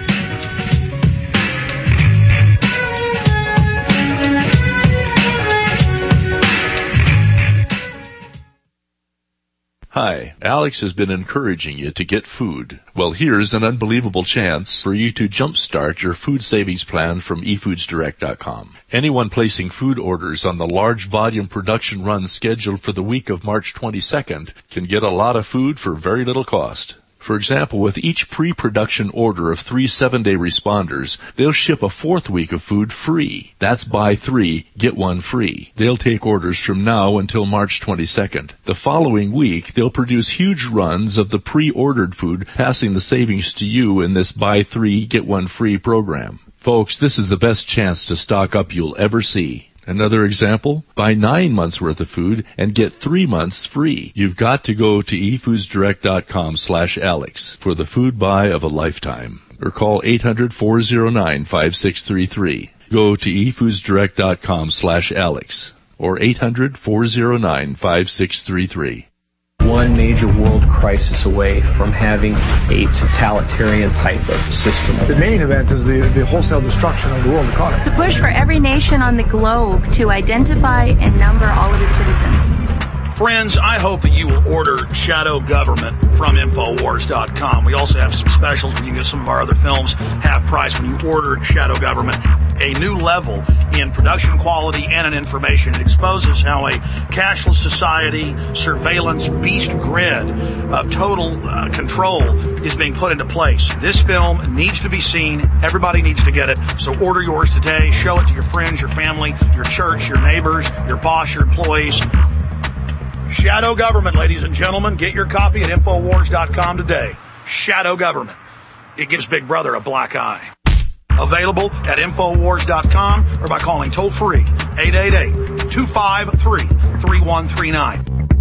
[SPEAKER 11] Hi, Alex has been encouraging you to get food. Well, here's an unbelievable chance for you to jumpstart your food savings plan from e foods direct dot com. Anyone placing food orders on the large volume production run scheduled for the week of March twenty-second can get a lot of food for very little cost. For example, with each pre-production order of three seven-day responders, they'll ship a fourth week of food free. That's buy three, get one free. They'll take orders from now until March twenty-second. The following week, they'll produce huge runs of the pre-ordered food, passing the savings to you in this buy three, get one free program. Folks, this is the best chance to stock up you'll ever see. Another example, buy nine months worth of food and get three months free. You've got to go to e foods direct dot com slash Alex for the food buy of a lifetime. Or call eight hundred, four oh nine, five six three three. Go to e foods direct dot com slash Alex or eight hundred, four oh nine, five six three three.
[SPEAKER 13] One major world crisis away from having a totalitarian type of system.
[SPEAKER 14] The main event is the, the wholesale destruction of the world economy.
[SPEAKER 15] The push for every nation on the globe to identify and number all of its citizens.
[SPEAKER 12] Friends, I hope that you will order Shadow Government from Infowars dot com. We also have some specials where you can get some of our other films half price when you order Shadow Government. A new level in production quality and in information. It exposes how a cashless society, surveillance beast grid of total uh, control is being put into place. This film needs to be seen. Everybody needs to get it. So order yours today. Show it to your friends, your family, your church, your neighbors, your boss, your employees. Shadow Government, ladies and gentlemen. Get your copy at Infowars dot com today. Shadow Government. It gives Big Brother a black eye. Available at Infowars dot com or by calling toll-free eight eight eight, two five three, three one three nine.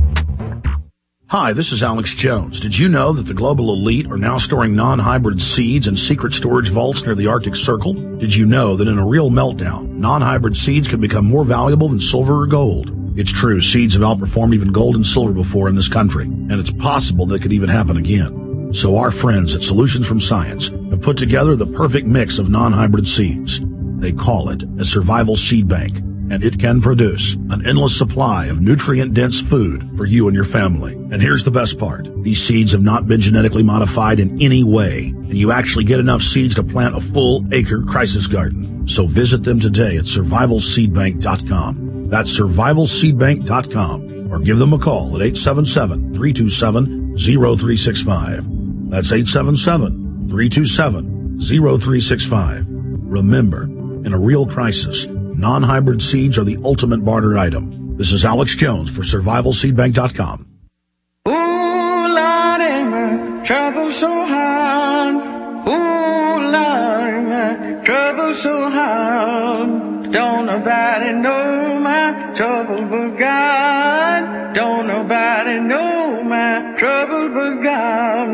[SPEAKER 12] Hi, this is Alex Jones. Did you know that the global elite are now storing non-hybrid seeds in secret storage vaults near the Arctic Circle? Did you know that in a real meltdown, non-hybrid seeds can become more valuable than silver or gold? It's true, seeds have outperformed even gold and silver before in this country, and it's possible that could even happen again. So our friends at Solutions from Science have put together the perfect mix of non-hybrid seeds. They call it a survival seed bank, and it can produce an endless supply of nutrient-dense food for you and your family. And here's the best part. These seeds have not been genetically modified in any way, and you actually get enough seeds to plant a full acre crisis garden. So visit them today at survival seed bank dot com. That's survival seed bank dot com, or give them a call at eight seven seven, three two seven, zero three six five. That's eight seven seven, three two seven, zero three six five. Remember, in a real crisis, non-hybrid seeds are the ultimate barter item. This is Alex Jones for survival seed bank dot com.
[SPEAKER 16] Ooh, Lord, ain't my trouble so hard. Ooh, Lord, ain't my trouble so hard. Don't nobody know my trouble but God. Don't nobody know my trouble but God.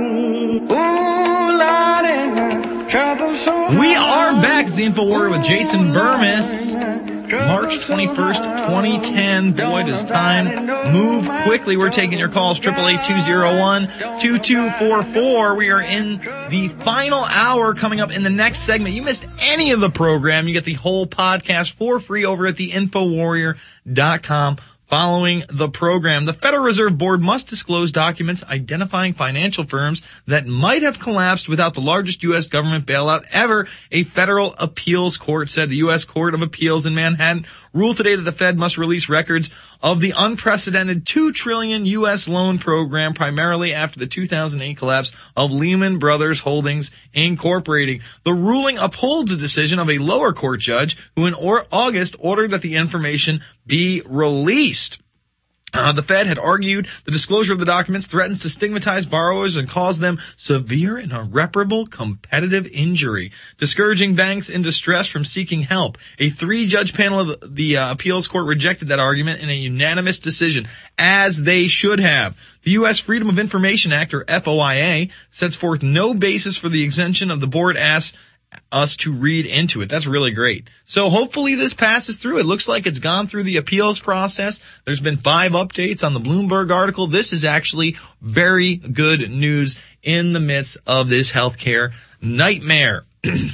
[SPEAKER 16] Ooh, Lord, ain't my trouble so hard.
[SPEAKER 1] We are back. It's the InfoWarrior with Jason Burmis. March twenty-first, twenty ten. Boy, does time move quickly. We're taking your calls. eight eight eight, two oh one, two two four four. We are in the final hour. Coming up in the next segment. You missed any of the program, you get the whole podcast for free over at the Infowarrior dot com. Following the program, the Federal Reserve Board must disclose documents identifying financial firms that might have collapsed without the largest U S government bailout ever, a federal appeals court said. The U S Court of Appeals in Manhattan ruled today that the Fed must release records of the unprecedented two trillion dollars U S loan program, primarily after the two thousand eight collapse of Lehman Brothers Holdings Incorporated. The ruling upholds a decision of a lower court judge who in or- August ordered that the information be released. Uh, the Fed had argued the disclosure of the documents threatens to stigmatize borrowers and cause them severe and irreparable competitive injury, discouraging banks in distress from seeking help. A three-judge panel of the uh, appeals court rejected that argument in a unanimous decision, as they should have. The U S Freedom of Information Act, or F O I A, sets forth no basis for the exemption of the board asks us to read into it. That's really great. So hopefully this passes through. It looks like it's gone through the appeals process. There's been five updates on the Bloomberg article. This is actually very good news in the midst of this healthcare nightmare.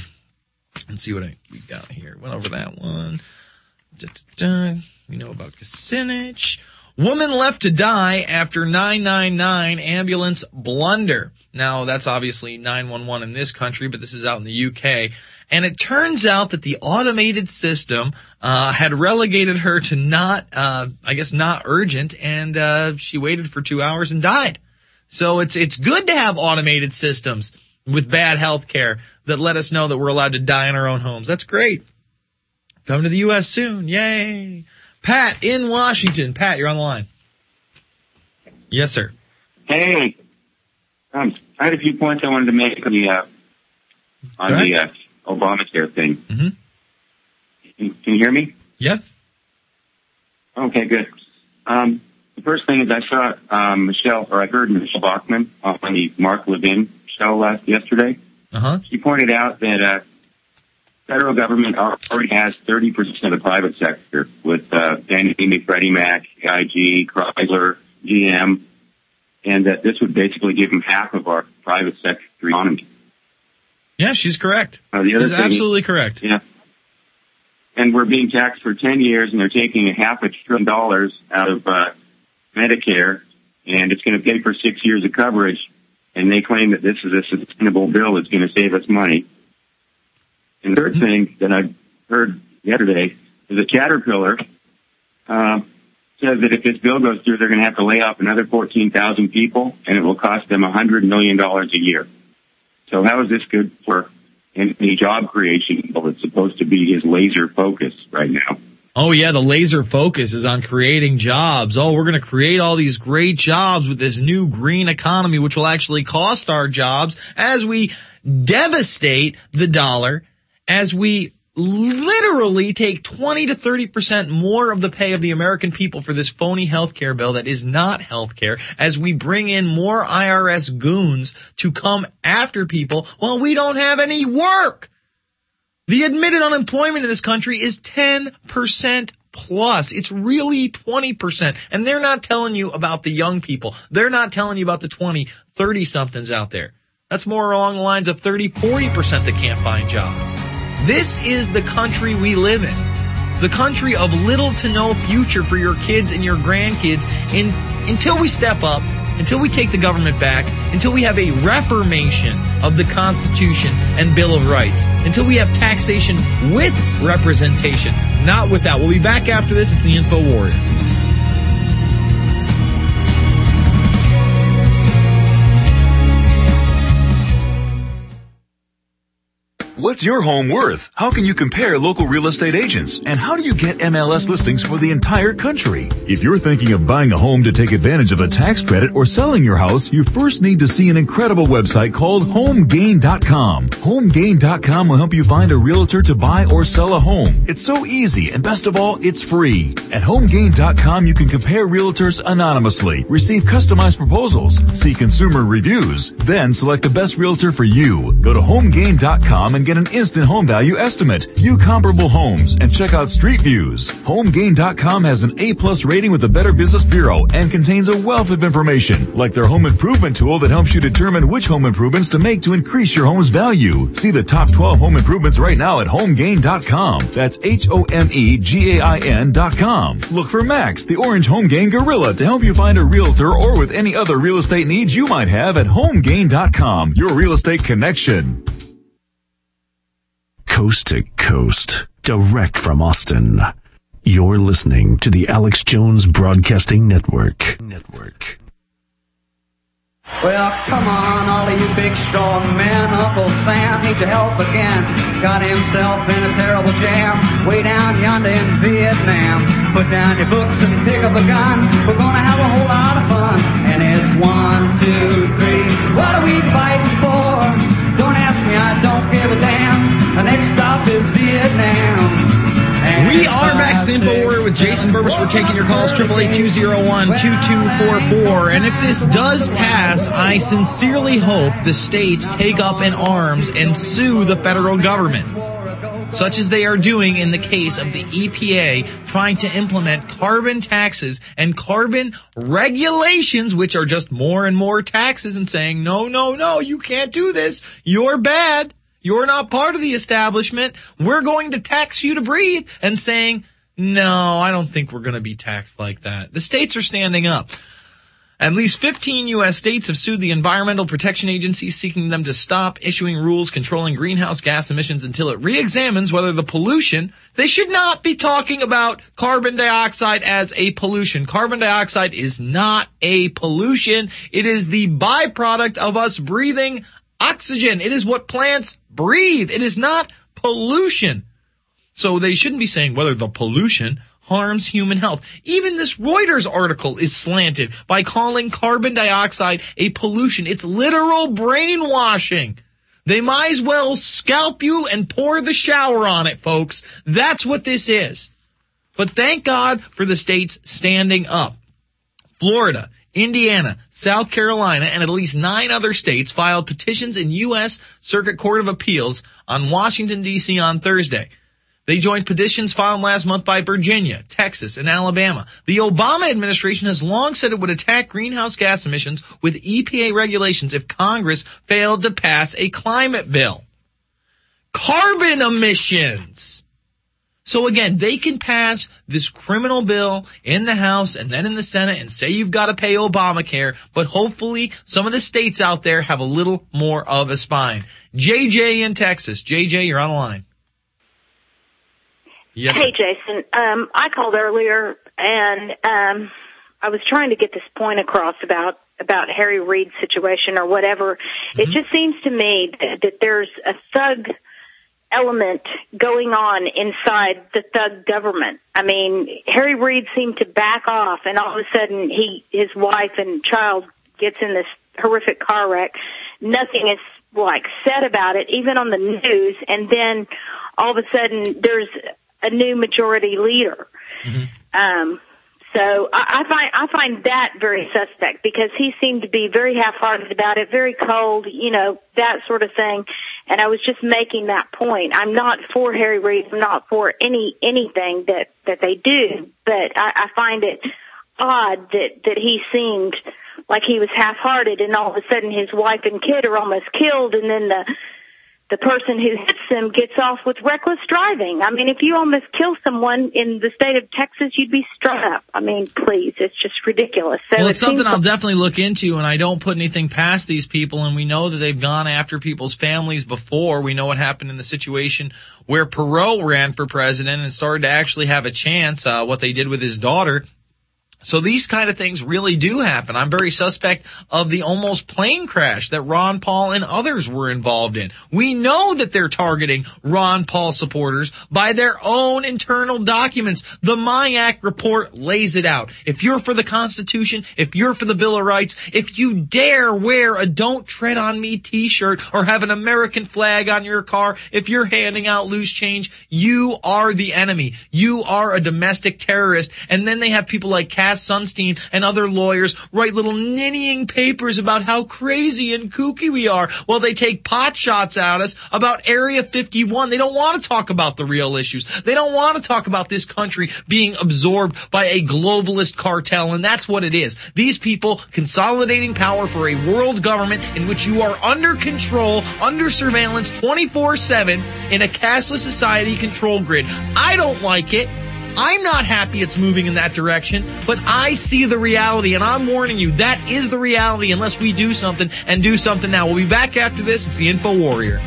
[SPEAKER 1] Let's see what I, we got here. Went over that one. Da, da, da. We know about Kucinich. Woman left to die after nine nine nine ambulance blunder. Now, that's obviously nine one one in this country, but this is out in the U K. And it turns out that the automated system uh had relegated her to not, uh I guess not urgent, and uh she waited for two hours and died. So it's it's good to have automated systems with bad health care that let us know that we're allowed to die in our own homes. That's great. Come to the U S soon. Yay. Pat in Washington. Pat, you're on the line. Yes, sir.
[SPEAKER 4] Hey. Um, I had a few points I wanted to make on the, uh, on the uh, Obamacare thing.
[SPEAKER 1] Mm-hmm.
[SPEAKER 4] Can, can you hear me?
[SPEAKER 1] Yeah.
[SPEAKER 4] Okay, good. Um, the first thing is I saw um, Michelle, or I heard Michelle Bachmann on the Mark Levin show last yesterday.
[SPEAKER 1] Uh-huh.
[SPEAKER 4] She pointed out that uh, federal government already has thirty percent of the private sector with uh, Fannie Mae, Freddie Mac, A I G, Chrysler, G M, and that this would basically give them half of our private sector economy.
[SPEAKER 1] Yeah, she's correct.
[SPEAKER 4] Uh, the other
[SPEAKER 1] she's
[SPEAKER 4] thing,
[SPEAKER 1] absolutely correct.
[SPEAKER 4] Yeah. And we're being taxed for ten years, and they're taking a half a trillion dollars out of uh, Medicare, and it's going to pay for six years of coverage, and they claim that this is a sustainable bill that's going to save us money. And the third mm-hmm. thing that I heard yesterday is that Caterpillar uh, says that if this bill goes through, they're going to have to lay off another fourteen thousand people, and it will cost them one hundred million dollars a year. So how is this good for any job creation? Well, it's supposed to be his laser focus right now.
[SPEAKER 1] Oh, yeah, the laser focus is on creating jobs. Oh, we're going to create all these great jobs with this new green economy, which will actually cost our jobs as we devastate the dollar, as we literally take twenty to thirty percent more of the pay of the American people for this phony healthcare bill that is not healthcare, as we bring in more I R S goons to come after people while we don't have any work. The admitted unemployment in this country is ten percent plus. It's really twenty percent. And they're not telling you about the young people. They're not telling you about the twenty, thirty somethings out there. That's more along the lines of thirty, forty percent that can't find jobs. This is the country we live in. The country of little to no future for your kids and your grandkids in, until we step up, until we take the government back, until we have a reformation of the Constitution and Bill of Rights, until we have taxation with representation, not without. We'll be back after this. It's the Info Warrior.
[SPEAKER 9] What's your home worth? How can you compare local real estate agents? And how do you get M L S listings for the entire country? If you're thinking of buying a home to take advantage of a tax credit or selling your house, you first need to see an incredible website called home gain dot com. home gain dot com will help you find a realtor to buy or sell a home. It's so easy, and best of all, it's free. At home gain dot com, you can compare realtors anonymously, receive customized proposals, see consumer reviews, then select the best realtor for you. Go to home gain dot com and get an instant home value estimate, view comparable homes, and check out street views. home gain dot com has an A plus rating with the Better Business Bureau and contains a wealth of information, like their home improvement tool that helps you determine which home improvements to make to increase your home's value. See the top twelve home improvements right now at home gain dot com. That's H O M E G A I N dot com. Look for Max, the Orange Home Gain Gorilla, to help you find a realtor or with any other real estate needs you might have at home gain dot com. Your real estate connection.
[SPEAKER 17] Coast to coast, direct from Austin. You're listening to the Alex Jones Broadcasting Network. Network.
[SPEAKER 16] Well, come on, all of you big strong men. Uncle Sam needs your help again. Got himself in a terrible jam way down yonder in Vietnam. Put down your books and pick up a gun. We're gonna have a whole lot of fun. And it's one, two, three. What are we fighting for? Don't ask me, I don't give a damn. The next stop is Vietnam. And
[SPEAKER 1] we are back to Info Warrior with Jason Burbis. We're taking your calls, triple eight two zero one two two four four. And if this does pass, I sincerely hope the states take up in arms and sue the federal government, such as they are doing in the case of the E P A trying to implement carbon taxes and carbon regulations, which are just more and more taxes, and saying, no, no, no, you can't do this. You're bad. You're not part of the establishment. We're going to tax you to breathe, and saying No, I don't think we're going to be taxed like that. The states are standing up. At least fifteen U S states have sued the Environmental Protection Agency, seeking them to stop issuing rules controlling greenhouse gas emissions until it re-examines whether the pollution, they should not be talking about carbon dioxide as a pollution. Carbon dioxide is not a pollution. It is the byproduct of us breathing oxygen. It is what plants breathe. It is not pollution. So they shouldn't be saying whether the pollution harms human health. Even this Reuters article is slanted by calling carbon dioxide a pollution. It's literal brainwashing. They might as well scalp you and pour the shower on it, folks. That's what this is. But thank God for the states standing up. Florida, Indiana, South Carolina, and at least nine other states filed petitions in U S Circuit Court of Appeals on Washington, D C on Thursday. They joined petitions filed last month by Virginia, Texas, and Alabama. The Obama administration has long said it would attack greenhouse gas emissions with E P A regulations if Congress failed to pass a climate bill. Carbon emissions! So again, they can pass this criminal bill in the House and then in the Senate and say you've got to pay Obamacare, but hopefully some of the states out there have a little more of a spine. J J in Texas. J J, you're on the line. Yes.
[SPEAKER 10] Hey, Jason. Um, I called earlier, and um, I was trying to get this point across about about Harry Reid's situation or whatever. Mm-hmm. It just seems to me that, that there's a thug element going on inside the thug government. I mean, Harry Reid seemed to back off, and all of a sudden, he his wife and child gets in this horrific car wreck. Nothing is like said about it, even on the news, and then all of a sudden, there's a new majority leader. Mm-hmm. Um, so I, I find I find that very suspect because he seemed to be very half-hearted about it, very cold, you know, that sort of thing. And I was just making that point. I'm not for Harry Reid. I'm not for any anything that that they do, but I, I find it odd that that he seemed like he was half-hearted, and all of a sudden his wife and kid are almost killed, and then the the person who hits them gets off with reckless driving. I mean, if you almost kill someone in the state of Texas, you'd be struck up. I mean, please, it's just ridiculous. So
[SPEAKER 1] well, it's
[SPEAKER 10] it
[SPEAKER 1] something I'll
[SPEAKER 10] like-
[SPEAKER 1] definitely look into, and I don't put anything past these people, and we know that they've gone after people's families before. We know what happened in the situation where Perot ran for president and started to actually have a chance, uh, what they did with his daughter. So these kind of things really do happen. I'm very suspect of the almost plane crash that Ron Paul and others were involved in. We know that they're targeting Ron Paul supporters by their own internal documents. The MIAC report lays it out. If you're for the Constitution, if you're for the Bill of Rights, if you dare wear a Don't Tread on Me t-shirt or have an American flag on your car, if you're handing out loose change, you are the enemy. You are a domestic terrorist. And then they have people like Cass Sunstein and other lawyers write little ninnying papers about how crazy and kooky we are while they take pot shots at us about Area fifty-one. They don't want to talk about the real issues. They don't want to talk about this country being absorbed by a globalist cartel, and that's what it is. These people consolidating power for a world government in which you are under control, under surveillance twenty-four seven in a cashless society control grid. I don't like it. I'm not happy it's moving in that direction, but I see the reality, and I'm warning you, that is the reality unless we do something, and do something now. We'll be back after this. It's the Info Warrior.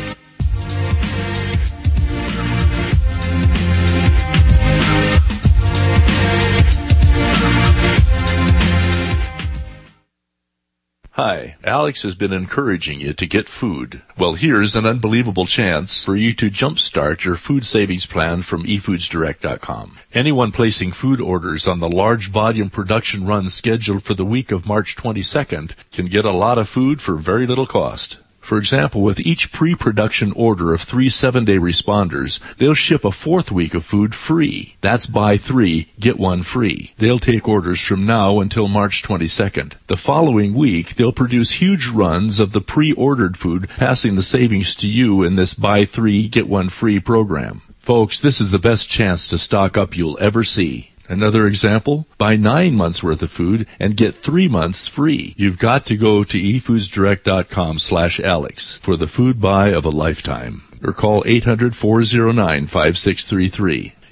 [SPEAKER 11] Hi, Alex has been encouraging you to get food. Well, here's an unbelievable chance for you to jumpstart your food savings plan from e foods direct dot com. Anyone placing food orders on the large volume production run scheduled for the week of March twenty-second can get a lot of food for very little cost. For example, with each pre-production order of three seven-day responders, they'll ship a fourth week of food free. That's buy three, get one free. They'll take orders from now until March twenty-second. The following week, they'll produce huge runs of the pre-ordered food, passing the savings to you in this buy three, get one free program. Folks, this is the best chance to stock up you'll ever see. Another example, buy nine months worth of food and get three months free. You've got to go to e foods direct dot com slash Alex for the food buy of a lifetime. Or call eight hundred, four oh nine, five six three three.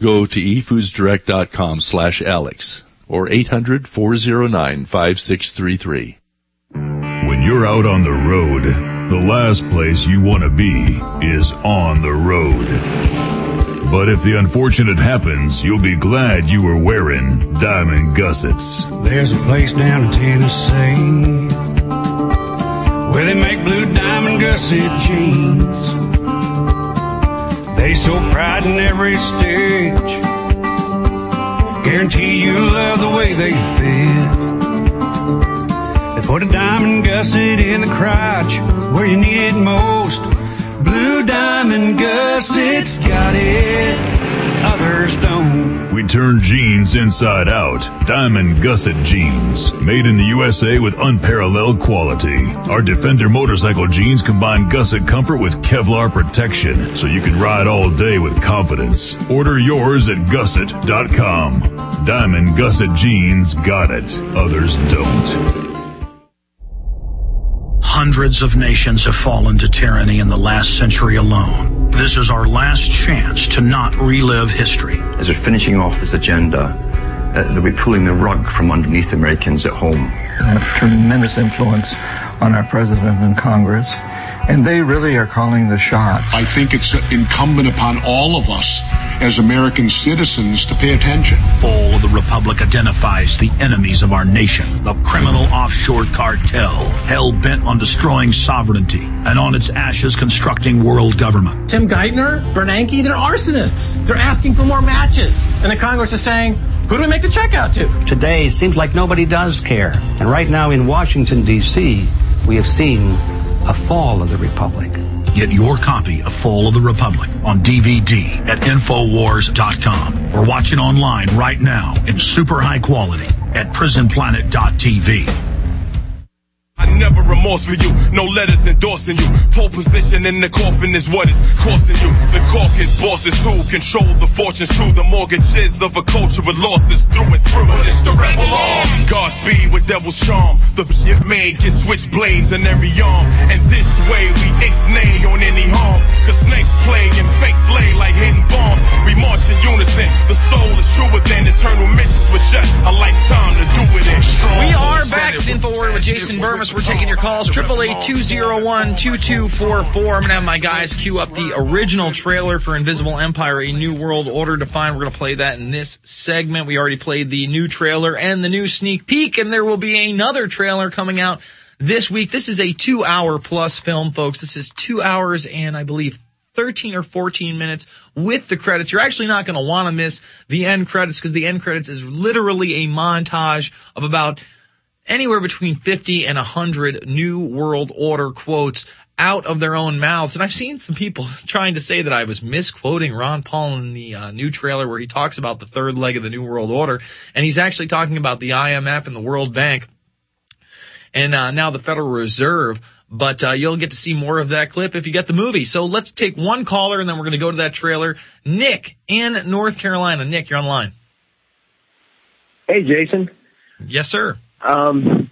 [SPEAKER 11] Go to efoodsdirect.com slash Alex or eight hundred, four oh nine, five six three three.
[SPEAKER 9] When you're out on the road, the last place you want to be is on the road. But if the unfortunate happens, you'll be glad you were wearing diamond gussets.
[SPEAKER 6] There's a place down in Tennessee where they make blue diamond gusset jeans. They show pride in every stitch, guarantee you'll love the way they fit. They put a diamond gusset in the crotch where you need it most. Blue diamond gussets got it, others don't.
[SPEAKER 9] We turn jeans inside out. Diamond gusset jeans. Made in the U S A with unparalleled quality. Our Defender motorcycle jeans combine gusset comfort with Kevlar protection, so you can ride all day with confidence. Order yours at gusset dot com. Diamond gusset jeans got it, others don't.
[SPEAKER 12] Hundreds of nations have fallen to tyranny in the last century alone. This is our last chance to not relive history.
[SPEAKER 18] As we're finishing off this agenda, uh, they'll be pulling the rug from underneath Americans at home.
[SPEAKER 20] They have tremendous influence on our president and Congress, and they really are calling the shots.
[SPEAKER 24] I think it's incumbent upon all of us as American citizens to pay attention.
[SPEAKER 12] Fall of the Republic identifies the enemies of our nation, the criminal offshore cartel, hell-bent on destroying sovereignty and on its ashes constructing world government.
[SPEAKER 25] Tim Geithner, Bernanke, they're arsonists. They're asking for more matches. And the Congress is saying, who do we make the check out to?
[SPEAKER 26] Today, it seems like nobody does care. And right now in Washington, D C, we have seen a fall of the Republic.
[SPEAKER 12] Get your copy of Fall of the Republic on D V D at Infowars dot com or watch it online right now in super high quality at Prison Planet dot T V.
[SPEAKER 27] I never remorse for you, no letters endorsing you. Pole position in the coffin is what is costing you. The caucus bosses who control the fortunes too. The mortgages of a culture of losses through and through. But it's the rebel arms. Godspeed with devil's charm. The shit made get switchblades in every arm. And this way we ixnay on any harm. Cause snakes play and fake slay like hidden bombs. We march in unison. The soul is truer than eternal missions with just a lifetime to do it in strong.
[SPEAKER 1] We are back. It's InfoWars with Jason Burmis. We're taking your calls. Triple eight two zero one two two four four. I'm gonna have my guys queue up the original trailer for Invisible Empire: A New World Order Defined. We're gonna play that in this segment. We already played the new trailer and the new sneak peek, and there will be another trailer coming out this week. This is a two-hour plus film, folks. This is two hours and I believe thirteen or fourteen minutes with the credits. You're actually not going to want to miss the end credits because the end credits is literally a montage of about anywhere between fifty and one hundred New World Order quotes out of their own mouths. And I've seen some people trying to say that I was misquoting Ron Paul in the uh, new trailer where he talks about the third leg of the New World Order. And he's actually talking about the I M F and the World Bank and uh, now the Federal Reserve. But uh, you'll get to see more of that clip if you get the movie. So let's take one caller, and then we're going to go to that trailer. Nick in North Carolina. Nick, you're on the line.
[SPEAKER 28] Hey, Jason.
[SPEAKER 1] Yes, sir.
[SPEAKER 28] Um,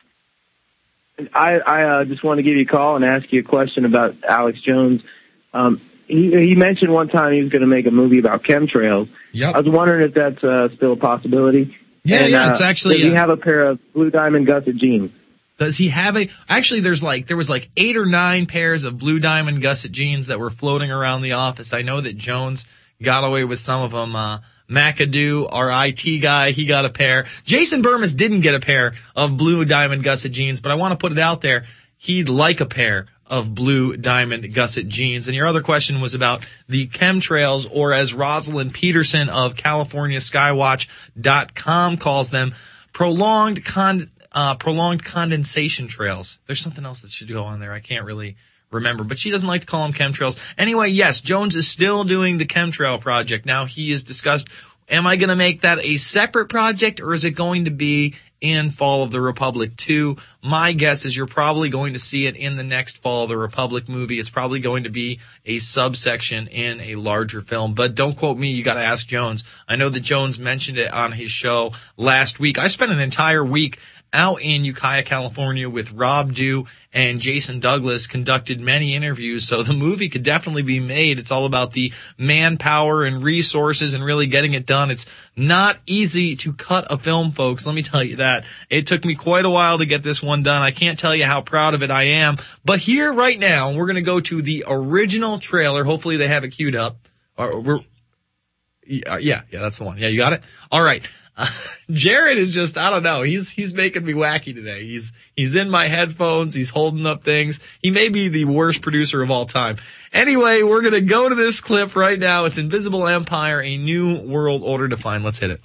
[SPEAKER 28] I, I uh, just want to give you a call and ask you a question about Alex Jones. Um, he, he mentioned one time he was going to make a movie about chemtrails.
[SPEAKER 1] Yep.
[SPEAKER 28] I was wondering if that's uh, still a possibility.
[SPEAKER 1] Yeah,
[SPEAKER 28] and,
[SPEAKER 1] yeah, it's
[SPEAKER 28] uh,
[SPEAKER 1] actually...
[SPEAKER 28] Does he
[SPEAKER 1] uh,
[SPEAKER 28] have a pair of blue diamond gusset jeans?
[SPEAKER 1] Does he have a... Actually, there's like, there was like eight or nine pairs of blue diamond gusset jeans that were floating around the office. I know that Jones got away with some of them. Uh, McAdoo, our I T guy, he got a pair. Jason Burmis didn't get a pair of blue diamond gusset jeans, but I want to put it out there. He'd like a pair of blue diamond gusset jeans. And your other question was about the chemtrails, or as Rosalind Peterson of California Skywatch dot com calls them, prolonged con... Uh, prolonged condensation trails. There's something else that should go on there. I can't really remember, but she doesn't like to call them chemtrails. Anyway, yes, Jones is still doing the chemtrail project. Now, he has discussed, am I going to make that a separate project, or is it going to be in Fall of the Republic two? My guess is you're probably going to see it in the next Fall of the Republic movie. It's probably going to be a subsection in a larger film, but don't quote me. You got to ask Jones. I know that Jones mentioned it on his show last week. I spent an entire week out in Ukiah, California with Rob Dew and Jason Douglas, conducted many interviews. So the movie could definitely be made. It's all about the manpower and resources and really getting it done. It's not easy to cut a film, folks. Let me tell you that. It took me quite a while to get this one done. I can't tell you how proud of it I am. But here right now, we're going to go to the original trailer. Hopefully they have it queued up. Or we're, yeah, yeah, that's the one. Yeah, you got it? All right. Uh, Jared is just, I don't know. He's, he's making me wacky today. He's, he's in my headphones. He's holding up things. He may be the worst producer of all time. Anyway, we're going to go to this clip right now. It's Invisible Empire, A New World Order Defined. Let's hit it.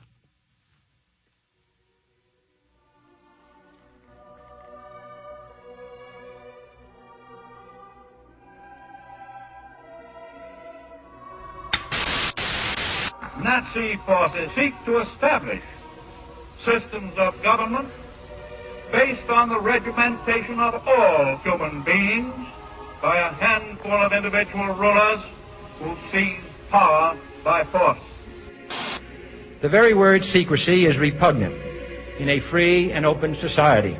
[SPEAKER 2] Nazi forces seek to establish systems of government based on the regimentation of all human beings by a handful of individual rulers who seize power by force.
[SPEAKER 3] The very word secrecy is repugnant in a free and open society.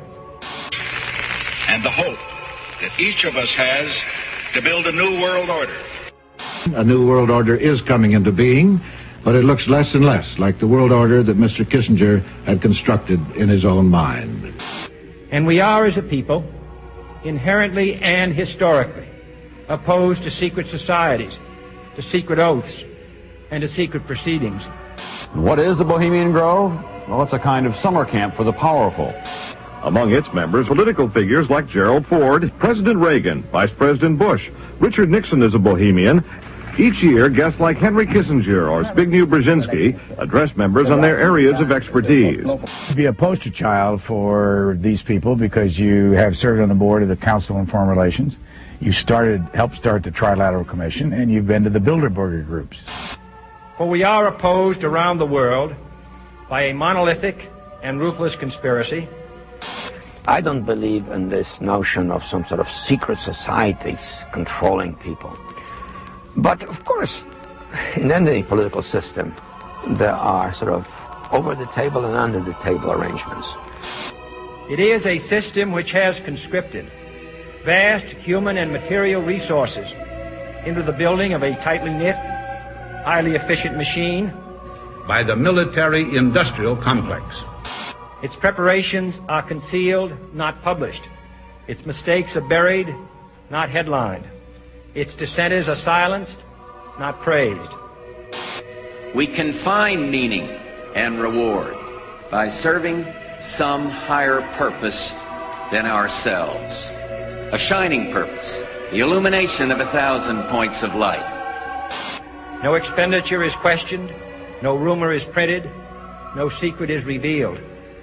[SPEAKER 2] And the hope that each of us has to build a new world order.
[SPEAKER 7] A new world order is coming into being, but it looks less and less like the world order that Mister Kissinger had constructed in his own mind.
[SPEAKER 3] And we are, as a people, inherently and historically opposed to secret societies, to secret oaths, and to secret proceedings.
[SPEAKER 8] What is the Bohemian Grove? Well, it's a kind of summer camp for the powerful.
[SPEAKER 19] Among its members, political figures like Gerald Ford, President Reagan, Vice President Bush, Richard Nixon is a Bohemian. Each year, guests like Henry Kissinger or Zbigniew Brzezinski address members on their areas of expertise.
[SPEAKER 21] To be a poster child for these people because you have served on the board of the Council on Foreign Relations, you started, helped start the Trilateral Commission, and you've been to the Bilderberger groups.
[SPEAKER 3] For we are opposed around the world by a monolithic and ruthless conspiracy.
[SPEAKER 22] I don't believe in this notion of some sort of secret societies controlling people. But, of course, in any political system, there are sort of over-the-table and under-the-table arrangements.
[SPEAKER 3] It is a system which has conscripted vast human and material resources into the building of a tightly knit, highly efficient machine.
[SPEAKER 2] By the military-industrial complex.
[SPEAKER 3] Its preparations are concealed, not published. Its mistakes are buried, not headlined. Its dissenters are silenced, not praised.
[SPEAKER 23] We can find meaning and reward by serving some higher purpose than ourselves. A shining purpose, the illumination of a thousand points of light.
[SPEAKER 3] No expenditure is questioned, no rumor is printed, no secret is revealed.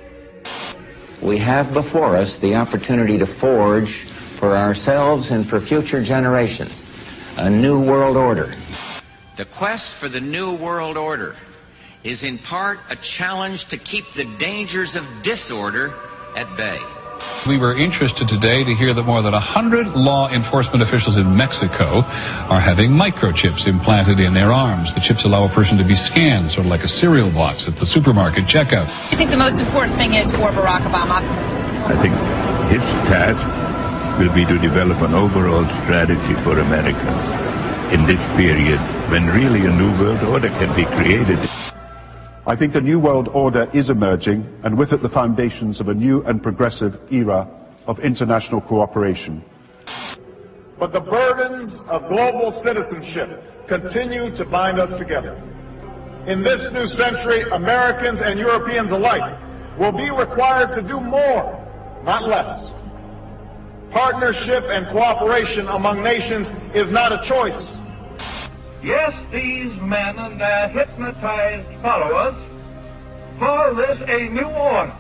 [SPEAKER 23] We have before us the opportunity to forge for ourselves and for future generations a new world order. The quest for the new world order is in part a challenge to keep the dangers of disorder at bay.
[SPEAKER 29] We were interested today to hear that more than one hundred law enforcement officials in Mexico are having microchips implanted in their arms. The chips allow a person to be scanned, sort of like a cereal box at the supermarket checkout.
[SPEAKER 30] I think the most important thing is for Barack Obama.
[SPEAKER 31] I think his task will be to develop an overall strategy for America in this period when really a new world order can be created.
[SPEAKER 32] I think the New World Order is emerging, and with it the foundations of a new and progressive era of international cooperation.
[SPEAKER 33] But the burdens of global citizenship continue to bind us together. In this new century, Americans and Europeans alike will be required to do more, not less. Partnership and cooperation among nations is not a choice.
[SPEAKER 2] Yes, these men and their hypnotized followers call this a new order.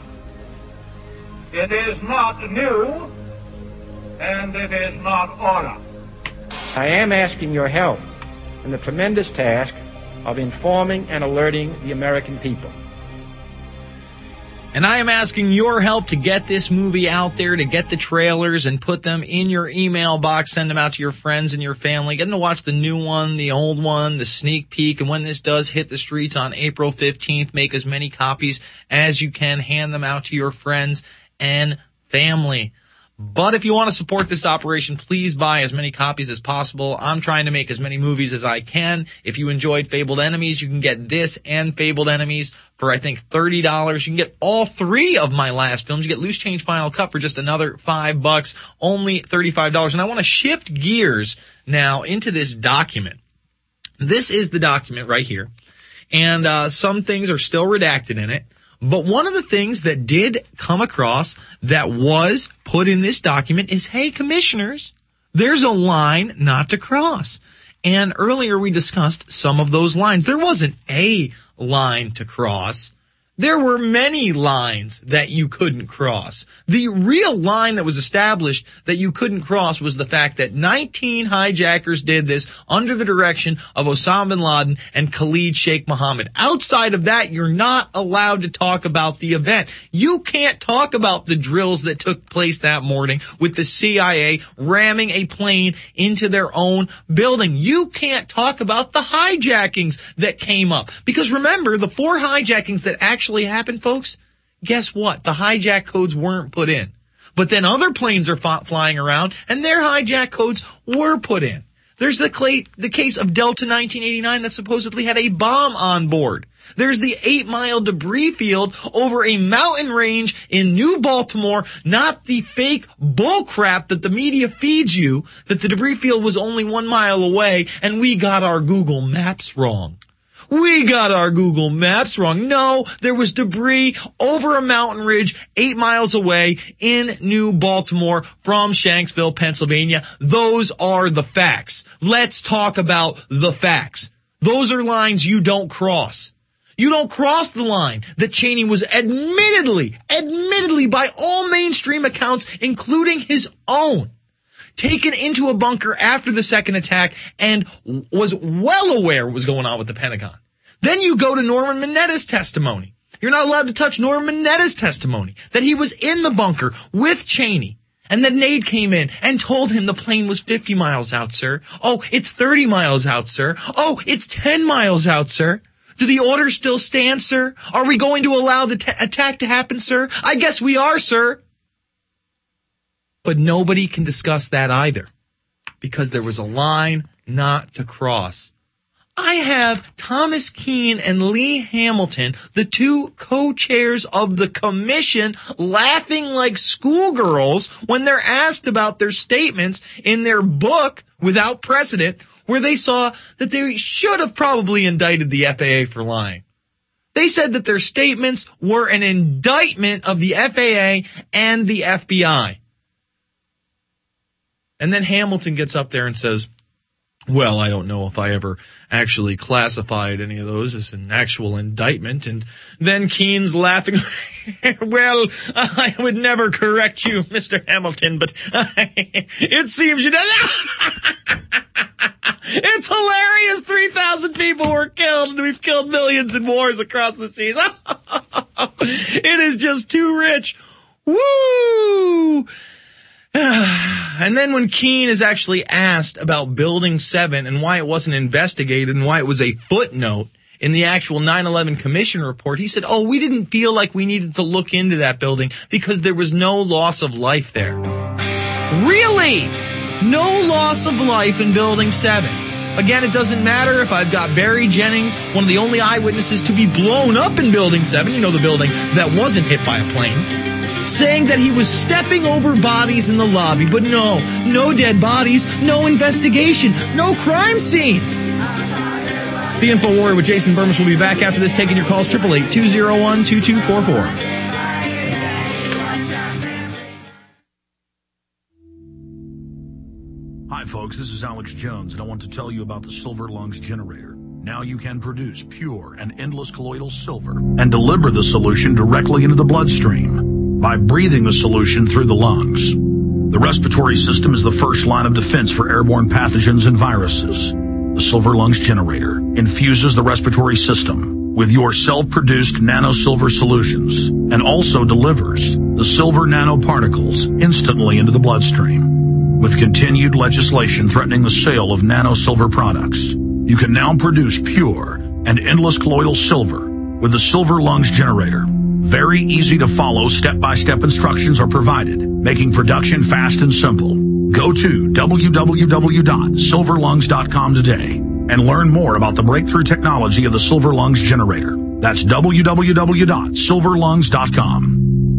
[SPEAKER 2] It is not new, and it is not order.
[SPEAKER 3] I am asking your help in the tremendous task of informing and alerting the American people.
[SPEAKER 1] And I am asking your help to get this movie out there, to get the trailers and put them in your email box, send them out to your friends and your family, get them to watch the new one, the old one, the sneak peek, and when this does hit the streets on April fifteenth, make as many copies as you can, hand them out to your friends and family. But if you want to support this operation, please buy as many copies as possible. I'm trying to make as many movies as I can. If you enjoyed Fabled Enemies, you can get this and Fabled Enemies for, I think, thirty dollars. You can get all three of my last films. You get Loose Change Final Cut for just another five bucks, only thirty-five dollars. And I want to shift gears now into this document. This is the document right here. And uh some things are still redacted in it. But one of the things that did come across that was put in this document is, hey, commissioners, there's a line not to cross. And earlier we discussed some of those lines. There wasn't a line to cross. There were many lines that you couldn't cross. The real line that was established that you couldn't cross was the fact that nineteen hijackers did this under the direction of Osama bin Laden and Khalid Sheikh Mohammed. Outside of that, you're not allowed to talk about the event. You can't talk about the drills that took place that morning with the C I A ramming a plane into their own building. You can't talk about the hijackings that came up. Because remember, the four hijackings that actually happened, folks, guess what? The hijack codes weren't put in. But then other planes are f- flying around, and their hijack codes were put in. There's the, cl- the case of Delta nineteen eighty-nine that supposedly had a bomb on board. There's the eight-mile debris field over a mountain range in New Baltimore, not the fake bullcrap that the media feeds you, that the debris field was only one mile away, and we got our Google Maps wrong. We got our Google Maps wrong. No, there was debris over a mountain ridge eight miles away in New Baltimore from Shanksville, Pennsylvania. Those are the facts. Let's talk about the facts. Those are lines you don't cross. You don't cross the line that Cheney was admittedly, admittedly by all mainstream accounts, including his own, taken into a bunker after the second attack and was well aware what was going on with the Pentagon. Then you go to Norman Mineta's testimony. You're not allowed to touch Norman Mineta's testimony that he was in the bunker with Cheney and that Nade came in and told him the plane was fifty miles out, sir. Oh, it's thirty miles out, sir. Oh, it's ten miles out, sir. Do the orders still stand, sir? Are we going to allow the t- attack to happen, sir? I guess we are, sir. But nobody can discuss that either because there was a line not to cross. I have Thomas Keane and Lee Hamilton, the two co-chairs of the commission, laughing like schoolgirls when they're asked about their statements in their book, Without Precedent, where they saw that they should have probably indicted the F A A for lying. They said that their statements were an indictment of the F A A and the F B I. And then Hamilton gets up there and says, well, I don't know if I ever actually classified any of those as an actual indictment. And then Keene's laughing. Well, I would never correct you, Mister Hamilton, but it seems you know. It's hilarious. three thousand people were killed, and we've killed millions in wars across the seas. It is just too rich. Woo! And then when Keene is actually asked about Building seven and why it wasn't investigated and why it was a footnote in the actual nine eleven Commission report, he said, oh, we didn't feel like we needed to look into that building because there was no loss of life there. Really? No loss of life in Building seven. Again, it doesn't matter if I've got Barry Jennings, one of the only eyewitnesses to be blown up in Building seven, you know, the building that wasn't hit by a plane, saying that he was stepping over bodies in the lobby. But no, no dead bodies, no investigation, no crime scene. It's the Info Warrior with Jason Burmish. We'll be back after this, taking your calls, eight eight eight, two oh one, two two four four.
[SPEAKER 12] Hi, folks. This is Alex Jones, and I want to tell you about the Silver Lungs generator. Now you can produce pure and endless colloidal silver and deliver the solution directly into the bloodstream by breathing the solution through the lungs. The respiratory system is the first line of defense for airborne pathogens and viruses. The Silver Lungs generator infuses the respiratory system with your self-produced nano-silver solutions and also delivers the silver nanoparticles instantly into the bloodstream. With continued legislation threatening the sale of nano-silver products, you can now produce pure and endless colloidal silver with the Silver Lungs generator. Very easy to follow step-by-step instructions are provided, making production fast and simple. Go to w w w dot silver lungs dot com today and learn more about the breakthrough technology of the Silver Lungs generator. That's w w w dot silver lungs dot com.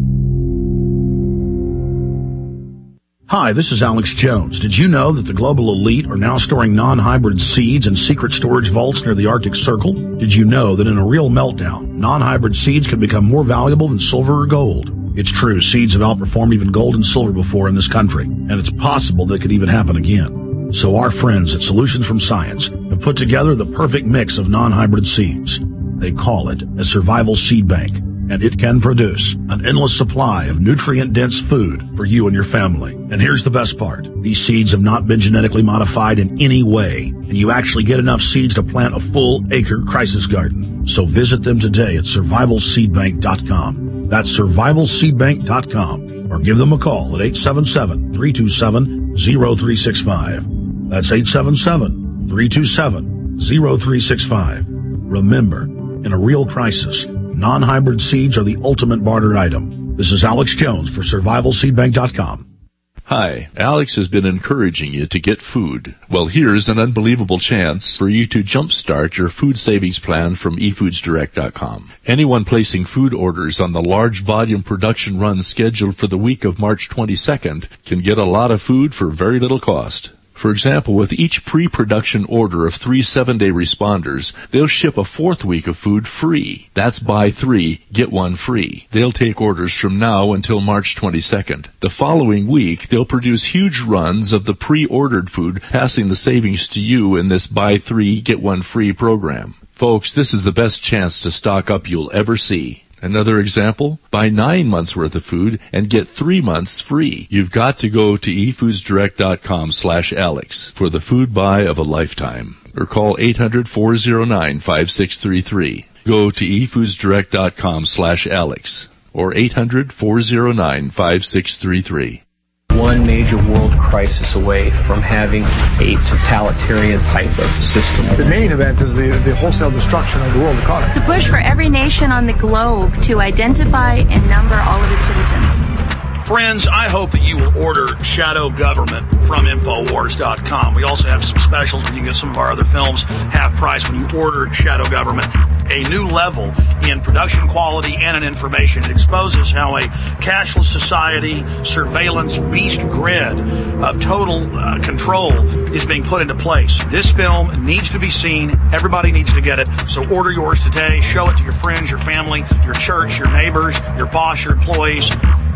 [SPEAKER 12] Hi, this is Alex Jones. Did you know that the global elite are now storing non-hybrid seeds in secret storage vaults near the Arctic Circle? Did you know that in a real meltdown, non-hybrid seeds can become more valuable than silver or gold? It's true, seeds have outperformed even gold and silver before in this country, and it's possible that could even happen again. So our friends at Solutions from Science have put together the perfect mix of non-hybrid seeds. They call it a survival seed bank, and it can produce an endless supply of nutrient-dense food for you and your family. And here's the best part. These seeds have not been genetically modified in any way, and you actually get enough seeds to plant a full acre crisis garden. So visit them today at survival seed bank dot com. That's survival seed bank dot com, or give them a call at eight seven seven, three two seven, zero three six five. That's eight seven seven, three two seven, zero three six five. Remember, in a real crisis, non-hybrid seeds are the ultimate barter item. This is Alex Jones for survival seed bank dot com.
[SPEAKER 4] Hi, Alex has been encouraging you to get food. Well, here's an unbelievable chance for you to jumpstart your food savings plan from e foods direct dot com. Anyone placing food orders on the large volume production run scheduled for the week of March twenty-second can get a lot of food for very little cost. For example, with each pre-production order of three seven-day responders, they'll ship a fourth week of food free. That's buy three, get one free. They'll take orders from now until March twenty-second. The following week, they'll produce huge runs of the pre-ordered food, passing the savings to you in this buy three, get one free program. Folks, this is the best chance to stock up you'll ever see. Another example, buy nine months worth of food and get three months free. You've got to go to e foods direct dot com slash Alex for the food buy of a lifetime. Or call eight hundred, four oh nine, five six three three. Go to e foods direct dot com slash Alex or eight hundred, four oh nine, five six three three.
[SPEAKER 5] One major world crisis away from having a totalitarian type of system.
[SPEAKER 6] The main event is the, the wholesale destruction of the world economy.
[SPEAKER 9] The push for every nation on the globe to identify and number all of its citizens.
[SPEAKER 12] Friends, I hope that you will order Shadow Government from Infowars dot com. We also have some specials where you can get some of our other films half price when you order Shadow Government. A new level in production quality and in information. It exposes how a cashless society, surveillance beast grid of total uh, control is being put into place. This film needs to be seen. Everybody needs to get it. So order yours today. Show it to your friends, your family, your church, your neighbors, your boss, your employees.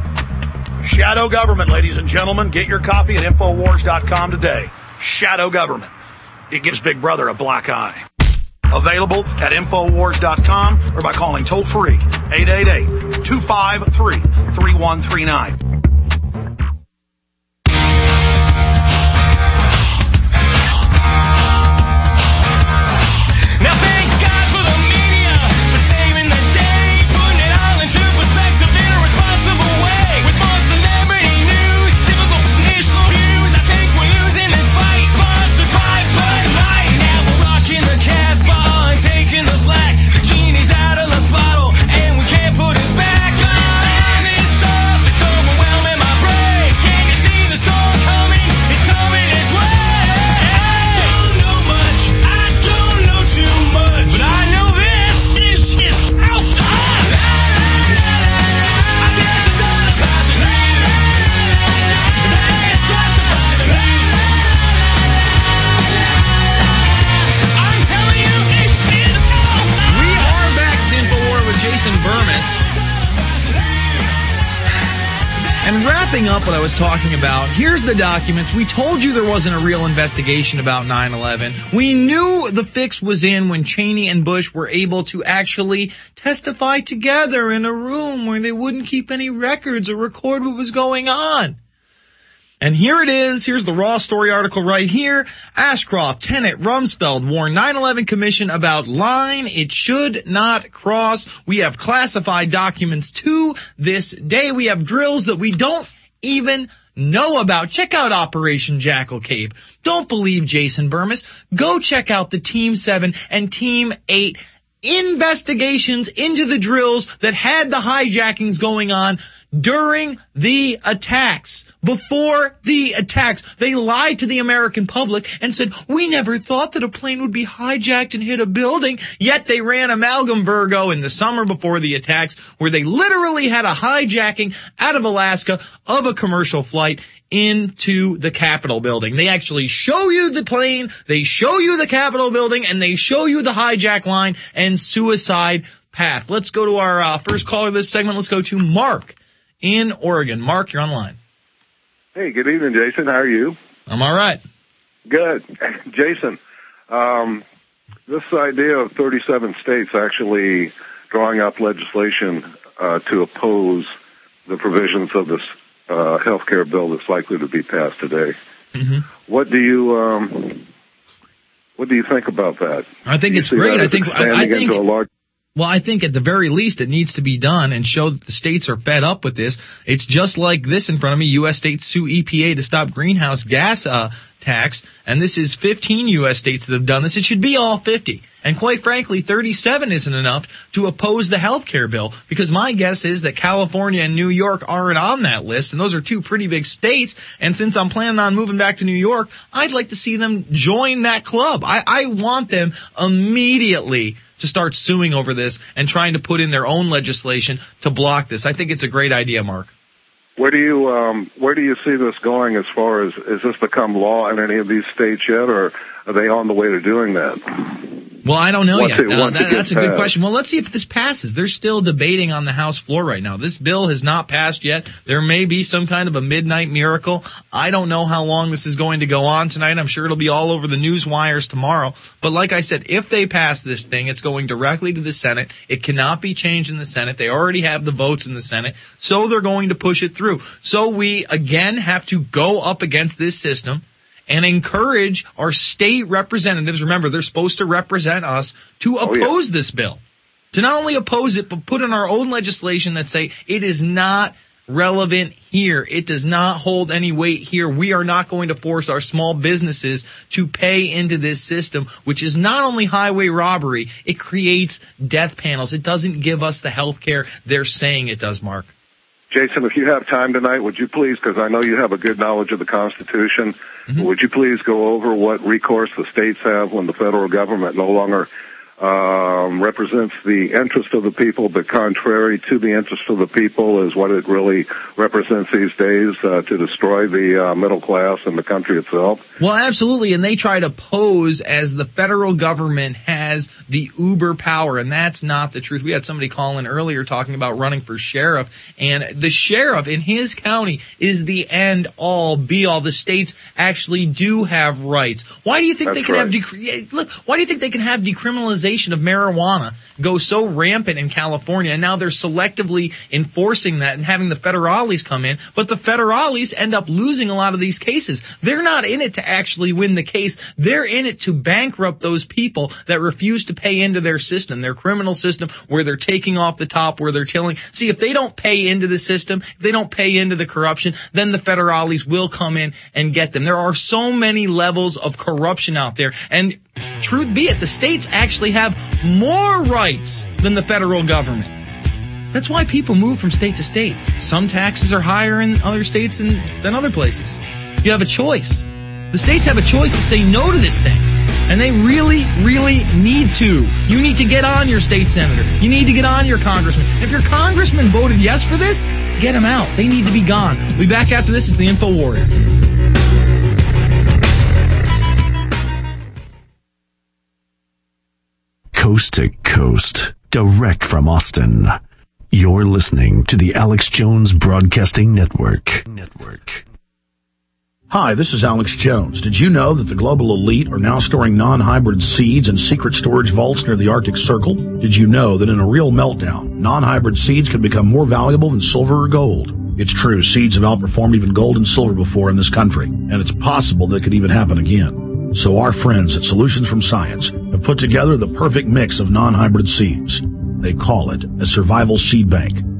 [SPEAKER 12] Shadow Government, ladies and gentlemen. Get your copy at Infowars dot com today. Shadow Government. It gives Big Brother a black eye. Available at Infowars dot com or by calling toll-free eight eight eight, two five three, three one three nine.
[SPEAKER 1] Wrapping up what I was talking about, here's the documents. We told you there wasn't a real investigation about nine eleven. We knew the fix was in when Cheney and Bush were able to actually testify together in a room where they wouldn't keep any records or record what was going on. And here it is. Here's the raw story article right here. Ashcroft, Tenet, Rumsfeld warn nine eleven Commission about line it should not cross. We have classified documents to this day. We have drills that we don't even know about. Check out Operation Jackal Cave. Don't believe Jason Burmis. Go check out the Team seven and Team eight investigations into the drills that had the hijackings going on during the attacks. Before the attacks, they lied to the American public and said, we never thought that a plane would be hijacked and hit a building. Yet they ran Amalgam Virgo in the summer before the attacks, where they literally had a hijacking out of Alaska of a commercial flight into the Capitol building. They actually show you the plane, they show you the Capitol building, and they show you the hijack line and suicide path. Let's go to our uh, first caller of this segment. Let's go to Mark in Oregon. Mark, you're online.
[SPEAKER 10] Hey, good evening, Jason. How are you?
[SPEAKER 1] I'm all right.
[SPEAKER 10] Good. Jason, um, this idea of thirty-seven states actually drawing up legislation uh, to oppose the provisions of this uh, health care bill that's likely to be passed today.
[SPEAKER 1] Mm-hmm.
[SPEAKER 10] What do you um, what do you think about that?
[SPEAKER 1] I think
[SPEAKER 10] Do you
[SPEAKER 1] it's
[SPEAKER 10] see
[SPEAKER 1] great.
[SPEAKER 10] that
[SPEAKER 1] I
[SPEAKER 10] as
[SPEAKER 1] think I, I
[SPEAKER 10] expanding
[SPEAKER 1] think
[SPEAKER 10] into a large
[SPEAKER 1] Well, I think at the very least it needs to be done and show that the states are fed up with this. It's just like this in front of me. U S states sue E P A to stop greenhouse gas uh, tax, and this is fifteen U S states that have done this. It should be all fifty. And quite frankly, thirty-seven isn't enough to oppose the health care bill, because my guess is that California and New York aren't on that list, and those are two pretty big states. And since I'm planning on moving back to New York, I'd like to see them join that club. I, I want them immediately to start suing over this and trying to put in their own legislation to block this. I think it's a great idea, Mark.
[SPEAKER 10] Where do you um, where do you see this going as far as, has this become law in any of these states yet, or are they on the way to doing that?
[SPEAKER 1] Well, I don't know
[SPEAKER 10] Once
[SPEAKER 1] yet.
[SPEAKER 10] it-
[SPEAKER 1] Uh,
[SPEAKER 10] once it
[SPEAKER 1] that,
[SPEAKER 10] gets
[SPEAKER 1] that's a good
[SPEAKER 10] passed.
[SPEAKER 1] question. Well, let's see if this passes. They're still debating on the House floor right now. This bill has not passed yet. There may be some kind of a midnight miracle. I don't know how long this is going to go on tonight. I'm sure it'll be all over the news wires tomorrow. But like I said, if they pass this thing, it's going directly to the Senate. It cannot be changed in the Senate. They already have the votes in the Senate. So they're going to push it through. So we, again, have to go up against this system and encourage our state representatives, remember, they're supposed to represent us, to
[SPEAKER 10] Oh, yeah.
[SPEAKER 1] oppose this bill. To not only oppose it, but put in our own legislation that say it is not relevant here. It does not hold any weight here. We are not going to force our small businesses to pay into this system, which is not only highway robbery, it creates death panels. It doesn't give us the health care they're saying it does, Mark.
[SPEAKER 10] Jason, if you have time tonight, would you please, because I know you have a good knowledge of the Constitution,
[SPEAKER 1] Mm-hmm.
[SPEAKER 10] would you please go over what recourse the states have when the federal government no longer um, represents the interest of the people, but contrary to the interest of the people is what it really represents these days, uh, to destroy the uh, middle class and the country itself?
[SPEAKER 1] Well, absolutely. And they try to pose as the federal government has the uber power, and that's not the truth. We had somebody call in earlier talking about running for sheriff, and the sheriff in his county is the end all be all. The states actually do have rights. Why do you think
[SPEAKER 10] That's
[SPEAKER 1] they can
[SPEAKER 10] right.
[SPEAKER 1] have dec- look? Why do you think they can have decriminalization of marijuana go so rampant in California, and now they're selectively enforcing that and having the federales come in, but the federales end up losing a lot of these cases. They're not in it to actually win the case. They're in it to bankrupt those people that refuse to pay into their system, their criminal system, where they're taking off the top, where they're tilling. See, if they don't pay into the system, if they don't pay into the corruption, then the federales will come in and get them. There are so many levels of corruption out there, and truth be it, the states actually have more rights than the federal government. That's why people move from state to state. Some taxes are higher in other states than, than other places. You have a choice. The states have a choice to say no to this thing. And they really, really need to. You need to get on your state senator. You need to get on your congressman. If your congressman voted yes for this, get them out. They need to be gone. We'll be back after this. It's the Info Warrior.
[SPEAKER 11] Coast to coast, direct from Austin. You're listening to the Alex Jones Broadcasting Network. Network.
[SPEAKER 12] Hi, this is Alex Jones. Did you know that the global elite are now storing non-hybrid seeds in secret storage vaults near the Arctic Circle? Did you know that in a real meltdown, non-hybrid seeds can become more valuable than silver or gold? It's true, seeds have outperformed even gold and silver before in this country, and it's possible that it could even happen again. So our friends at Solutions from Science have put together the perfect mix of non-hybrid seeds. They call it a survival seed bank.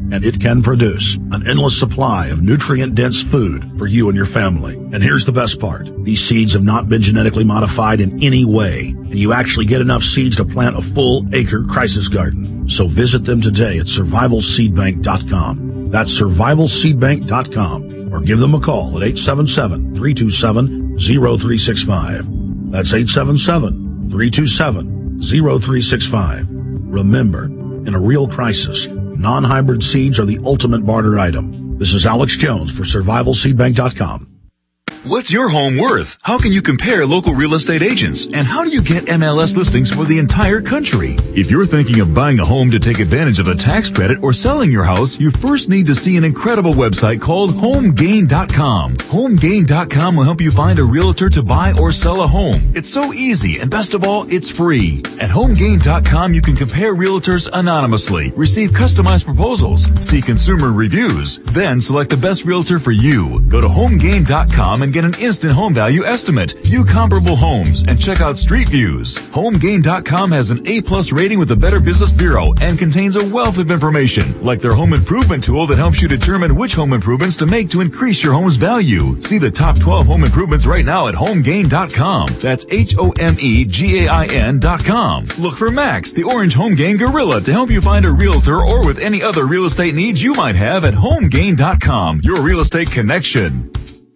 [SPEAKER 12] and it can produce an endless supply of nutrient-dense food for you and your family. And here's the best part. These seeds have not been genetically modified in any way, and you actually get enough seeds to plant a full acre crisis garden. So visit them today at survival seed bank dot com. That's survival seed bank dot com, or give them a call at eight seven seven, three two seven, zero three six five. That's eight seven seven, three two seven, zero three six five. Remember, in a real crisis, non-hybrid seeds are the ultimate barter item. This is Alex Jones for survival seed bank dot com.
[SPEAKER 7] What's your home worth? How can you compare local real estate agents? And how do you get M L S listings for the entire country? If you're thinking of buying a home to take advantage of the tax credit or selling your house, you first need to see an incredible website called home gain dot com. home gain dot com will help you find a realtor to buy or sell a home. It's so easy, and best of all, it's free. At home gain dot com, you can compare realtors anonymously, receive customized proposals, see consumer reviews, then select the best realtor for you. Go to home gain dot com and get an instant home value estimate, view comparable homes, and check out street views. home gain dot com has an A plus rating with the Better Business Bureau and contains a wealth of information, like their home improvement tool that helps you determine which home improvements to make to increase your home's value. See the top twelve home improvements right now at home gain dot com. That's H O M E G A I N dot com. Look for Max, the Orange Home Gain Gorilla, to help you find a realtor or with any other real estate needs you might have at home gain dot com. Your real estate connection.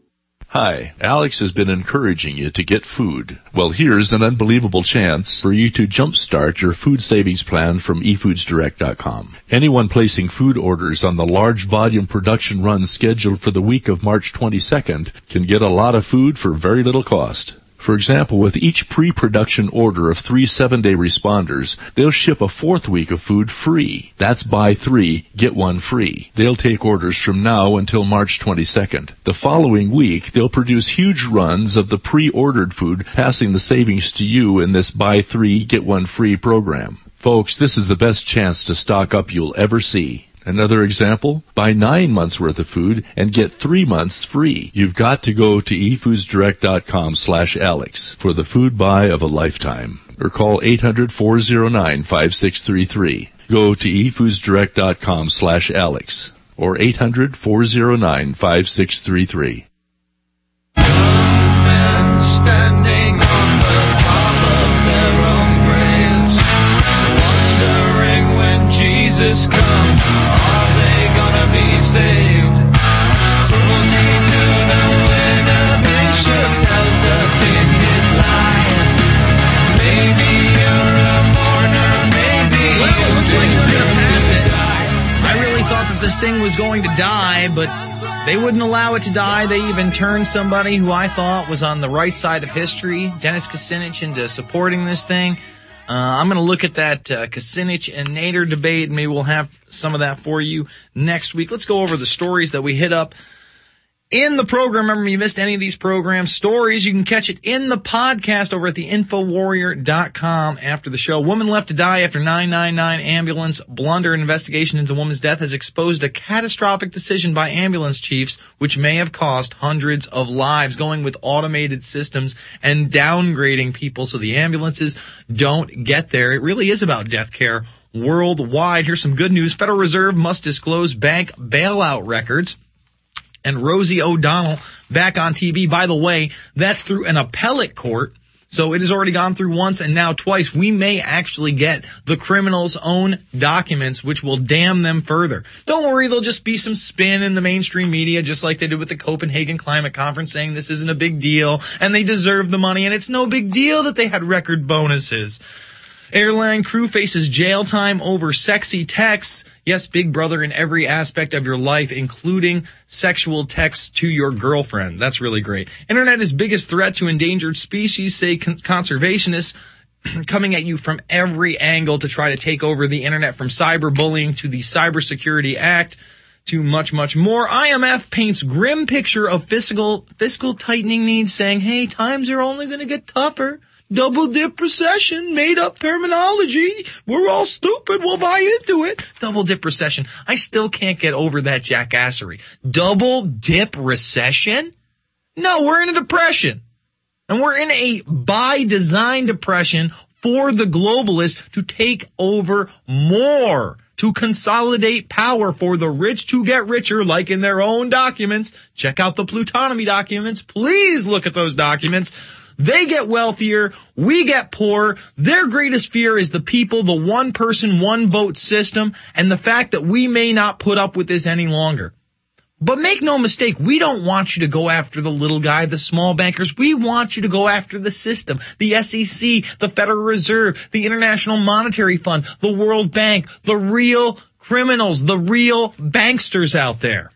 [SPEAKER 4] Hi, Alex has been encouraging you to get food. Well, here's an unbelievable chance for you to jumpstart your food savings plan from e foods direct dot com. Anyone placing food orders on the large volume production run scheduled for the week of March twenty-second can get a lot of food for very little cost. For example, with each pre-production order of three seven-day responders, they'll ship a fourth week of food free. That's buy three, get one free. They'll take orders from now until March twenty-second. The following week, they'll produce huge runs of the pre-ordered food, passing the savings to you in this buy three, get one free program. Folks, this is the best chance to stock up you'll ever see. Another example, buy nine months worth of food and get three months free. You've got to go to e foods direct dot com slash Alex for the food buy of a lifetime. Or call eight hundred, four oh nine, five six three three. Go to e foods direct dot com slash Alex or eight hundred, four oh nine, five six three three.
[SPEAKER 13] Standing on the top of their own graves, wondering when Jesus comes, are they gonna be saved? Cruelty to the winner, bishop tells the king his lies. Maybe you're a mourner, maybe
[SPEAKER 1] well,
[SPEAKER 13] you
[SPEAKER 1] it looks like we're gonna pass it.
[SPEAKER 13] die.
[SPEAKER 1] I really thought that this thing was going to die, but they wouldn't allow it to die. They even turned somebody who I thought was on the right side of history, Dennis Kucinich, into supporting this thing. Uh, I'm going to look at that uh, Kucinich and Nader debate, and maybe we'll have some of that for you next week. Let's go over the stories that we hit up in the program. Remember, if you missed any of these program stories, you can catch it in the podcast over at the info warrior dot com after the show. Woman left to die after nine nine nine ambulance blunder. An investigation into woman's death has exposed a catastrophic decision by ambulance chiefs, which may have cost hundreds of lives, going with automated systems and downgrading people so the ambulances don't get there. It really is about death care worldwide. Here's some good news. Federal Reserve must disclose bank bailout records. And Rosie O'Donnell back on T V. By the way, that's through an appellate court. So it has already gone through once and now twice. We may actually get the criminals' own documents, which will damn them further. Don't worry, there'll just be some spin in the mainstream media, just like they did with the Copenhagen Climate Conference, saying this isn't a big deal and they deserve the money and it's no big deal that they had record bonuses. Airline crew faces jail time over sexy texts. Yes, Big Brother in every aspect of your life, including sexual texts to your girlfriend. That's really great. Internet's biggest threat to endangered species, say con- conservationists, coming at you from every angle to try to take over the internet, from cyberbullying to the Cybersecurity Act to much, much more. I M F paints grim picture of fiscal fiscal tightening needs, saying, hey, times are only going to get tougher. Double dip recession, made up terminology. We're all stupid. We'll buy into it. Double dip recession. I still can't get over that jackassery. Double dip recession? No, we're in a depression. And we're in a by design depression for the globalists to take over more, to consolidate power for the rich to get richer, like in their own documents. Check out the Plutonomy documents. Please look at those documents. They get wealthier, we get poor. Their greatest fear is the people, the one person, one vote system, and the fact that we may not put up with this any longer. But make no mistake, we don't want you to go after the little guy, the small bankers. We want you to go after the system, the S E C, the Federal Reserve, the International Monetary Fund, the World Bank, the real criminals, the real banksters out there.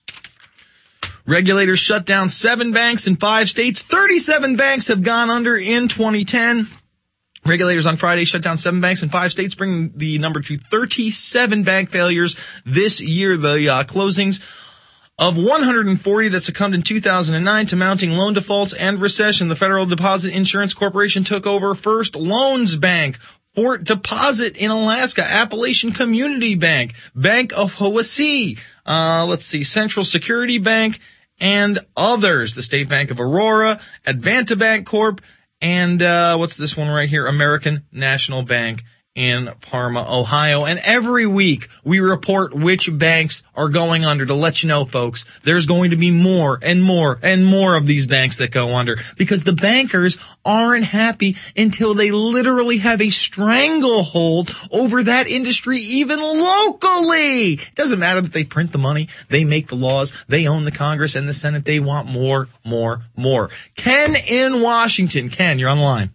[SPEAKER 1] Regulators shut down seven banks in five states. thirty-seven banks have gone under in twenty ten. Regulators on Friday shut down seven banks in five states, bringing the number to thirty-seven bank failures this year. The uh, closings of one hundred forty that succumbed in two thousand nine to mounting loan defaults and recession. The Federal Deposit Insurance Corporation took over First Loans Bank, Fort Deposit in Alaska, Appalachian Community Bank, Bank of Hawaii, uh, let's see, Central Security Bank, and others. The State Bank of Aurora, Advanta Bank Corp, and uh what's this one right here? American National Bank in Parma, Ohio. And every week we report which banks are going under to let you know, folks, there's going to be more and more and more of these banks that go under, because the bankers aren't happy until they literally have a stranglehold over that industry, even locally. It doesn't matter that they print the money, they make the laws, they own the Congress and the Senate. They want more, more, more. Ken in Washington. Ken, you're on the line.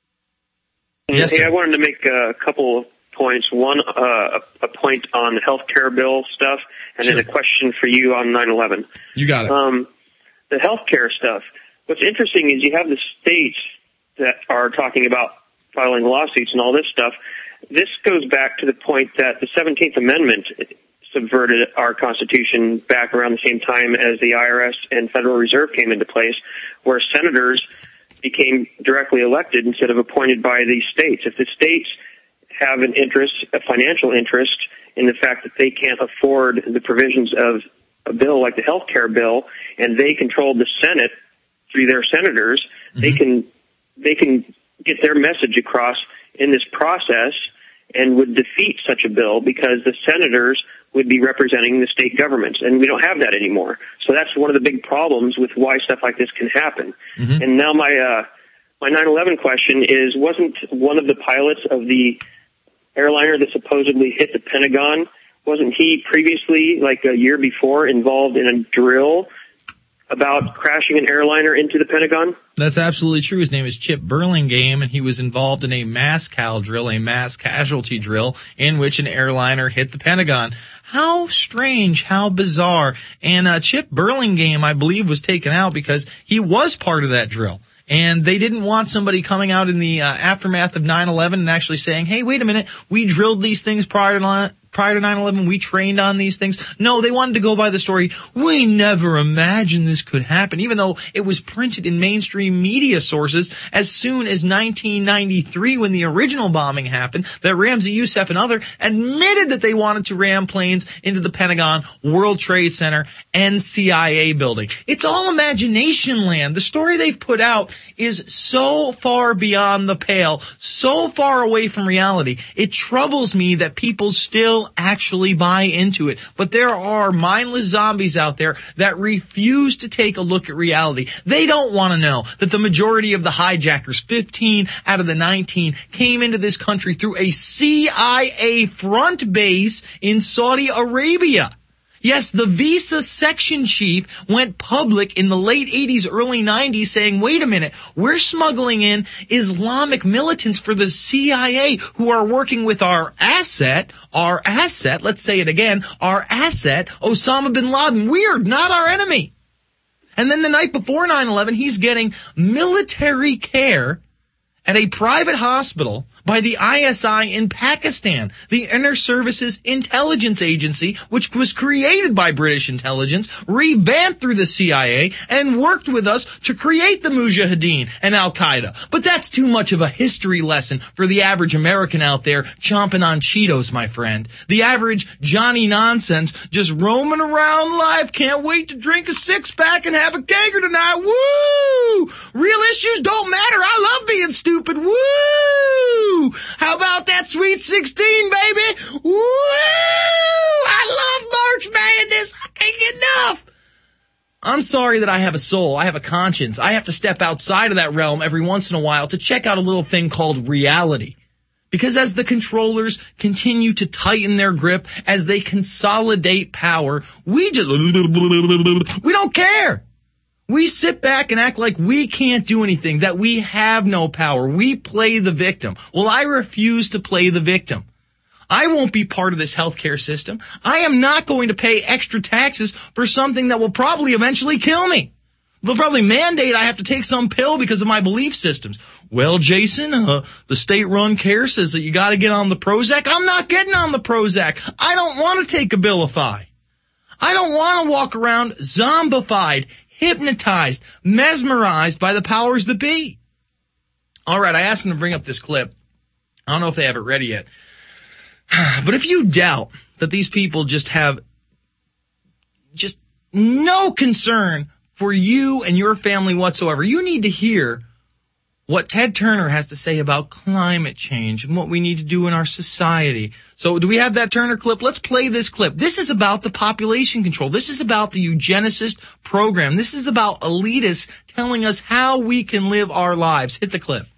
[SPEAKER 1] Yes,
[SPEAKER 8] hey,
[SPEAKER 1] sir.
[SPEAKER 8] I wanted to make a couple of points. One, uh, a point on the health care bill stuff, and
[SPEAKER 1] Sure.
[SPEAKER 8] then a question for you on nine eleven.
[SPEAKER 1] You got it.
[SPEAKER 8] Um, the health care stuff. What's interesting is you have the states that are talking about filing lawsuits and all this stuff. This goes back to the point that the seventeenth Amendment subverted our Constitution back around the same time as the I R S and Federal Reserve came into place, where senators became directly elected instead of appointed by the states. If the states have an interest, a financial interest, in the fact that they can't afford the provisions of a bill like the health care bill, and they control the Senate through their senators, mm-hmm. they can they can get their message across in this process and would defeat such a bill, because the senators would be representing the state governments, and we don't have that anymore. So that's one of the big problems with why stuff like this can happen. Mm-hmm. And now my uh, my nine eleven question is, wasn't one of the pilots of the airliner that supposedly hit the Pentagon, wasn't he previously, like a year before, involved in a drill about crashing an airliner into the Pentagon?
[SPEAKER 1] That's absolutely true. His name is Chip Burlingame, and he was involved in a mass cal drill, a mass casualty drill, in which an airliner hit the Pentagon. How strange, how bizarre. And uh, Chip Burlingame, I believe, was taken out because he was part of that drill. And they didn't want somebody coming out in the uh, aftermath of nine eleven and actually saying, hey, wait a minute, we drilled these things prior to prior to nine eleven, we trained on these things. No, they wanted to go by the story, we never imagined this could happen, even though it was printed in mainstream media sources as soon as nineteen ninety-three, when the original bombing happened, that Ramzi Youssef and others admitted that they wanted to ram planes into the Pentagon, World Trade Center, and C I A building. It's all imagination land. The story they've put out is so far beyond the pale, so far away from reality. It troubles me that people still actually buy into it. But there are mindless zombies out there that refuse to take a look at reality. They don't want to know that the majority of the hijackers, fifteen out of the nineteen, came into this country through a C I A front base in Saudi Arabia. Yes, the Visa section chief went public in the late eighties, early nineties saying, wait a minute, we're smuggling in Islamic militants for the C I A who are working with our asset, our asset, let's say it again, our asset, Osama bin Laden. We're not our enemy. And then the night before nine eleven, he's getting military care at a private hospital by the I S I in Pakistan, the Inter Services Intelligence Agency, which was created by British intelligence, revamped through the C I A, and worked with us to create the Mujahideen and Al-Qaeda. But that's too much of a history lesson for the average American out there chomping on Cheetos, my friend. The average Johnny Nonsense just roaming around life, can't wait to drink a six-pack and have a kegger tonight. Woo! Real issues don't matter. I love being stupid. Woo! How about that Sweet sixteen, baby. Woo! I love March Madness. I can't get enough. I'm sorry that I have a soul. I have a conscience. I have to step outside of that realm every once in a while to check out a little thing called reality. Because as the controllers continue to tighten their grip, as they consolidate power, we just, we don't care. We sit back and act like we can't do anything, that we have no power. We play the victim. Well, I refuse to play the victim. I won't be part of this healthcare system. I am not going to pay extra taxes for something that will probably eventually kill me. They'll probably mandate I have to take some pill because of my belief systems. Well, Jason, uh, the state-run care says that you got to get on the Prozac. I'm not getting on the Prozac. I don't want to take Abilify. I don't want to walk around zombified, hypnotized, mesmerized by the powers that be. All right, I asked them to bring up this clip. I don't know if they have it ready yet. But if you doubt that these people just have just no concern for you and your family whatsoever, you need to hear what Ted Turner has to say about climate change and what we need to do in our society. So do we have that Turner clip? Let's play this clip. This is about the population control. This is about the eugenicist program. This is about elitists telling us how we can live our lives. Hit the clip.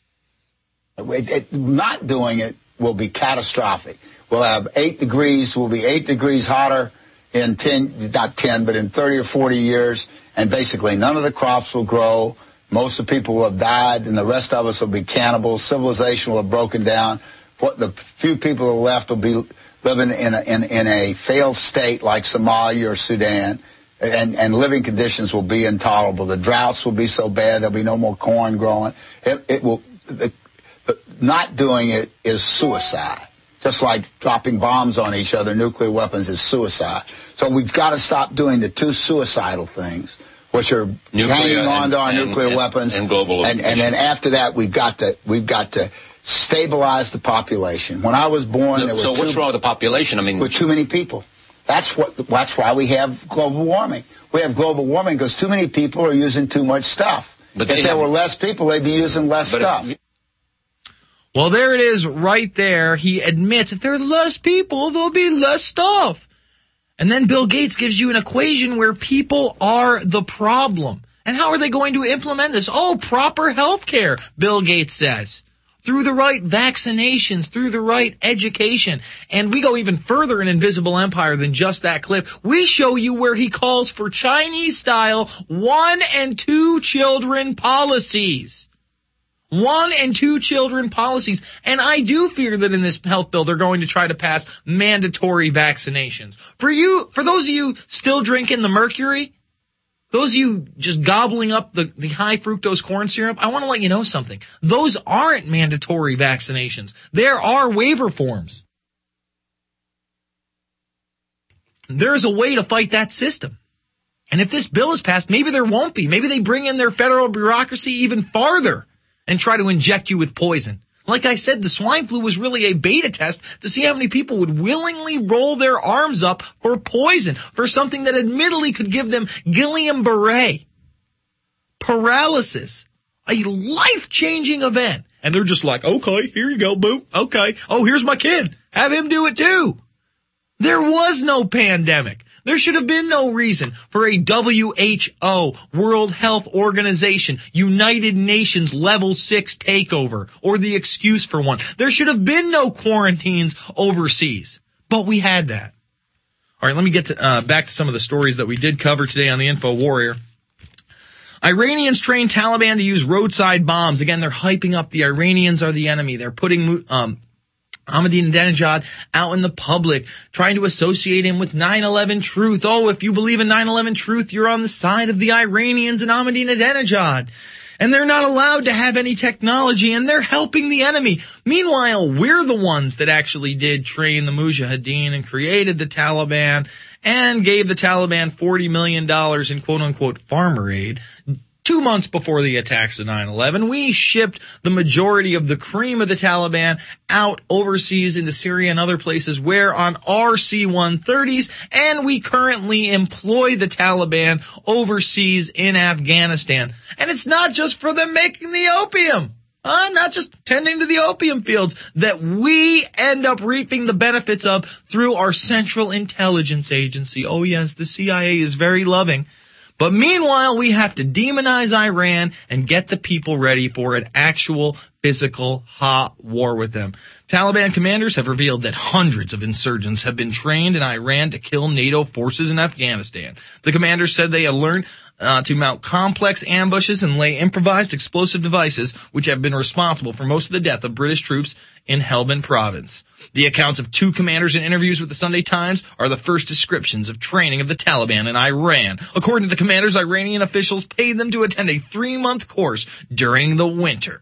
[SPEAKER 14] It, it, not doing it will be catastrophic. We'll have eight degrees, we'll be eight degrees hotter in ten, not ten, but in thirty or forty years, and basically none of the crops will grow. Most of the people will have died, and the rest of us will be cannibals. Civilization will have broken down. What the few people who are left will be living in a, in, in a failed state like Somalia or Sudan, and, and living conditions will be intolerable. The droughts will be so bad there'll be no more corn growing. It, it will. The, Not doing it is suicide. Just like dropping bombs on each other, nuclear weapons is suicide. So we've got to stop doing the two suicidal things, which are nuclear hanging on and, to our and, nuclear and, weapons.
[SPEAKER 15] And global
[SPEAKER 14] and, and then after that, we've got to we've got to stabilize the population. When I was born,
[SPEAKER 15] no,
[SPEAKER 14] there were
[SPEAKER 15] so
[SPEAKER 14] too,
[SPEAKER 15] what's wrong with the population? I mean,
[SPEAKER 14] with too many people. That's what. That's why we have global warming. We have global warming because too many people are using too much stuff. But if there were less people, they'd be using less stuff. If,
[SPEAKER 1] Well, there it is right there. He admits if there are less people, there'll be less stuff. And then Bill Gates gives you an equation where people are the problem. And how are they going to implement this? Oh, proper health care, Bill Gates says. Through the right vaccinations, through the right education. And we go even further in Invisible Empire than just that clip. We show you where he calls for Chinese-style one and two children policies. One and two children policies. And I do fear that in this health bill, they're going to try to pass mandatory vaccinations. For you, for those of you still drinking the mercury, those of you just gobbling up the, the high fructose corn syrup, I want to let you know something. Those aren't mandatory vaccinations. There are waiver forms. There's a way to fight that system. And if this bill is passed, maybe there won't be. Maybe they bring in their federal bureaucracy even farther and try to inject you with poison. Like I said, the swine flu was really a beta test to see how many people would willingly roll their arms up for poison, for something that admittedly could give them Guillain-Barré, paralysis, a life-changing event. And they're just like, okay, here you go, boom, okay. Oh, here's my kid. Have him do it too. There was no pandemic. There should have been no reason for a W H O, World Health Organization, United Nations Level six takeover, or the excuse for one. There should have been no quarantines overseas. But we had that. All right, let me get to, uh, back to some of the stories that we did cover today on the Info Warrior. Iranians train Taliban to use roadside bombs. Again, they're hyping up the Iranians are the enemy. They're putting um Ahmadinejad out in the public, trying to associate him with nine eleven truth. Oh, if you believe in nine eleven truth, you're on the side of the Iranians and Ahmadinejad. And they're not allowed to have any technology, and they're helping the enemy. Meanwhile, we're the ones that actually did train the Mujahideen and created the Taliban and gave the Taliban forty million dollars in quote-unquote farmer aid. Two months before the attacks of nine eleven, we shipped the majority of the cream of the Taliban out overseas into Syria and other places where on our C one thirties, and we currently employ the Taliban overseas in Afghanistan. And it's not just for them making the opium. Uh, not just tending to the opium fields that we end up reaping the benefits of through our Central Intelligence Agency. Oh yes, the C I A is very loving. But meanwhile, we have to demonize Iran and get the people ready for an actual physical hot war with them. Taliban commanders have revealed that hundreds of insurgents have been trained in Iran to kill NATO forces in Afghanistan. The commanders said they had learned uh, to mount complex ambushes and lay improvised explosive devices, which have been responsible for most of the death of British troops in Helmand province. The accounts of two commanders in interviews with the Sunday Times are the first descriptions of training of the Taliban in Iran. According to the commanders, Iranian officials paid them to attend a three-month course during the winter.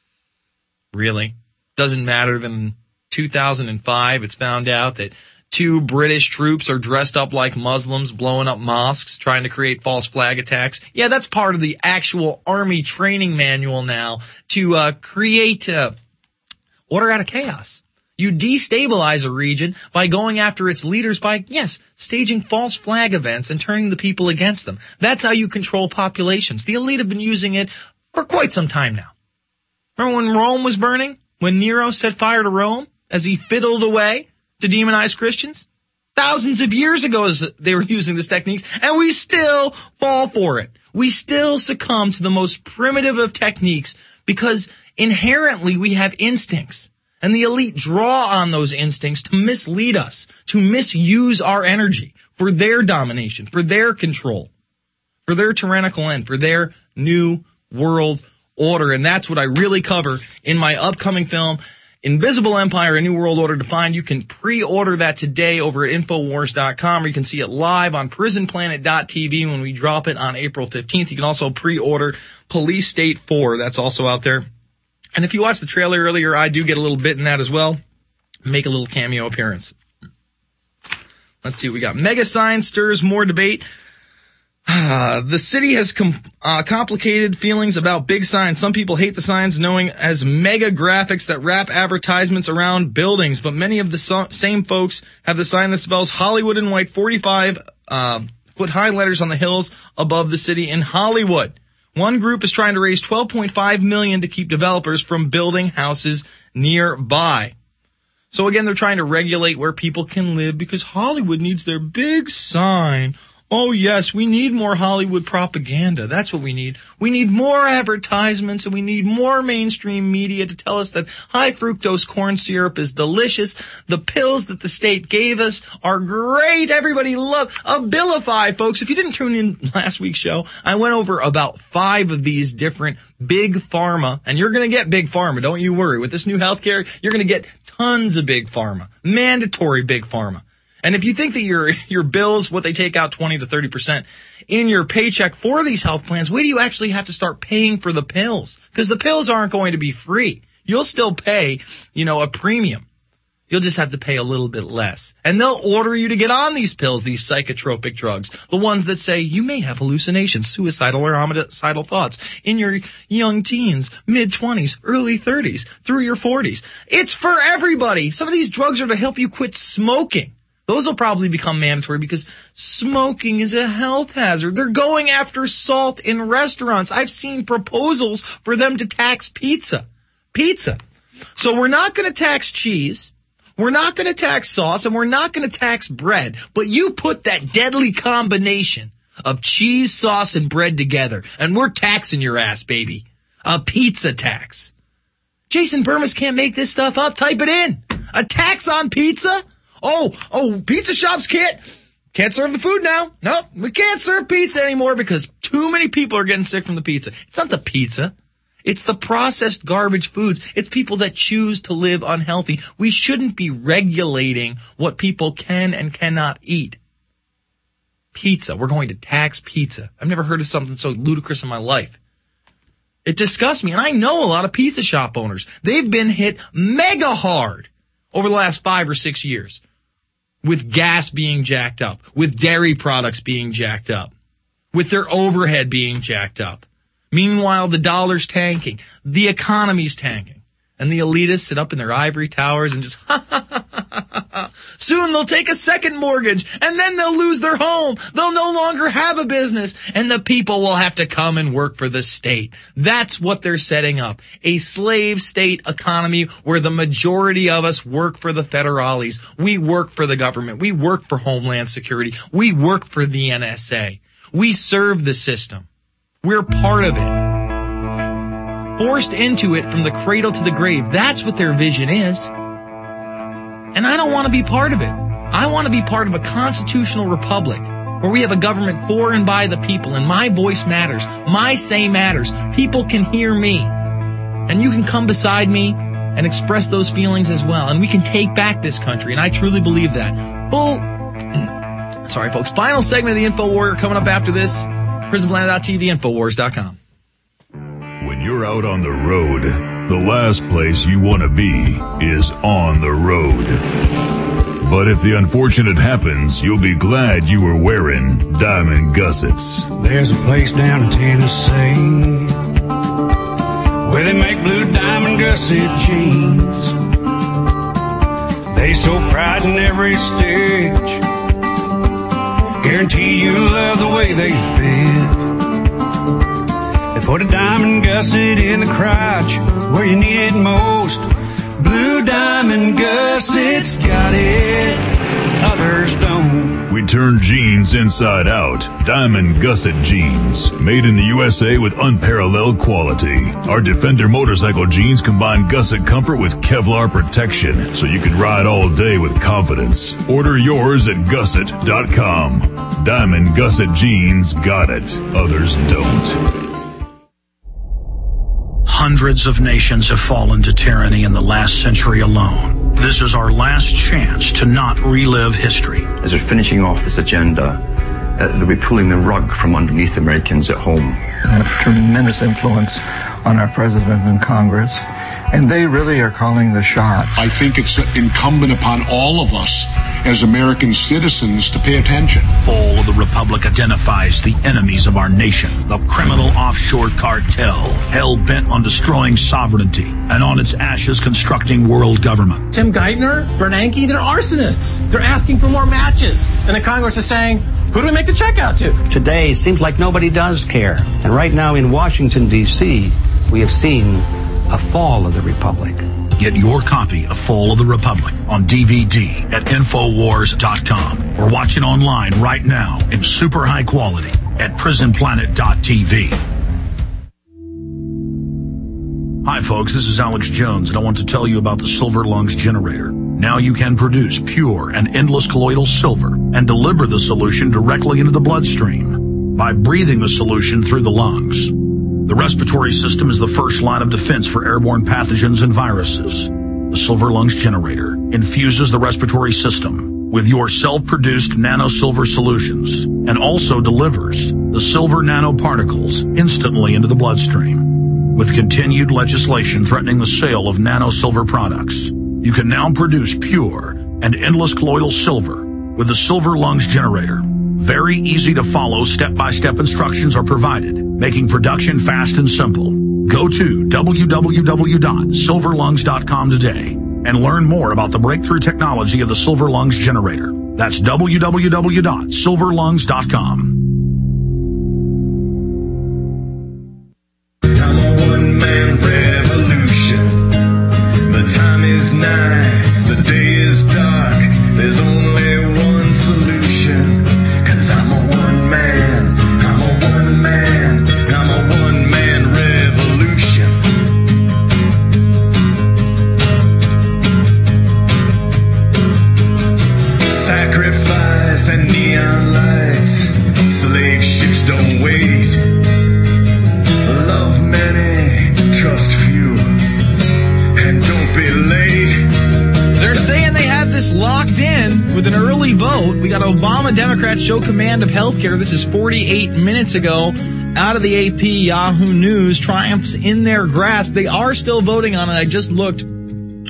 [SPEAKER 1] Really? Doesn't matter that in two thousand five it's found out that two British troops are dressed up like Muslims, blowing up mosques, trying to create false flag attacks. Yeah, that's part of the actual army training manual now to uh, create uh, order out of chaos. You destabilize a region by going after its leaders by, yes, staging false flag events and turning the people against them. That's how you control populations. The elite have been using it for quite some time now. Remember when Rome was burning? When Nero set fire to Rome as he fiddled away to demonize Christians? Thousands of years ago they were using this techniques, and we still fall for it. We still succumb to the most primitive of techniques because inherently we have instincts. And the elite draw on those instincts to mislead us, to misuse our energy for their domination, for their control, for their tyrannical end, for their new world order. And that's what I really cover in my upcoming film, Invisible Empire, A New World Order Defined. You can pre-order that today over at Infowars dot com, or you can see it live on Prison Planet dot T V when we drop it on April fifteenth. You can also pre-order Police State four. That's also out there. And if you watched the trailer earlier, I do get a little bit in that as well. Make a little cameo appearance. Let's see what we got. Mega sign stirs more debate. Uh, the city has com- uh, complicated feelings about big signs. Some people hate the signs knowing as mega graphics that wrap advertisements around buildings. But many of the so- same folks have the sign that spells Hollywood in white, forty-five uh, foot high letters on the hills above the city in Hollywood. One group is trying to raise twelve point five million dollars to keep developers from building houses nearby. So again, they're trying to regulate where people can live because Hollywood needs their big sign. Oh yes, we need more Hollywood propaganda. That's what we need. We need more advertisements, and we need more mainstream media to tell us that high fructose corn syrup is delicious. The pills that the state gave us are great. Everybody loves Abilify, folks. If you didn't tune in last week's show, I went over about five of these different big pharma, and you're going to get big pharma. Don't you worry. With this new healthcare, you're going to get tons of big pharma, mandatory big pharma. And if you think that your your bills, what they take out twenty to thirty percent in your paycheck for these health plans, wait till you actually have to start paying for the pills. Because the pills aren't going to be free. You'll still pay, you know, a premium. You'll just have to pay a little bit less. And they'll order you to get on these pills, these psychotropic drugs. The ones that say you may have hallucinations, suicidal or homicidal thoughts in your young teens, mid-twenties, early thirties, through your forties. It's for everybody. Some of these drugs are to help you quit smoking. Those will probably become mandatory because smoking is a health hazard. They're going after salt in restaurants. I've seen proposals for them to tax pizza. Pizza. So we're not going to tax cheese. We're not going to tax sauce, and we're not going to tax bread. But you put that deadly combination of cheese, sauce, and bread together, and we're taxing your ass, baby. A pizza tax. Jason Burmis can't make this stuff up. Type it in. A tax on pizza? Oh, oh, pizza shops can't, can't serve the food now. No, we can't serve pizza anymore because too many people are getting sick from the pizza. It's not the pizza. It's the processed garbage foods. It's people that choose to live unhealthy. We shouldn't be regulating what people can and cannot eat. Pizza. We're going to tax pizza. I've never heard of something so ludicrous in my life. It disgusts me. And I know a lot of pizza shop owners. They've been hit mega hard over the last five or six years. With gas being jacked up, with dairy products being jacked up, with their overhead being jacked up. Meanwhile, the dollar's tanking, the economy's tanking, and the elitists sit up in their ivory towers and just ha ha ha ha ha Soon they'll take a second mortgage, and then they'll lose their home. They'll no longer have a business, and the people will have to come and work for the state. That's what they're setting up. A slave state economy where the majority of us work for the federales. We work for the government. We work for Homeland Security. We work for the N S A. We serve the system. We're part of it. Forced into it from the cradle to the grave. That's what their vision is. And I don't want to be part of it. I want to be part of a constitutional republic where we have a government for and by the people, and my voice matters. My say matters. People can hear me. And you can come beside me and express those feelings as well. And we can take back this country, and I truly believe that. Full, sorry folks, final segment of the InfoWarrior coming up after this. prison planet dot t v, infowars dot com.
[SPEAKER 7] When you're out on the road, the last place you want to be is on the road. But if the unfortunate happens, you'll be glad you were wearing diamond gussets.
[SPEAKER 15] There's a place down in Tennessee where they make blue diamond gusset jeans. They so pride in every stitch, guarantee you love the way they fit. They put a diamond gusset in the crotch where you need it most. Blue diamond gussets got it, others don't.
[SPEAKER 7] We turn jeans inside out. Diamond gusset jeans, made in the U S A with unparalleled quality. Our Defender motorcycle jeans combine gusset comfort with Kevlar protection, so you can ride all day with confidence. Order yours at gusset dot com. Diamond gusset jeans got it, others don't.
[SPEAKER 12] Hundreds of nations have fallen to tyranny in the last century alone. This is our last chance to not relive history.
[SPEAKER 16] As we're finishing off this agenda, uh, they'll be pulling the rug from underneath Americans at home.
[SPEAKER 17] They have tremendous influence on our president and Congress, and they really are calling the shots.
[SPEAKER 18] I think it's incumbent upon all of us as American citizens to pay attention.
[SPEAKER 12] Fall of the Republic identifies the enemies of our nation, the criminal offshore cartel, hell-bent on destroying sovereignty, and on its ashes constructing world government.
[SPEAKER 19] Tim Geithner, Bernanke, they're arsonists. They're asking for more matches. And the Congress is saying, who do we make the check out to?
[SPEAKER 20] Today, it seems like nobody does care. And right now in Washington, D C, we have seen a fall of the Republic.
[SPEAKER 12] Get your copy of Fall of the Republic on D V D at infowars dot com or watch it online right now in super high quality at prison planet dot t v. Hi folks, this is Alex Jones, and I want to tell you about the Silver Lungs Generator. Now you can produce pure and endless colloidal silver and deliver the solution directly into the bloodstream by breathing the solution through the lungs. The respiratory system is the first line of defense for airborne pathogens and viruses. The Silver Lungs Generator infuses the respiratory system with your self-produced nano-silver solutions and also delivers the silver nanoparticles instantly into the bloodstream. With continued legislation threatening the sale of nano-silver products, you can now produce pure and endless colloidal silver with the Silver Lungs Generator. Very easy to follow step-by-step instructions are provided, making production fast and simple. Go to w w w dot silver lungs dot com today and learn more about the breakthrough technology of the Silver Lungs Generator. That's w w w dot silver lungs dot com.
[SPEAKER 13] I'm a one-man revolution. The time is nigh, the day is dark. There's only one solution. Cause I'm a one-man, I'm a one-man, I'm a one-man revolution. Sacrifice and neon lights, slave ships don't wait. Love many, trust few, and don't be late.
[SPEAKER 1] They're saying they have this locked in with an early vote. We got Obama Democrats show command of healthcare. This is forty-eight minutes ago. Out of the A P, Yahoo News, triumphs in their grasp. They are still voting on it. I just looked.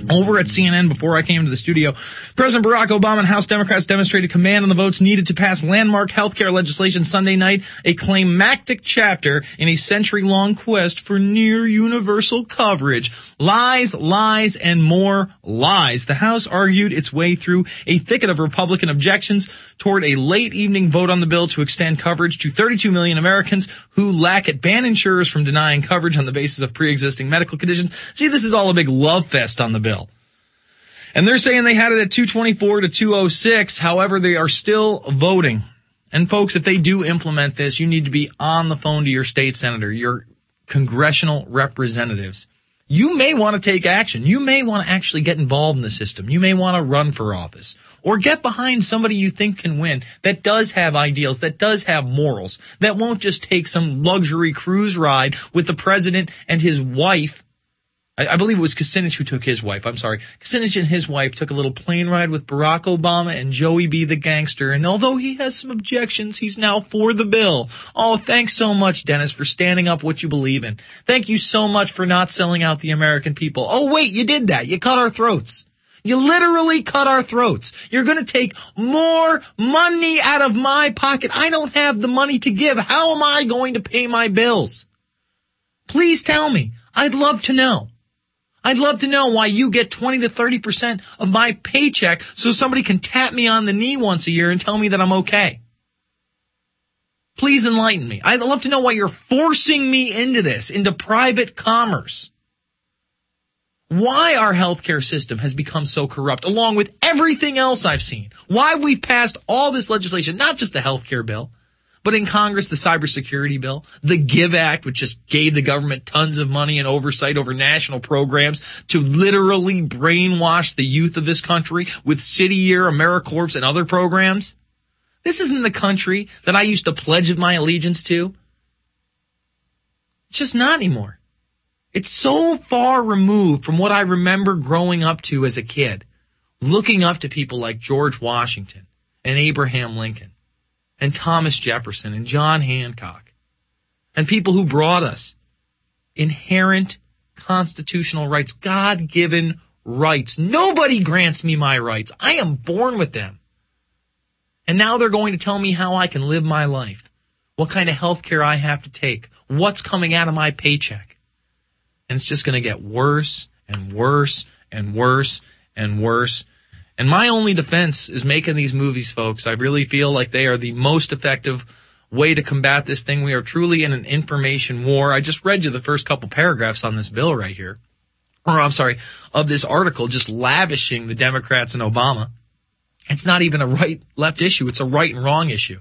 [SPEAKER 1] Over at C N N before I came to the studio, President Barack Obama and House Democrats demonstrated command on the votes needed to pass landmark healthcare legislation Sunday night, a climactic chapter in a century-long quest for near-universal coverage. Lies, lies, and more lies. The House argued its way through a thicket of Republican objections toward a late-evening vote on the bill to extend coverage to thirty-two million Americans who lack it, ban insurers from denying coverage on the basis of pre-existing medical conditions. See, this is all a big love fest on the bill. And they're saying they had it at two twenty-four to two oh six. However, they are still voting. And folks, if they do implement this, you need to be on the phone to your state senator, your congressional representatives. You may want to take action. You may want to actually get involved in the system. You may want to run for office or get behind somebody you think can win, that does have ideals, that does have morals, that won't just take some luxury cruise ride with the president and his wife. I believe it was Kucinich who took his wife. I'm sorry. Kucinich and his wife took a little plane ride with Barack Obama and Joey B. the gangster. And although he has some objections, he's now for the bill. Oh, thanks so much, Dennis, for standing up what you believe in. Thank you so much for not selling out the American people. Oh, wait, you did that. You cut our throats. You literally cut our throats. You're going to take more money out of my pocket. I don't have the money to give. How am I going to pay my bills? Please tell me. I'd love to know. I'd love to know why you get twenty to thirty percent of my paycheck so somebody can tap me on the knee once a year and tell me that I'm okay. Please enlighten me. I'd love to know why you're forcing me into this, into private commerce. Why our healthcare system has become so corrupt, along with everything else I've seen. Why we've passed all this legislation, not just the healthcare bill, but in Congress, the cybersecurity bill, the GIVE Act, which just gave the government tons of money and oversight over national programs to literally brainwash the youth of this country with City Year, AmeriCorps, and other programs. This isn't the country that I used to pledge my allegiance to. It's just not anymore. It's so far removed from what I remember growing up to as a kid, looking up to people like George Washington and Abraham Lincoln and Thomas Jefferson and John Hancock, and people who brought us inherent constitutional rights, God-given rights. Nobody grants me my rights. I am born with them. And now they're going to tell me how I can live my life, what kind of health care I have to take, what's coming out of my paycheck. And it's just going to get worse and worse and worse and worse. And my only defense is making these movies, folks. I really feel like they are the most effective way to combat this thing. We are truly in an information war. I just read you the first couple paragraphs on this bill right here. Or, I'm sorry, of this article just lavishing the Democrats and Obama. It's not even a right-left issue. It's a right and wrong issue.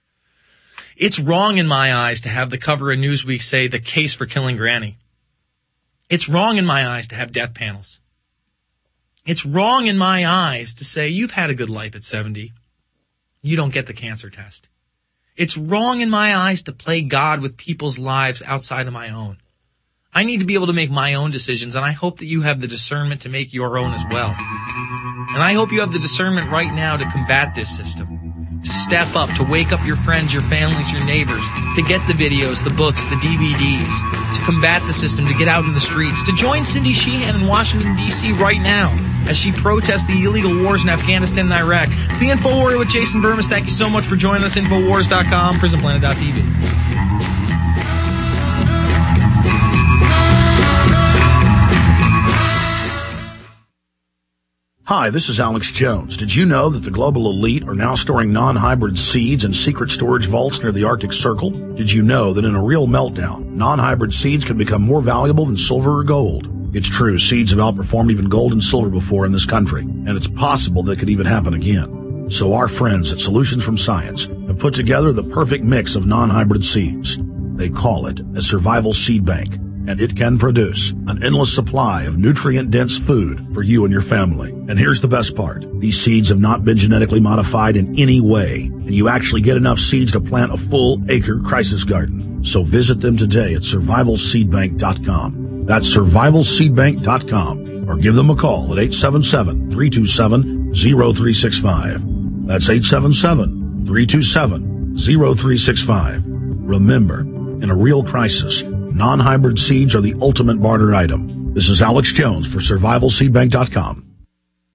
[SPEAKER 1] It's wrong in my eyes to have the cover of Newsweek say the case for killing Granny. It's wrong in my eyes to have death panels. It's wrong in my eyes to say you've had a good life at seventy. You don't get the cancer test. It's wrong in my eyes to play God with people's lives outside of my own. I need to be able to make my own decisions, and I hope that you have the discernment to make your own as well. And I hope you have the discernment right now to combat this system, to step up, to wake up your friends, your families, your neighbors, to get the videos, the books, the D V Ds, to combat the system, to get out in the streets, to join Cindy Sheehan in Washington, D C right now as she protests the illegal wars in Afghanistan and Iraq. It's the InfoWarrior with Jason Burmis. Thank you so much for joining us. Infowars dot com, prison planet dot t v.
[SPEAKER 12] Hi, this is Alex Jones. Did you know that the global elite are now storing non-hybrid seeds in secret storage vaults near the Arctic Circle? Did you know that in a real meltdown, non-hybrid seeds can become more valuable than silver or gold? It's true, seeds have outperformed even gold and silver before in this country, and it's possible that could even happen again. So our friends at Solutions from Science have put together the perfect mix of non-hybrid seeds. They call it a survival seed bank, and it can produce an endless supply of nutrient-dense food for you and your family. And here's the best part. These seeds have not been genetically modified in any way, and you actually get enough seeds to plant a full acre crisis garden. So visit them today at survival seed bank dot com. That's survival seed bank dot com, or give them a call at eight seven seven, three two seven, zero three six five. That's eight seven seven, three two seven, zero three six five. Remember, in a real crisis, non-hybrid seeds are the ultimate barter item. This is Alex Jones for survival seed bank dot com.